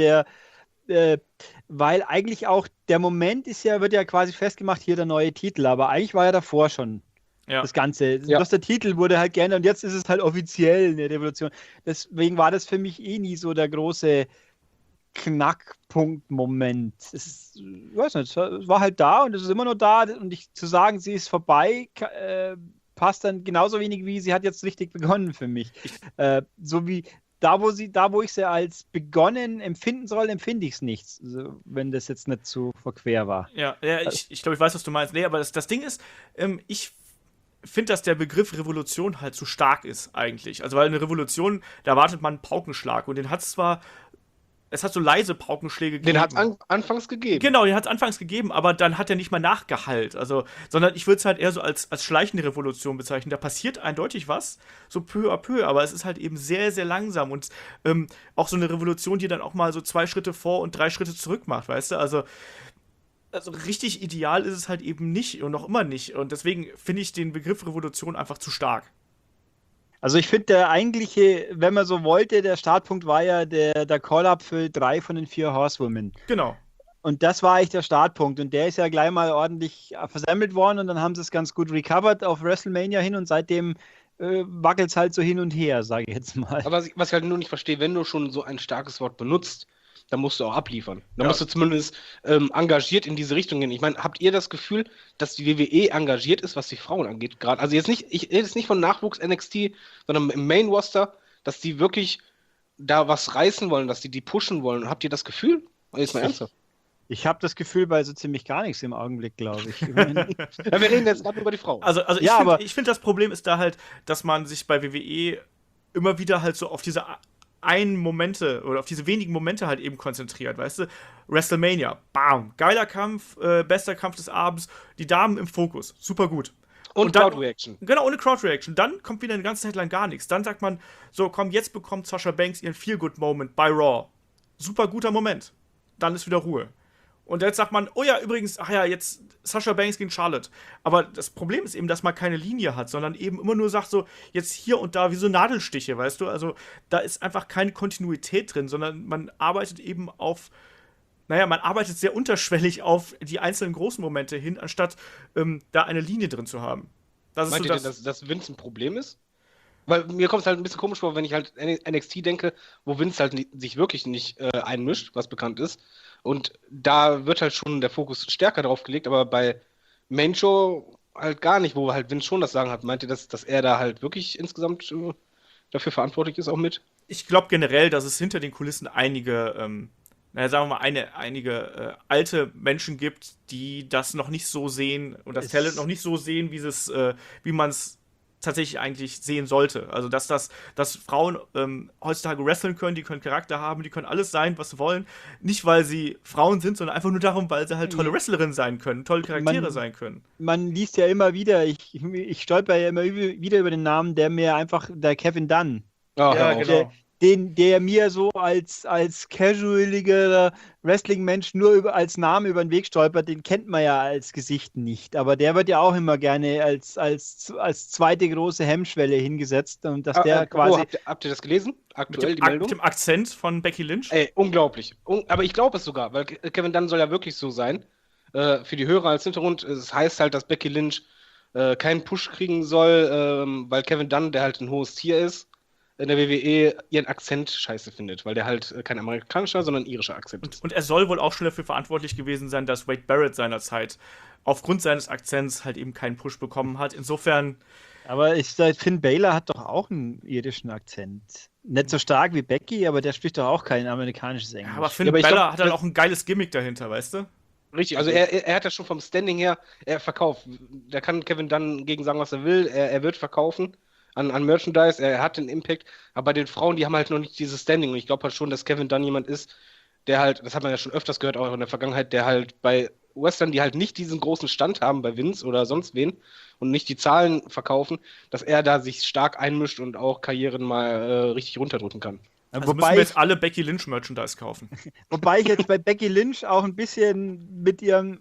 weil eigentlich auch der Moment wird ja quasi festgemacht, hier der neue Titel, aber eigentlich war ja davor schon das Ganze. Ja. Bloß der Titel wurde halt gerne und jetzt ist es halt offiziell eine Revolution. Deswegen war das für mich nie so der große Knackpunkt-Moment. Ich weiß nicht, es war halt da und es ist immer noch da und zu sagen, sie ist vorbei, passt dann genauso wenig wie sie hat jetzt richtig begonnen für mich. So wie da, wo ich sie als begonnen empfinden soll, empfinde ich es nicht, also, wenn das jetzt nicht zu verquer war. Ja, ich glaube, ich weiß, was du meinst. Nee, aber das Ding ist, ich finde, dass der Begriff Revolution halt zu stark ist eigentlich. Also, weil eine Revolution, da erwartet man einen Paukenschlag und den hat es hat so leise Paukenschläge gegeben. Den hat es anfangs gegeben. Genau, den hat es anfangs gegeben, aber dann hat er nicht mal nachgehallt. Also, sondern ich würde es halt eher so als schleichende Revolution bezeichnen. Da passiert eindeutig was, so peu à peu, aber es ist halt eben sehr, sehr langsam und auch so eine Revolution, die dann auch mal so 2 Schritte vor und 3 Schritte zurück macht, weißt du? Also richtig ideal ist es halt eben nicht und noch immer nicht. Und deswegen finde ich den Begriff Revolution einfach zu stark. Also ich finde, der eigentliche, wenn man so wollte, der Startpunkt war ja der Call-Up für 3 von den 4 Horsewomen. Genau. Und das war eigentlich der Startpunkt. Und der ist ja gleich mal ordentlich versammelt worden und dann haben sie es ganz gut recovered auf WrestleMania hin und seitdem wackelt es halt so hin und her, sage ich jetzt mal. Aber was ich halt nur nicht verstehe, wenn du schon so ein starkes Wort benutzt, dann musst du auch abliefern. Dann musst du zumindest engagiert in diese Richtung gehen. Ich meine, habt ihr das Gefühl, dass die WWE engagiert ist, was die Frauen angeht? Gerade, also ich rede jetzt nicht von Nachwuchs NXT, sondern im Main Roster, dass die wirklich da was reißen wollen, dass die pushen wollen. Habt ihr das Gefühl? Jetzt mal ernsthaft. Ich habe das Gefühl bei so ziemlich gar nichts im Augenblick, glaube ich. Ja, wir reden jetzt gerade über die Frau. Also Ja, ich finde, das Problem ist da halt, dass man sich bei WWE immer wieder halt so auf diese einen Momente oder auf diese wenigen Momente halt eben konzentriert, weißt du? WrestleMania, bam, geiler Kampf, bester Kampf des Abends, die Damen im Fokus, super gut. Und dann, Crowd-Reaction. Genau, ohne Crowd-Reaction. Dann kommt wieder eine ganze Zeit lang gar nichts. Dann sagt man, so komm, jetzt bekommt Sasha Banks ihren Feel-Good-Moment bei Raw. Super guter Moment. Dann ist wieder Ruhe. Und jetzt sagt man, oh ja, übrigens, ach ja, jetzt Sasha Banks gegen Charlotte. Aber das Problem ist eben, dass man keine Linie hat, sondern eben immer nur sagt so, jetzt hier und da wie so Nadelstiche, weißt du? Also da ist einfach keine Kontinuität drin, sondern man arbeitet eben auf, man arbeitet sehr unterschwellig auf die einzelnen großen Momente hin, anstatt da eine Linie drin zu haben. Das ist Meint so ihr denn, dass Vince ein Problem ist? Weil mir kommt es halt ein bisschen komisch vor, wenn ich halt NXT denke, wo Vince halt sich wirklich nicht einmischt, was bekannt ist. Und da wird halt schon der Fokus stärker drauf gelegt, aber bei Main Show halt gar nicht, wo halt Vince schon das Sagen hat. Meint ihr, dass er da halt wirklich insgesamt dafür verantwortlich ist auch mit? Ich glaube generell, dass es hinter den Kulissen einige, sagen wir mal, einige alte Menschen gibt, die das noch nicht so sehen und das Talent noch nicht so sehen, wie man es tatsächlich eigentlich sehen sollte. Also, dass Frauen heutzutage wresteln können, die können Charakter haben, die können alles sein, was sie wollen. Nicht, weil sie Frauen sind, sondern einfach nur darum, weil sie halt tolle Wrestlerinnen sein können, tolle Charaktere sein können. Man liest ja immer wieder, ich stolper ja immer wieder über den Namen, der Kevin Dunn. Ja, genau. Der mir so als casualiger Wrestling-Mensch nur als Name über den Weg stolpert, den kennt man ja als Gesicht nicht. Aber der wird ja auch immer gerne als zweite große Hemmschwelle hingesetzt. Und dass der quasi. Habt ihr das gelesen? Aktuell die Meldung? Mit dem Akzent von Becky Lynch? Ey, unglaublich. Aber ich glaube es sogar, weil Kevin Dunn soll ja wirklich so sein. Für die Hörer als Hintergrund, es heißt halt, dass Becky Lynch keinen Push kriegen soll, weil Kevin Dunn, der halt ein hohes Tier ist, in der WWE ihren Akzent scheiße findet, weil der halt kein amerikanischer, sondern irischer Akzent ist. Und er soll wohl auch schon dafür verantwortlich gewesen sein, dass Wade Barrett seinerzeit aufgrund seines Akzents halt eben keinen Push bekommen hat. Insofern. Aber Finn Balor hat doch auch einen irischen Akzent. Nicht so stark wie Becky, aber der spricht doch auch kein amerikanisches Englisch. Aber Finn Balor hat dann auch ein geiles Gimmick dahinter, weißt du? Richtig, also er hat ja schon vom Standing her, er verkauft. Da kann Kevin Dunn gegen sagen, was er will. Er wird verkaufen an Merchandise, er hat den Impact, aber bei den Frauen, die haben halt noch nicht dieses Standing und ich glaube halt schon, dass Kevin Dunn jemand ist, der halt, das hat man ja schon öfters gehört, auch in der Vergangenheit, der halt bei Western, die halt nicht diesen großen Stand haben bei Vince oder sonst wen und nicht die Zahlen verkaufen, dass er da sich stark einmischt und auch Karrieren mal richtig runterdrücken kann. Also müssen wir jetzt alle Becky Lynch Merchandise kaufen. Wobei ich jetzt bei Becky Lynch auch ein bisschen mit ihrem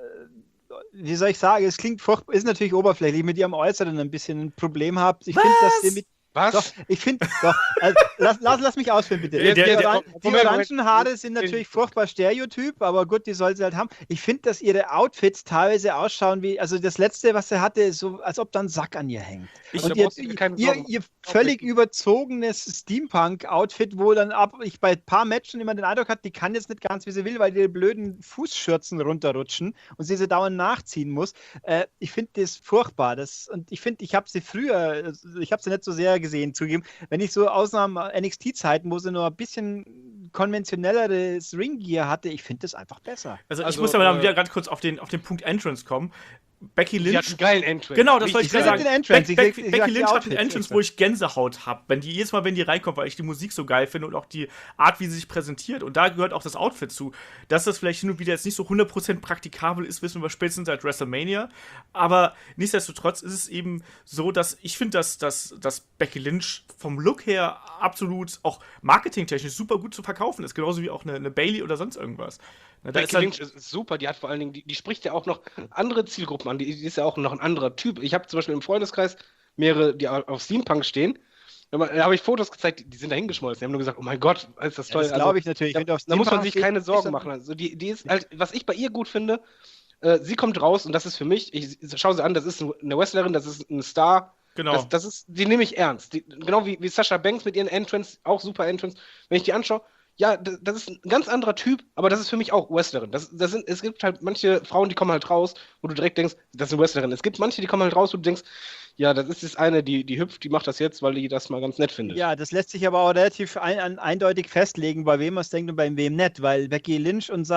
wie soll ich sagen, es klingt furchtbar, ist natürlich oberflächlich, mit ihrem Äußeren ein bisschen ein Problem habt. Ich finde, dass sie mit. Was? Doch, ich finde, doch. Also, lass mich ausführen, bitte. Die Orangenhaare sind natürlich furchtbar Stereotyp, aber gut, die soll sie halt haben. Ich finde, dass ihre Outfits teilweise ausschauen wie, also das letzte, was sie hatte, so als ob da ein Sack an ihr hängt. Und ihr völlig überzogenes Steampunk-Outfit, wo dann ich bei ein paar Matchen immer den Eindruck hatte, die kann jetzt nicht ganz, wie sie will, weil ihre blöden Fußschürzen runterrutschen und sie dauernd nachziehen muss. Ich finde das furchtbar. Und ich finde, ich habe sie nicht so sehr gesehen, zugeben. Wenn ich so Ausnahmen NXT-Zeiten, wo sie nur ein bisschen konventionelleres Ringgear hatte, ich finde das einfach besser. Also ich muss aber wieder ganz kurz auf den Punkt Entrance kommen. Becky Lynch. Die hat einen geilen Entrance. Genau, das wollte ich sagen. Becky Lynch hat einen Entrance, extra, wo ich Gänsehaut habe. Jedes Mal, wenn die reinkommt, weil ich die Musik so geil finde und auch die Art, wie sie sich präsentiert. Und da gehört auch das Outfit zu. Dass das vielleicht hin und wieder jetzt nicht so 100% praktikabel ist, wissen wir spätestens seit WrestleMania. Aber nichtsdestotrotz ist es eben so, dass ich finde, dass Becky Lynch vom Look her absolut auch marketingtechnisch super gut zu verkaufen ist. Genauso wie auch eine Bayley oder sonst irgendwas. Becky Lynch ist super, die hat vor allen Dingen, die spricht ja auch noch andere Zielgruppen an, die ist ja auch noch ein anderer Typ. Ich habe zum Beispiel im Freundeskreis mehrere, die auf Steampunk stehen. Da habe ich Fotos gezeigt, die sind da hingeschmolzen. Die haben nur gesagt, oh mein Gott, ist das toll. Das glaube ich natürlich. Da muss man sich keine Sorgen machen. Also die ist halt, was ich bei ihr gut finde, sie kommt raus und das ist für mich, ich schaue sie an, das ist eine Wrestlerin, das ist ein Star. Genau. Die nehme ich ernst. Genau wie Sasha Banks mit ihren Entrance, auch super Entrance. Wenn ich die anschaue, ja, das ist ein ganz anderer Typ, aber das ist für mich auch Wrestlerin. Es gibt halt manche Frauen, die kommen halt raus, wo du direkt denkst, das ist eine Wrestlerin. Es gibt manche, die kommen halt raus, wo du denkst, ja, das ist jetzt eine, die hüpft, die macht das jetzt, weil die das mal ganz nett findet. Ja, das lässt sich aber auch relativ eindeutig festlegen, bei wem man es denkt und bei wem nicht, weil Becky Lynch und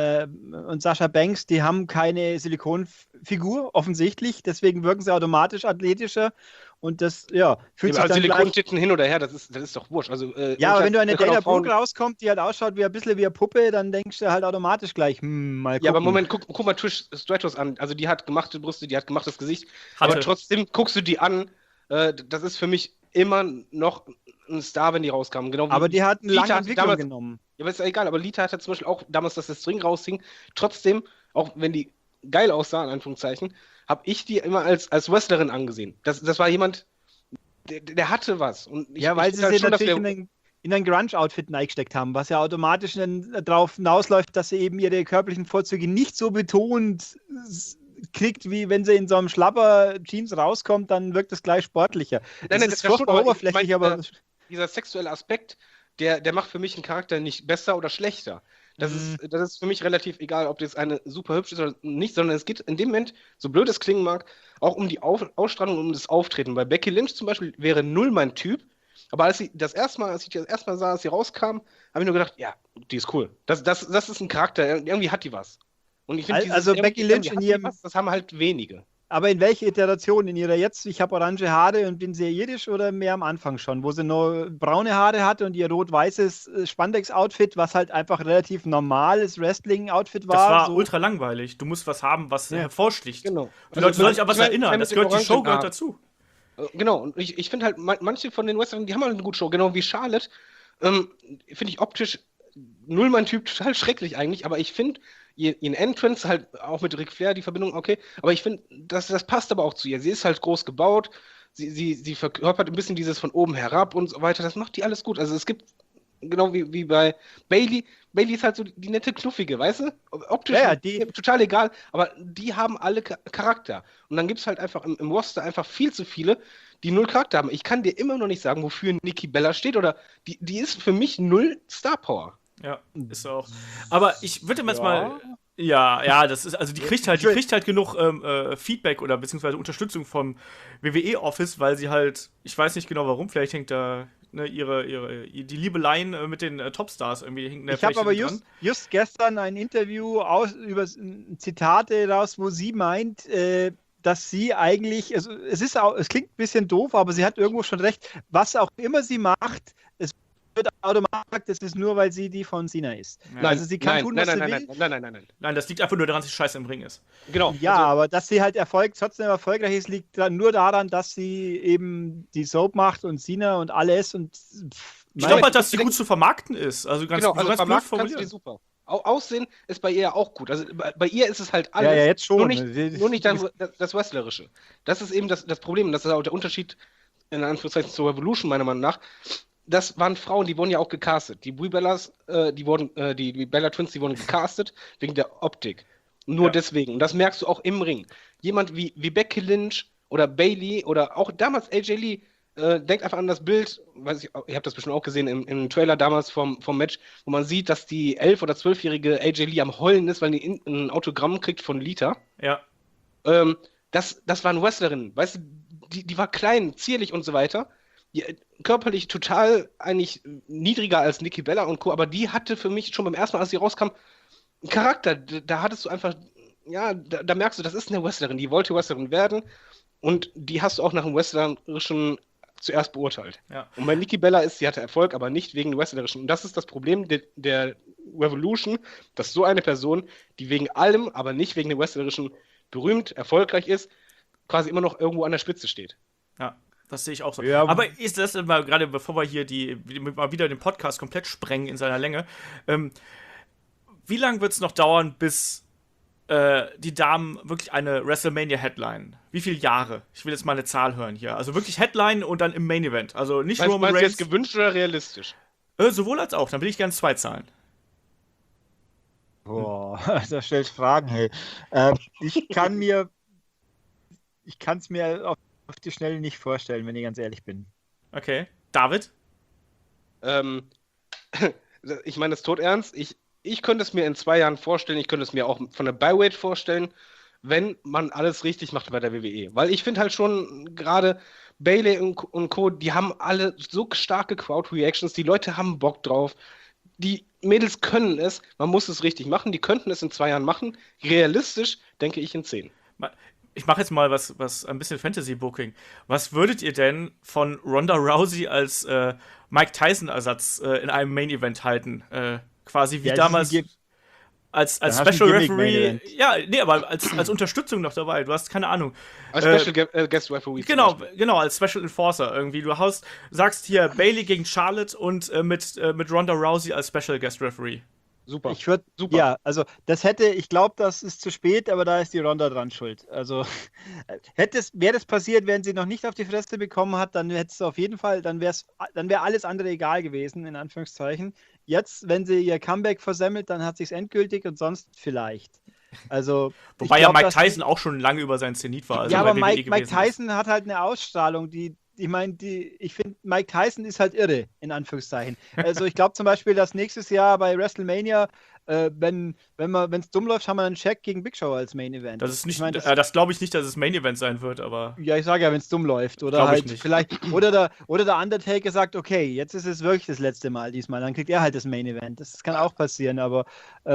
Sasha Banks, die haben keine Silikonfigur, offensichtlich, deswegen wirken sie automatisch athletischer und das, ja, fühlt sich dann Silikontitten hin oder her, das ist doch wurscht. Also, ja, aber wenn du eine Dana Brooke rauskommt, die halt ausschaut wie ein bisschen wie eine Puppe, dann denkst du halt automatisch gleich, mal gucken. Ja, aber Moment, guck mal Trish Stratus an. Also die hat gemachte Brüste, die hat gemachtes Gesicht. Aber trotzdem guckst du die an. Das ist für mich immer noch ein Star, wenn die rauskamen. Genau wie aber die hat eine Lita lange Entwicklung damals genommen. Ja, aber ist ja egal. Aber Lita hatte zum Beispiel auch damals, dass das String raushing. Trotzdem, auch wenn die geil aussah, in Anführungszeichen, habe ich die immer als Wrestlerin angesehen. Das war jemand, der hatte was. Und weil sie halt natürlich in ein Grunge-Outfit reingesteckt haben, was ja automatisch darauf hinausläuft, dass sie eben ihre körperlichen Vorzüge nicht so betont kriegt, wie wenn sie in so einem Schlapper-Jeans rauskommt, dann wirkt es gleich sportlicher. Das ist furchtbar oberflächlich, aber dieser sexuelle Aspekt, der macht für mich einen Charakter nicht besser oder schlechter. Das ist für mich relativ egal, ob das eine super hübsch ist oder nicht, sondern es geht in dem Moment, so blöd es klingen mag, auch um die Ausstrahlung, um das Auftreten. Bei Becky Lynch zum Beispiel wäre null mein Typ, aber als ich das erste Mal sah, als sie rauskam, habe ich nur gedacht, ja, die ist cool. Das ist ein Charakter, irgendwie hat die was. Und ich finde, also Becky Lynch in ihrem... das haben halt wenige. Aber in welche Iteration? In ihrer jetzt, ich habe orange Haare und bin sehr jiddisch oder mehr am Anfang schon, wo sie nur braune Haare hatte und ihr rot-weißes Spandex-Outfit, was halt einfach relativ normales Wrestling-Outfit war. Das war ultra langweilig. Du musst was haben, was hervorsticht. Genau. Die Leute sollen sich an was erinnern. Das gehört, die Show gehört dazu. Genau, und ich finde halt, manche von den Wrestlern, die haben halt eine gute Show, genau wie Charlotte, finde ich optisch null mein Typ, total schrecklich eigentlich, aber ich finde ihren Entrance halt auch mit Ric Flair, die Verbindung, okay, aber ich finde, das passt aber auch zu ihr. Sie ist halt groß gebaut, sie verkörpert ein bisschen dieses von oben herab und so weiter, das macht die alles gut. Also es gibt, genau wie bei Bayley ist halt so die nette Knuffige, weißt du? Optisch total egal, aber die haben alle Charakter. Und dann gibt es halt einfach im Roster einfach viel zu viele, die null Charakter haben. Ich kann dir immer noch nicht sagen, wofür Nikki Bella steht, oder die ist für mich null Star Power. Ja, ist auch. Aber ich würde jetzt mal. Ja, das ist, also die kriegt halt genug Feedback oder beziehungsweise Unterstützung vom WWE-Office, weil sie halt, ich weiß nicht genau warum, vielleicht hängt da die Liebeleien mit den Topstars irgendwie hinten. Ich habe aber just gestern ein Interview über Zitate raus, wo sie meint, dass sie eigentlich, also es klingt ein bisschen doof, aber sie hat irgendwo schon recht, was auch immer sie macht, es wird automatisch, das ist nur, weil sie die von Cena ist. Nein, also sie kann tun, was sie will. Nein, das liegt einfach nur daran, dass sie scheiße im Ring ist. Genau. Ja, aber dass sie halt trotzdem erfolgreich ist, liegt nur daran, dass sie eben die Soap macht und Cena und alles und ich glaube halt, dass sie gut zu vermarkten ist. Also ganz vermarkten kannst du die super. Aussehen ist bei ihr ja auch gut. Also bei ihr ist es halt alles. Ja, jetzt schon. Nur nicht das Wrestlerische. Das ist eben das Problem. Das ist auch der Unterschied in Anführungszeichen zur Revolution, meiner Meinung nach. Das waren Frauen, die wurden ja auch gecastet. Die Brie Bellas, die Bella Twins, die wurden gecastet wegen der Optik. Nur deswegen. Und das merkst du auch im Ring. Jemand wie Becky Lynch oder Bayley oder auch damals AJ Lee, denkt einfach an das Bild, weiß ich habt das bestimmt auch gesehen im Trailer damals vom Match, wo man sieht, dass die 11- oder 12-jährige AJ Lee am Heulen ist, weil die ein Autogramm kriegt von Lita. Ja. Das war eine Wrestlerin, weißt du, die war klein, zierlich und so weiter. Körperlich total eigentlich niedriger als Nikki Bella und Co., aber die hatte für mich schon beim ersten Mal, als sie rauskam, einen Charakter. Da hattest du einfach, ja, da merkst du, das ist eine Wrestlerin, die wollte Wrestlerin werden und die hast du auch nach dem Wrestlerischen zuerst beurteilt. Ja. Und bei Nikki Bella sie hatte Erfolg, aber nicht wegen dem Wrestlerischen. Und das ist das Problem der Revolution, dass so eine Person, die wegen allem, aber nicht wegen dem Wrestlerischen berühmt, erfolgreich ist, quasi immer noch irgendwo an der Spitze steht. Ja. Das sehe ich auch so. Ja. Aber ist das mal, gerade bevor wir hier mal wieder den Podcast komplett sprengen in seiner Länge, wie lange wird es noch dauern, bis die Damen wirklich eine WrestleMania-Headline? Wie viele Jahre? Ich will jetzt mal eine Zahl hören hier. Also wirklich Headline und dann im Main-Event. Also nicht Roman Reigns. Meinst du jetzt gewünscht oder realistisch? Sowohl als auch. Dann will ich gerne 2 Zahlen. Boah, da stellst du Fragen, hey. Ich kann es mir auf die Schnelle nicht vorstellen, wenn ich ganz ehrlich bin. Okay. David? ich meine das todernst, ich könnte es mir in 2 Jahren vorstellen, ich könnte es mir auch von der Byweight vorstellen, wenn man alles richtig macht bei der WWE. Weil ich finde halt schon, gerade Bayley und Co., die haben alle so starke Crowd-Reactions, die Leute haben Bock drauf, die Mädels können es, man muss es richtig machen, die könnten es in 2 Jahren machen, realistisch denke ich in 10. Ich mache jetzt mal was ein bisschen Fantasy-Booking. Was würdet ihr denn von Ronda Rousey als Mike Tyson-Ersatz in einem Main-Event halten? Quasi wie damals als Special Referee. Ja, nee, aber als Unterstützung noch dabei. Du hast keine Ahnung. Als Special Guest Referee. Genau, als Special Enforcer irgendwie. Du sagst hier Bayley gegen Charlotte und mit Ronda Rousey als Special Guest Referee. Super. Super. Ja, also ich glaube, das ist zu spät, aber da ist die Ronda dran schuld. Also wäre das passiert, wenn sie noch nicht auf die Fresse bekommen hat, dann hätte es auf jeden Fall, dann wäre alles andere egal gewesen, in Anführungszeichen. Jetzt, wenn sie ihr Comeback versemmelt, dann hat sie es endgültig und sonst vielleicht. Also, wobei ja Mike Tyson auch schon lange über sein Zenit war. Also ja, aber Mike Tyson hat halt eine Ausstrahlung, ich finde, Mike Tyson ist halt irre, in Anführungszeichen. Also ich glaube zum Beispiel, dass nächstes Jahr bei WrestleMania, wenn es dumm läuft, haben wir einen Check gegen Big Show als Main Event. Das glaube ich nicht, dass es Main Event sein wird, aber. Ja, ich sage ja, wenn es dumm läuft. Oder glaub halt ich nicht. vielleicht. Oder der Undertaker sagt, okay, jetzt ist es wirklich das letzte Mal diesmal. Dann kriegt er halt das Main Event. Das kann auch passieren, aber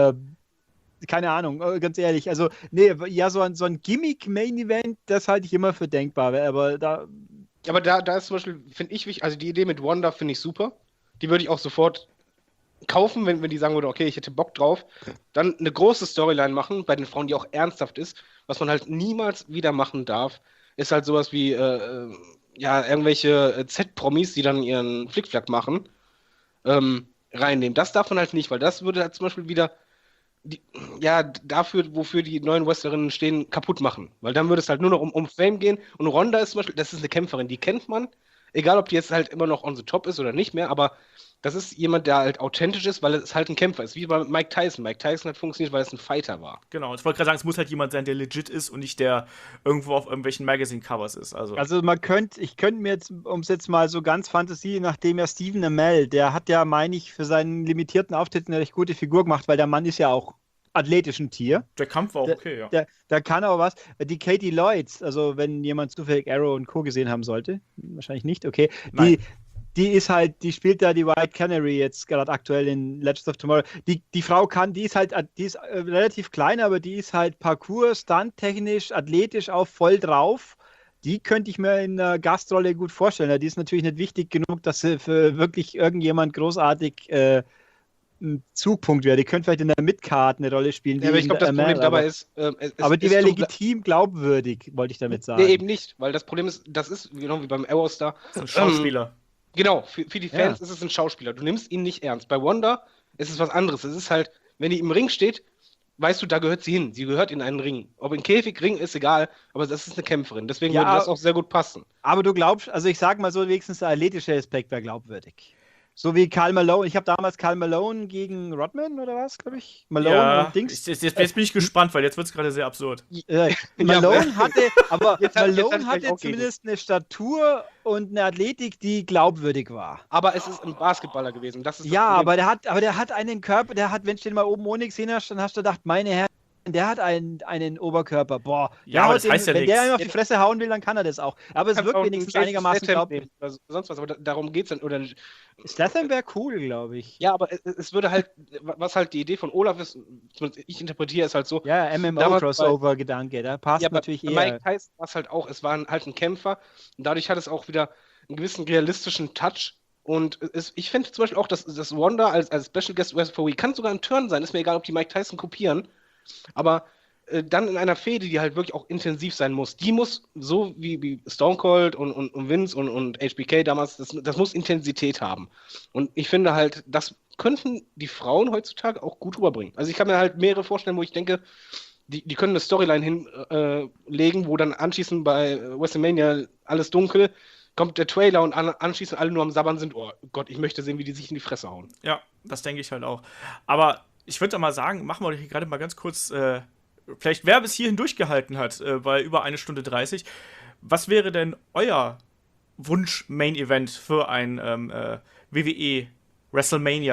keine Ahnung, ganz ehrlich. Also, nee, ja, so ein Gimmick-Main-Event, das halte ich immer für denkbar. Aber da ist zum Beispiel, finde ich wichtig, also die Idee mit Wanda finde ich super. Die würde ich auch sofort kaufen, wenn die sagen würde, okay, ich hätte Bock drauf. Dann eine große Storyline machen, bei den Frauen, die auch ernsthaft ist. Was man halt niemals wieder machen darf, ist halt sowas wie, irgendwelche Z-Promis, die dann ihren Flickflack machen, reinnehmen. Das darf man halt nicht, weil das würde halt zum Beispiel wieder dafür, wofür die neuen Wrestlerinnen stehen, kaputt machen. Weil dann würde es halt nur noch um Fame gehen. Und Ronda ist zum Beispiel, das ist eine Kämpferin, die kennt man. Egal, ob die jetzt halt immer noch on the top ist oder nicht mehr, aber das ist jemand, der halt authentisch ist, weil es halt ein Kämpfer ist. Wie bei Mike Tyson. Mike Tyson hat funktioniert, weil es ein Fighter war. Genau, ich wollte gerade sagen, es muss halt jemand sein, der legit ist und nicht der irgendwo auf irgendwelchen Magazine-Covers ist. Also ich könnte mir jetzt, um es jetzt mal so ganz Fantasie, nachdem ja Stephen Amell, der hat ja, meine ich, für seinen limitierten Auftritt eine recht gute Figur gemacht, weil der Mann ist ja auch athletisch ein Tier. Der Kampf war auch okay, ja. Der kann aber was. Die Katie Lloyds, also wenn jemand zufällig Arrow und Co. gesehen haben sollte, wahrscheinlich nicht, okay. Die spielt da die White Canary jetzt gerade aktuell in Legends of Tomorrow. Die Frau die ist relativ klein, aber die ist halt Parkour, Stunt-technisch, athletisch auch voll drauf. Die könnte ich mir in einer Gastrolle gut vorstellen. Die ist natürlich nicht wichtig genug, dass sie für wirklich irgendjemand großartig ein Zugpunkt wäre. Die könnte vielleicht in der Midcard eine Rolle spielen. Ja, aber ich glaube, das Problem dabei ist... aber die wäre legitim glaubwürdig, wollte ich damit sagen. Nee, eben nicht, weil das Problem ist, das ist genau wie beim Aerostar. Das ist ein Schauspieler. Genau, für die Fans ist es ein Schauspieler. Du nimmst ihn nicht ernst. Bei Wanda ist es was anderes. Es ist halt, wenn die im Ring steht, weißt du, da gehört sie hin. Sie gehört in einen Ring. Ob in Käfig, Ring, ist egal, aber das ist eine Kämpferin. Deswegen würde das auch sehr gut passen. Aber du glaubst, also ich sag mal so, wenigstens der athletische Aspekt wäre glaubwürdig. So wie Karl Malone. Ich habe damals Karl Malone gegen Rodman oder was, glaube ich? Malone und Dings. Jetzt bin ich gespannt, weil jetzt wird es gerade sehr absurd. Malone hatte zumindest eine Statur und eine Athletik, die glaubwürdig war. Aber es ist ein Basketballer gewesen. Das ist aber der hat einen Körper, wenn du den mal oben ohne gesehen hast, dann hast du gedacht, meine Herren, der hat einen Oberkörper. Boah, ja, aber das heißt ja wenn nichts. der ihm auf die Fresse hauen will, dann kann er das auch. Aber es wirkt wenigstens einigermaßen glaubwürdig. Sonst was, aber darum geht es dann. Oder Statham wäre cool, glaube ich. Ja, aber es würde halt, was halt die Idee von Olaf ist, ich interpretiere es halt so. Ja, MMO-Crossover-Gedanke, da passt natürlich eher. Mike Tyson war es halt auch, es war halt ein Kämpfer und dadurch hat es auch wieder einen gewissen realistischen Touch. Und ich finde zum Beispiel auch, dass Wanda als Special Guest Referee kann sogar ein Turn sein, ist mir egal, ob die Mike Tyson kopieren. Aber dann in einer Fehde, die halt wirklich auch intensiv sein muss, die muss, so wie Stone Cold und Vince und HBK damals, das muss Intensität haben. Und ich finde halt, das könnten die Frauen heutzutage auch gut rüberbringen. Also ich kann mir halt mehrere vorstellen, wo ich denke, die können eine Storyline hinlegen, wo dann anschließend bei WrestleMania alles dunkel, kommt der Trailer und anschließend alle nur am Sabbern sind, oh Gott, ich möchte sehen, wie die sich in die Fresse hauen. Ja, das denke ich halt auch. Aber ich würde da mal sagen, machen wir gerade mal ganz kurz, vielleicht wer bis hierhin durchgehalten hat, bei über 1 Stunde 30. Was wäre denn euer Wunsch-Main-Event für ein WWE WrestleMania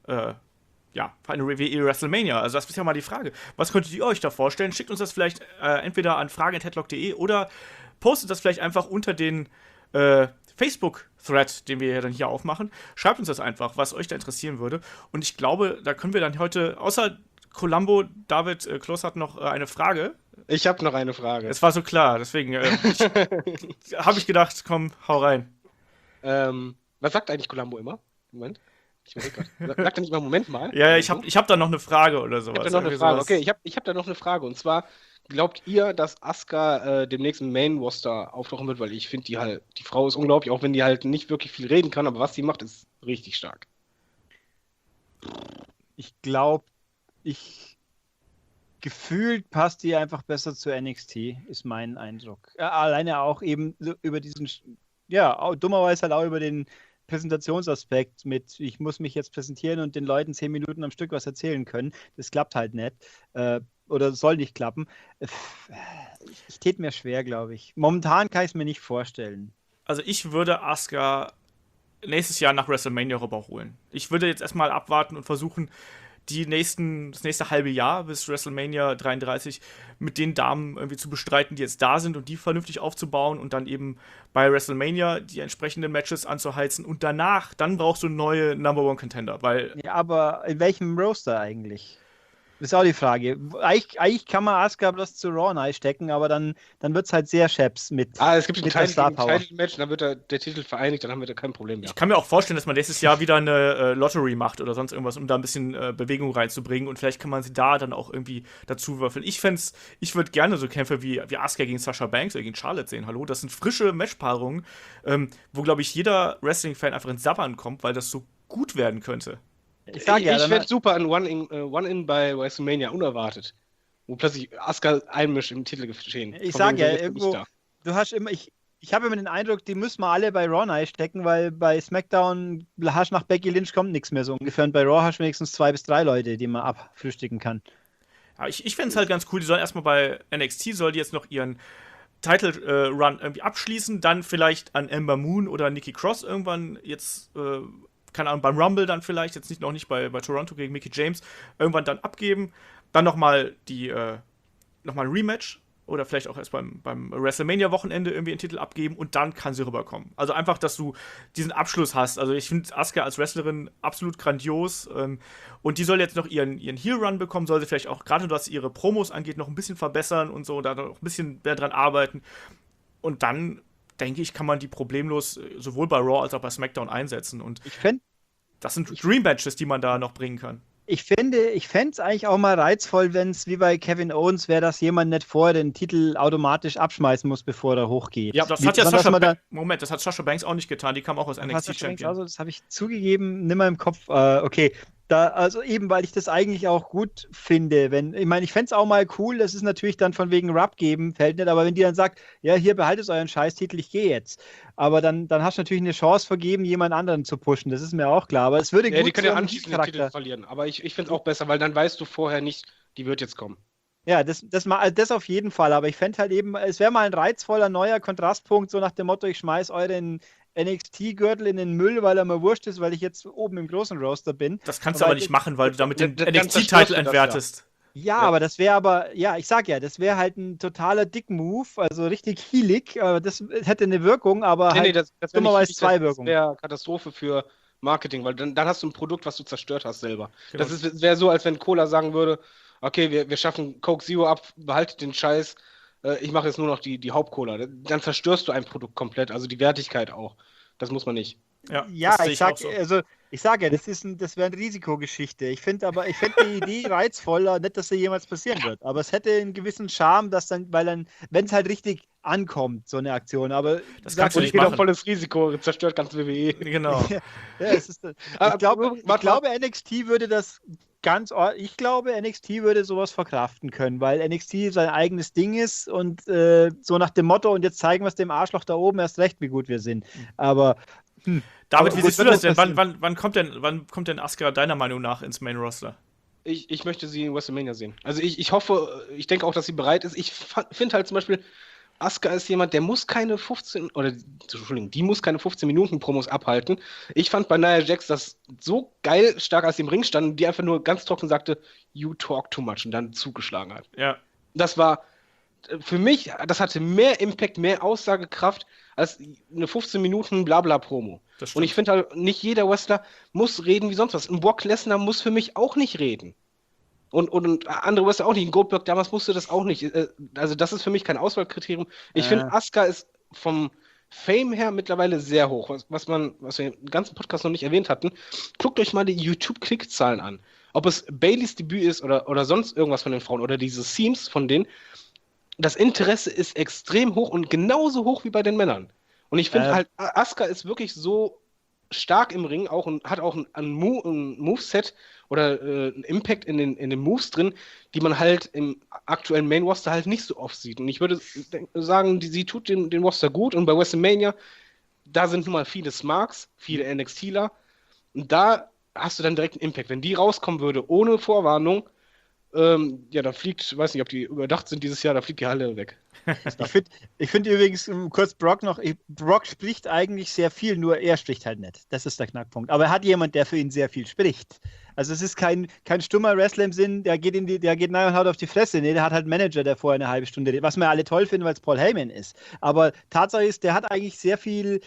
für eine WWE WrestleMania. Also das ist ja mal die Frage. Was könntet ihr euch da vorstellen? Schickt uns das vielleicht entweder an fragen@headlock.de oder postet das vielleicht einfach unter den Facebook-Thread, den wir ja dann hier aufmachen. Schreibt uns das einfach, was euch da interessieren würde. Und ich glaube, da können wir dann heute, außer Columbo, David Kloß hat noch eine Frage. Ich habe noch eine Frage. Es war so klar, deswegen habe ich gedacht, komm, hau rein. Was sagt eigentlich Columbo immer? Moment. Ich weiß gerade. Sagt er nicht mal, Moment mal? Ja, ich hab da noch eine Frage oder sowas. Ich hab da noch eine Frage. Okay, ich hab da noch eine Frage. Und zwar, glaubt ihr, dass Asuka demnächst im Main-Roster auftauchen wird? Weil ich finde die Frau ist unglaublich, auch wenn die halt nicht wirklich viel reden kann, aber was sie macht, ist richtig stark. Ich glaube, gefühlt passt die einfach besser zu NXT, ist mein Eindruck. Alleine auch eben so über diesen, dummerweise halt auch über den Präsentationsaspekt mit, ich muss mich jetzt präsentieren und den Leuten 10 Minuten am Stück was erzählen können. Das klappt halt nicht. Oder soll nicht klappen. Ich tät mir schwer, glaube ich. Momentan kann ich es mir nicht vorstellen. Also ich würde Asuka nächstes Jahr nach WrestleMania rüberholen. Ich würde jetzt erstmal abwarten und versuchen, das nächste halbe Jahr bis WrestleMania 33 mit den Damen irgendwie zu bestreiten, die jetzt da sind und die vernünftig aufzubauen und dann eben bei WrestleMania die entsprechenden Matches anzuheizen und danach, dann brauchst du neue Number-One-Contender, weil... Ja, aber in welchem Roster eigentlich? Das ist auch die Frage. Eigentlich kann man Asuka bloß zu Raw einstecken, aber dann wird es halt sehr scheps mit es gibt ein der Star Power. Title-Match, dann wird der Titel vereinigt, dann haben wir da kein Problem mehr. Ich kann mir auch vorstellen, dass man nächstes Jahr wieder eine Lottery macht oder sonst irgendwas, um da ein bisschen Bewegung reinzubringen und vielleicht kann man sie da dann auch irgendwie dazu würfeln. Ich würde gerne so Kämpfe wie Asuka gegen Sasha Banks oder gegen Charlotte sehen. Hallo, das sind frische Matchpaarungen, wo, glaube ich, jeder Wrestling-Fan einfach ins Sabbern kommt, weil das so gut werden könnte. Ich fände super an One-In bei WrestleMania, unerwartet. Wo plötzlich Asuka einmischt im Titelgeschehen. Ich sage ja, irgendwo, du hast immer, ich habe immer den Eindruck, die müssen wir alle bei Raw einstecken, weil bei SmackDown hast nach Becky Lynch kommt nichts mehr so ungefähr. Und bei Raw hast du wenigstens 2 bis 3 Leute, die man abfrühstücken kann. Ja, ich fände es halt ganz cool, die sollen erstmal bei NXT, soll die jetzt noch ihren Title-Run irgendwie abschließen, dann vielleicht an Ember Moon oder Nikki Cross irgendwann jetzt keine Ahnung, beim Rumble dann vielleicht, jetzt noch nicht bei Toronto gegen Mickie James, irgendwann dann abgeben, dann nochmal nochmal ein Rematch oder vielleicht auch erst beim WrestleMania-Wochenende irgendwie einen Titel abgeben und dann kann sie rüberkommen. Also einfach, dass du diesen Abschluss hast. Also ich finde Asuka als Wrestlerin absolut grandios und die soll jetzt noch ihren Heel-Run bekommen, soll sie vielleicht auch, gerade was ihre Promos angeht, noch ein bisschen verbessern und so, da noch ein bisschen mehr dran arbeiten und dann denke ich, kann man die problemlos sowohl bei Raw als auch bei SmackDown einsetzen. Und das sind Dream-Matches, die man da noch bringen kann. Ich fände es eigentlich auch mal reizvoll, wenn es wie bei Kevin Owens wäre, dass jemand nicht vorher den Titel automatisch abschmeißen muss, bevor er hochgeht. Ja, das hat ja das hat Sasha Banks auch nicht getan, die kam auch aus NXT-Champion. Also, das habe ich zugegeben, nimmer im Kopf. Okay, also eben, weil ich das eigentlich auch gut finde. Ich fände es auch mal cool, das ist natürlich dann von wegen Rub geben, fällt nicht, aber wenn die dann sagt, ja, hier behaltet euren Scheißtitel, ich gehe jetzt. Aber dann hast du natürlich eine Chance vergeben, jemand anderen zu pushen, das ist mir auch klar. Aber es würde gut die können ja anschließend den Titel verlieren, aber ich finde es auch besser, weil dann weißt du vorher nicht, die wird jetzt kommen. Ja, das auf jeden Fall, aber ich fände halt eben, es wäre mal ein reizvoller neuer Kontrastpunkt, so nach dem Motto, ich schmeiß euren NXT-Gürtel in den Müll, weil er mir wurscht ist, weil ich jetzt oben im großen Roster bin. Das kannst du aber nicht machen, weil du damit den NXT-Titel entwertest. Ja, aber das wäre ich sag ja, das wäre halt ein totaler Dick-Move, also richtig heelig, aber das hätte eine Wirkung, aber das dummerweise 2 Wirkungen. Das wäre Katastrophe für Marketing, weil dann hast du ein Produkt, was du zerstört hast selber. Genau. Das wäre so, als wenn Cola sagen würde, okay, wir schaffen Coke Zero ab, behaltet den Scheiß, ich mache jetzt nur noch die Hauptcola. Dann zerstörst du ein Produkt komplett, also die Wertigkeit auch. Das muss man nicht. Ja, ich sage ja, das wäre eine Risikogeschichte. Ich finde die Idee reizvoller, nicht, dass sie jemals passieren wird. Aber es hätte einen gewissen Charme, dass wenn es halt richtig ankommt, so eine Aktion. Aber das kannst du nicht machen. Volles Risiko, zerstört ganz WWE. Genau. Ich glaube, NXT würde das ich glaube, NXT würde sowas verkraften können, weil NXT sein eigenes Ding ist und so nach dem Motto, und jetzt zeigen wir es dem Arschloch da oben erst recht, wie gut wir sind. Aber David, wie siehst du das denn? Wann kommt denn Asuka deiner Meinung nach ins Main Roster? Ich möchte sie in WrestleMania sehen. Also ich hoffe, ich denke auch, dass sie bereit ist. Ich finde halt zum Beispiel, Asuka ist jemand, der muss keine 15, oder die muss keine 15 Minuten Promos abhalten. Ich fand bei Nia Jax das so geil stark, als sie im Ring standen, die einfach nur ganz trocken sagte, you talk too much und dann zugeschlagen hat. Ja. Das war für mich, das hatte mehr Impact, mehr Aussagekraft als eine 15 Minuten Blabla-Promo. Und ich finde halt, nicht jeder Wrestler muss reden wie sonst was. Ein Brock Lesnar muss für mich auch nicht reden. Und andere Wrestler auch nicht. Ein Goldberg damals musste das auch nicht. Also das ist für mich kein Auswahlkriterium. Ich finde, Asuka ist vom Fame her mittlerweile sehr hoch. Was wir im ganzen Podcast noch nicht erwähnt hatten. Guckt euch mal die YouTube-Klickzahlen an. Ob es Baileys Debüt ist oder sonst irgendwas von den Frauen oder diese Themes von denen. Das Interesse ist extrem hoch und genauso hoch wie bei den Männern. Und ich finde halt, Asuka ist wirklich so stark im Ring auch und hat auch ein Moveset oder einen Impact in den Moves drin, die man halt im aktuellen Main Roster halt nicht so oft sieht. Und ich würde sagen, sie tut den Roster gut und bei WrestleMania, da sind nun mal viele Smarks, viele NXTler und da hast du dann direkt einen Impact. Wenn die rauskommen würde ohne Vorwarnung, dann fliegt, weiß nicht, ob die überdacht sind dieses Jahr, da fliegt die Halle weg. Ich finde übrigens kurz Brock noch, Brock spricht eigentlich sehr viel, nur er spricht halt nicht. Das ist der Knackpunkt. Aber er hat jemand, der für ihn sehr viel spricht. Also es ist kein stummer Wrestler im Sinn, der geht rein und haut auf die Fresse. Nee, der hat halt einen Manager, der vorher eine halbe Stunde redet, was wir alle toll finden, weil es Paul Heyman ist. Aber Tatsache ist, der hat eigentlich sehr viel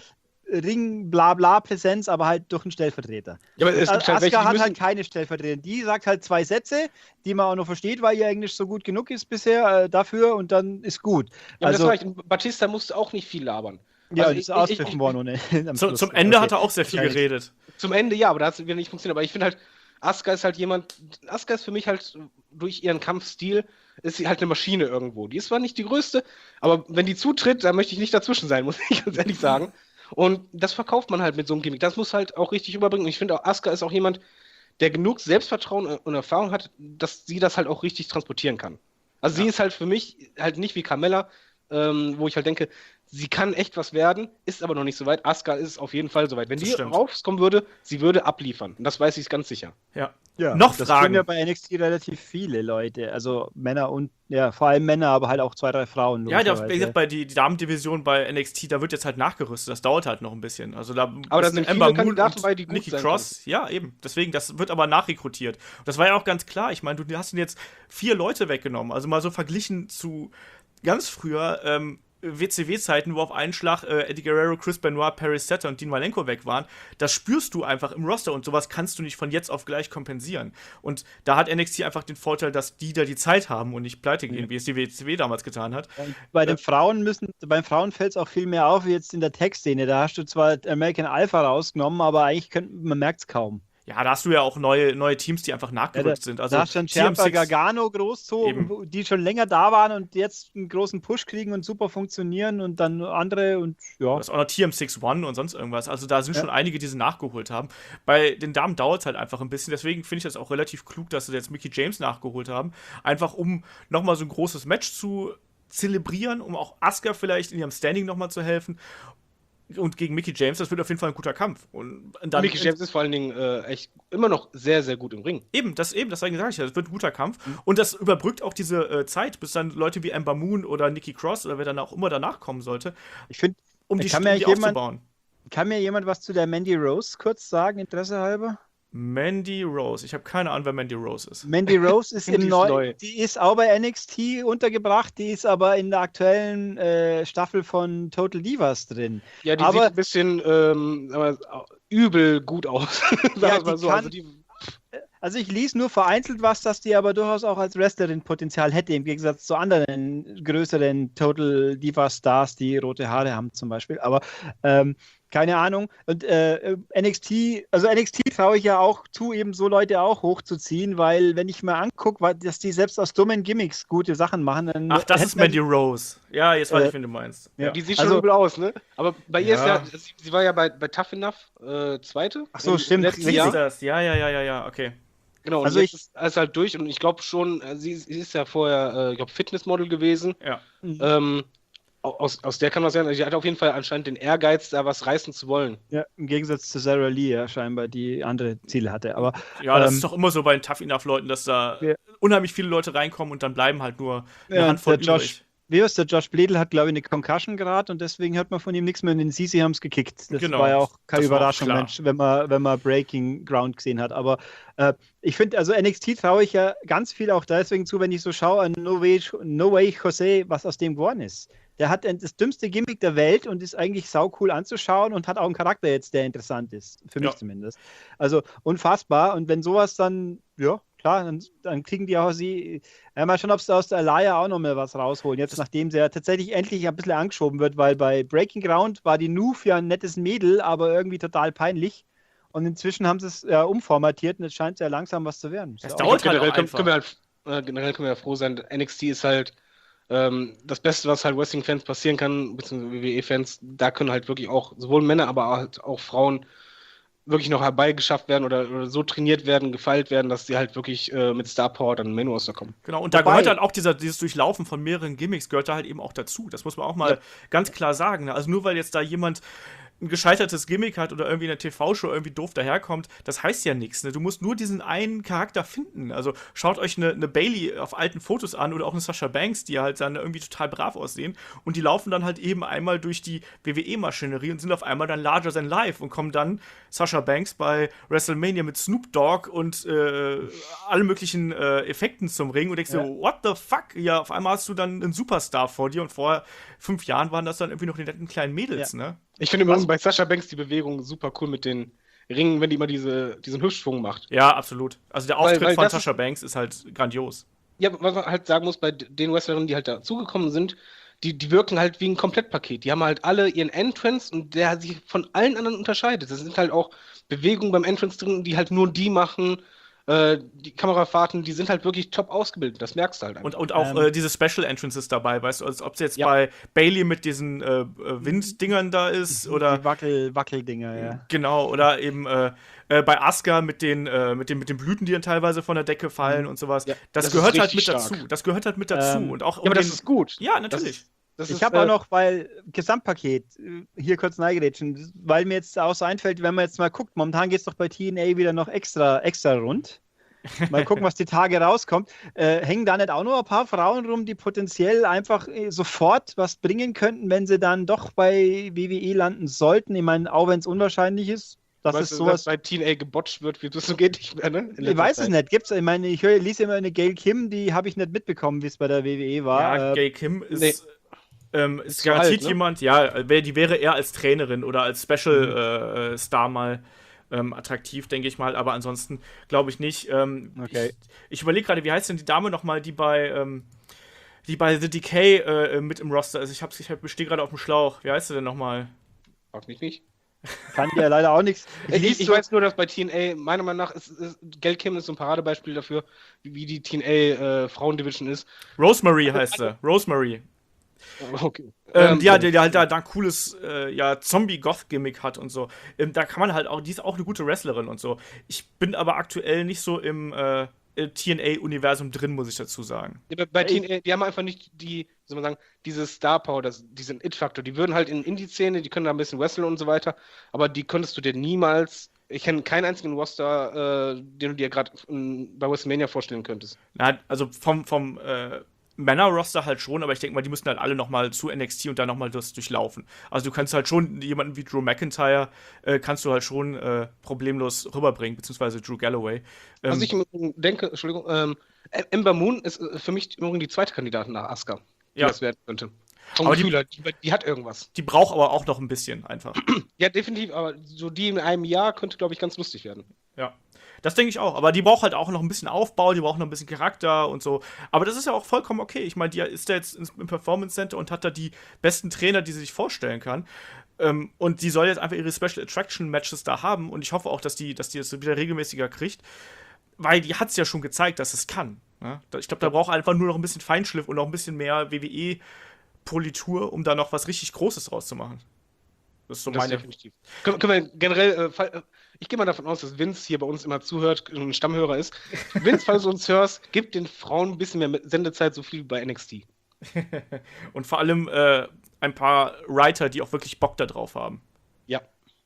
Ring-Blabla-Präsenz, aber halt durch einen Stellvertreter. Ja, aber es gibt halt Asuka hat halt keine Stellvertreter. Die sagt halt 2 Sätze, die man auch noch versteht, weil ihr Englisch so gut genug ist bisher dafür und dann ist gut. Ja, also, Batista musste auch nicht viel labern. Ja, also, ist ausgepfiffen worden. Zum Ende hat er auch sehr viel geredet. Zum Ende ja, aber da hat es wieder nicht funktioniert. Aber ich finde halt, Asuka ist halt Asuka ist für mich halt durch ihren Kampfstil ist sie halt eine Maschine irgendwo. Die ist zwar nicht die größte, aber wenn die zutritt, dann möchte ich nicht dazwischen sein, muss ich ganz ehrlich sagen. Und das verkauft man halt mit so einem Gimmick. Das muss halt auch richtig rüberbringen. Und ich finde auch, Asuka ist auch jemand, der genug Selbstvertrauen und Erfahrung hat, dass sie das halt auch richtig transportieren kann. Also sie ist halt für mich halt nicht wie Carmella, wo ich halt denke, sie kann echt was werden, ist aber noch nicht so weit. Asuka ist auf jeden Fall so weit. Wenn die rauskommen würde, sie würde abliefern. Und das weiß ich ganz sicher. Ja. Noch das Fragen? Das tun ja bei NXT relativ viele Leute. Also Männer und, vor allem Männer, aber halt auch 2, 3 Frauen. Ja, bei die Damendivision bei NXT, da wird jetzt halt nachgerüstet. Das dauert halt noch ein bisschen. Also da aber da sind viele Kandidaten bei, die gut Nikki Cross. Ja, eben. Deswegen, das wird aber nachrekrutiert. Das war ja auch ganz klar. Ich meine, du hast jetzt 4 Leute weggenommen. Also mal so verglichen zu ganz früher, WCW-Zeiten, wo auf einen Schlag Eddie Guerrero, Chris Benoit, Paris Setter und Dean Malenko weg waren, das spürst du einfach im Roster und sowas kannst du nicht von jetzt auf gleich kompensieren. Und da hat NXT einfach den Vorteil, dass die da die Zeit haben und nicht pleite gehen, wie es die WCW damals getan hat. Beim Frauen fällt es auch viel mehr auf, wie jetzt in der Tech-Szene. Da hast du zwar American Alpha rausgenommen, aber eigentlich man merkt es kaum. Ja, da hast du ja auch neue Teams, die einfach nachgerückt sind. Also da hast du dann Ciampa, Gargano die schon länger da waren und jetzt einen großen Push kriegen und super funktionieren und dann andere und ja. Das ist auch noch TM61 und sonst irgendwas. Also da sind schon einige, die sie nachgeholt haben. Bei den Damen dauert es halt einfach ein bisschen. Deswegen finde ich das auch relativ klug, dass sie jetzt Mickie James nachgeholt haben. Einfach um nochmal so ein großes Match zu zelebrieren, um auch Asuka vielleicht in ihrem Standing nochmal zu helfen. Und gegen Mickie James, das wird auf jeden Fall ein guter Kampf. Und dann Mickie James ist vor allen Dingen echt immer noch sehr, sehr gut im Ring. Deswegen sage ich, das wird ein guter Kampf. Und das überbrückt auch diese Zeit, bis dann Leute wie Ember Moon oder Nikki Cross oder wer dann auch immer danach kommen sollte, ich finde, die aufzubauen. Kann mir jemand was zu der Mandy Rose kurz sagen, Interesse halber? Mandy Rose. Ich habe keine Ahnung, wer Mandy Rose ist. Mandy Rose ist die ist auch bei NXT untergebracht, die ist aber in der aktuellen Staffel von Total Divas drin. Ja, die sieht ein bisschen übel gut aus. Also ich lese nur vereinzelt was, dass die aber durchaus auch als Wrestlerin Potenzial hätte, im Gegensatz zu anderen größeren Total Divas Stars, die rote Haare haben zum Beispiel. Aber keine Ahnung. Und NXT traue ich ja auch zu, eben so Leute auch hochzuziehen, weil wenn ich mir angucke, dass die selbst aus dummen Gimmicks gute Sachen machen, dann... Ach, das ist Mandy Rose. Ja, jetzt weiß ich, wen du meinst. Ja. Die sieht schon übel aus, ne? Aber bei ihr ist sie war ja bei Tough Enough Zweite. Ach so, stimmt. Ja, okay. Genau, also ist halt durch und ich glaube schon, sie ist ja vorher, Fitnessmodel gewesen. Ja. Aus der kann man sagen, sie hat auf jeden Fall anscheinend den Ehrgeiz, da was reißen zu wollen. Ja, im Gegensatz zu Sarah Lee ja scheinbar, die andere Ziele hatte. Aber, ja, das ist doch immer so bei den Tough Enough Leuten, dass da unheimlich viele Leute reinkommen und dann bleiben halt nur eine Handvoll übrig. wie ist der Josh Bledel hat, glaube ich, eine Concussion gerade und deswegen hört man von ihm nichts mehr und den Sisi haben es gekickt. Das war ja auch keine Überraschung, Mensch, wenn man Breaking Ground gesehen hat. Aber ich finde, also NXT traue ich ja ganz viel auch deswegen zu, wenn ich so schaue an No Way Jose, was aus dem geworden ist. Der hat das dümmste Gimmick der Welt und ist eigentlich saucool anzuschauen und hat auch einen Charakter jetzt, der interessant ist. Für mich zumindest. Also unfassbar. Und wenn sowas dann, ja, klar, dann kriegen die auch sie. Mal schauen, ob sie aus der Alaya auch noch mal was rausholen. Jetzt, nachdem sie ja tatsächlich endlich ein bisschen angeschoben wird, weil bei Breaking Ground war die Noof ja ein nettes Mädel, aber irgendwie total peinlich. Und inzwischen haben sie es umformatiert und es scheint sehr langsam was zu werden. Das dauert halt generell können wir ja froh sein. NXT ist halt das Beste, was halt Wrestling-Fans passieren kann, beziehungsweise WWE-Fans, da können halt wirklich auch sowohl Männer, aber halt auch Frauen wirklich noch herbeigeschafft werden oder so trainiert werden, gefeilt werden, dass sie halt wirklich mit Star Power dann Main Roster kommen. Genau, und da gehört halt auch dieses Durchlaufen von mehreren Gimmicks, gehört da halt eben auch dazu. Das muss man auch mal ganz klar sagen. Ne? Also nur weil jetzt da jemand ein gescheitertes Gimmick hat oder irgendwie in der TV-Show irgendwie doof daherkommt, das heißt ja nichts. Ne? Du musst nur diesen einen Charakter finden. Also schaut euch eine Bayley auf alten Fotos an oder auch eine Sasha Banks, die halt dann irgendwie total brav aussehen und die laufen dann halt eben einmal durch die WWE-Maschinerie und sind auf einmal dann larger than life und kommen dann Sasha Banks bei WrestleMania mit Snoop Dogg und allen möglichen Effekten zum Ring und denkst dir, what the fuck? Ja, auf einmal hast du dann einen Superstar vor dir und vor 5 Jahren waren das dann irgendwie noch die netten kleinen Mädels, ne? Ich finde übrigens bei Sasha Banks die Bewegung super cool mit den Ringen, wenn die immer diesen Hüftschwung macht. Ja, absolut. Also der Auftritt von Sasha Banks ist halt grandios. Ja, was man halt sagen muss, bei den Wrestlerinnen, die halt dazugekommen sind, die wirken halt wie ein Komplettpaket. Die haben halt alle ihren Entrance und der sich von allen anderen unterscheidet. Das sind halt auch Bewegungen beim Entrance drin, die halt nur die machen. Die Kamerafahrten, die sind halt wirklich top ausgebildet, das merkst du halt einfach. Und auch diese Special Entrances dabei, weißt du, als ob es jetzt bei Bayley mit diesen Winddingern da ist, oder die Wackeldinger, ja. Genau, oder eben bei Asuka mit den Blüten, die dann teilweise von der Decke fallen und sowas. Ja, das gehört halt mit dazu. Das gehört halt mit dazu. Und auch aber das ist gut. Ja, natürlich. Ich habe auch noch, weil Gesamtpaket, hier kurz neigerätschen, weil mir jetzt auch so einfällt, wenn man jetzt mal guckt, momentan geht es doch bei TNA wieder noch extra rund. Mal gucken, was die Tage rauskommt. Hängen da nicht auch noch ein paar Frauen rum, die potenziell einfach sofort was bringen könnten, wenn sie dann doch bei WWE landen sollten? Ich meine, auch wenn es unwahrscheinlich ist. Dass bei TNA gebotcht wird, wie das so geht nicht mehr, ne? Ich weiß es nicht. Gibt's, ich meine, ich lese immer eine Gail Kim, die habe ich nicht mitbekommen, wie es bei der WWE war. Ja, Gail Kim ist... Nee. Ist garantiert alt, ne? Jemand, ja, die wäre eher als Trainerin oder als Special Star mal attraktiv, denke ich mal, aber ansonsten glaube ich nicht. Okay. Ich überlege gerade, wie heißt denn die Dame nochmal, die bei The Decay mit im Roster ist? Ich stehe gerade auf dem Schlauch. Wie heißt sie denn nochmal? Frag mich nicht. Kann ja leider auch nichts. Ich weiß nur, dass bei TNA, meiner Meinung nach, Gail Kim ist so ein Paradebeispiel dafür, wie die TNA Frauendivision ist. Rosemary heißt sie. Rosemary. Okay. Die halt da ein cooles Zombie-Goth-Gimmick hat und so. Da kann man halt auch, die ist auch eine gute Wrestlerin und so. Ich bin aber aktuell nicht so im TNA-Universum drin, muss ich dazu sagen. Ja, bei TNA, die haben einfach nicht diese Star Power, diesen It-Faktor. Die würden halt in Indie-Szene, die können da ein bisschen wresteln und so weiter, aber die könntest du dir niemals. Ich kenne keinen einzigen Roster, den du dir gerade bei WrestleMania vorstellen könntest. Na, also vom Männer-Roster halt schon, aber ich denke mal, die müssen halt alle nochmal zu NXT und dann nochmal das durchlaufen. Also du kannst halt schon jemanden wie Drew McIntyre kannst du halt schon problemlos rüberbringen, beziehungsweise Drew Galloway. Also ich denke, Entschuldigung, Ember Moon ist für mich übrigens die zweite Kandidatin nach Asuka, die das werden könnte. Aber die hat irgendwas. Die braucht aber auch noch ein bisschen einfach. Ja, definitiv, aber so die in einem Jahr könnte, glaube ich, ganz lustig werden. Ja. Das denke ich auch. Aber die braucht halt auch noch ein bisschen Aufbau, die braucht noch ein bisschen Charakter und so. Aber das ist ja auch vollkommen okay. Ich meine, die ist da jetzt im Performance Center und hat da die besten Trainer, die sie sich vorstellen kann. Und die soll jetzt einfach ihre Special Attraction Matches da haben. Und ich hoffe auch, dass die das wieder regelmäßiger kriegt. Weil die hat es ja schon gezeigt, dass es kann. Ne? Ich glaube, da braucht einfach nur noch ein bisschen Feinschliff und noch ein bisschen mehr WWE-Politur, um da noch was richtig Großes draus zu machen. Das ist so meine. Definitiv. Können wir generell, ich gehe mal davon aus, dass Vince hier bei uns immer zuhört und ein Stammhörer ist. Vince, falls du uns hörst, gib den Frauen ein bisschen mehr Sendezeit, so viel wie bei NXT. Und vor allem ein paar Writer, die auch wirklich Bock da drauf haben. Ja.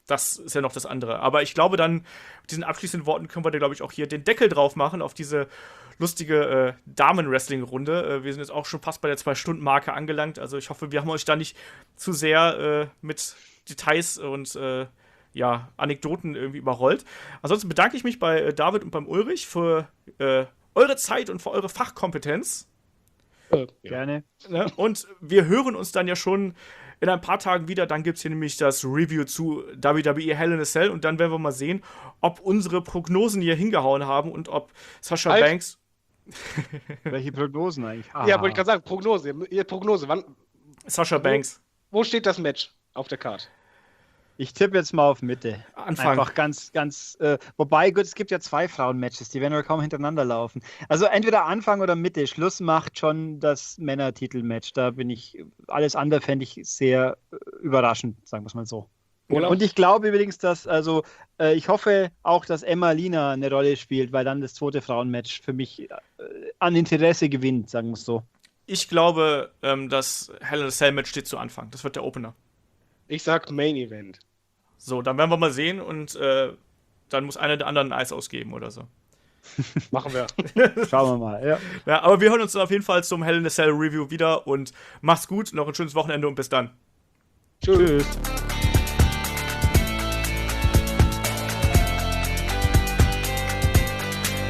das ist ja noch das andere. Aber ich glaube dann, mit diesen abschließenden Worten können wir da, glaube ich, auch hier den Deckel drauf machen auf diese lustige Damen-Wrestling-Runde. Wir sind jetzt auch schon fast bei der 2-Stunden-Marke angelangt. Also ich hoffe, wir haben euch da nicht zu sehr mit Details und Anekdoten irgendwie überrollt. Ansonsten bedanke ich mich bei David und beim Ulrich für eure Zeit und für eure Fachkompetenz. Gerne. Ne? Und wir hören uns dann ja schon in ein paar Tagen wieder. Dann gibt es hier nämlich das Review zu WWE Hell in a Cell. Und dann werden wir mal sehen, ob unsere Prognosen hier hingehauen haben und ob Sasha Banks... Welche Prognosen eigentlich? Ja, wollte ich gerade sagen, Prognose. Wann? Sasha Banks. Wo steht das Match auf der Karte? Ich tippe jetzt mal auf Mitte. Anfang. Einfach ganz, wobei, gut, es gibt ja 2 Frauen-Matches, die werden ja kaum hintereinander laufen. Also entweder Anfang oder Mitte. Schluss macht schon das Männertitel-Match. Da bin ich, alles andere fände ich sehr überraschend, sagen wir es mal so. Oder? Und ich glaube übrigens, dass, ich hoffe auch, dass Emma Lina eine Rolle spielt, weil dann das 2. Frauenmatch für mich an Interesse gewinnt, sagen wir es so. Ich glaube, das Hell in a Cell Match steht zu Anfang. Das wird der Opener. Ich sag Main Event. So, dann werden wir mal sehen und dann muss einer der anderen ein Eis ausgeben oder so. Machen wir. Schauen wir mal, ja. Ja, aber wir hören uns dann auf jeden Fall zum Hell in a Cell Review wieder und macht's gut, noch ein schönes Wochenende und bis dann. Tschüss.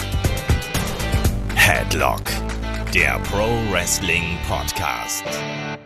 Headlock, der Pro Wrestling Podcast.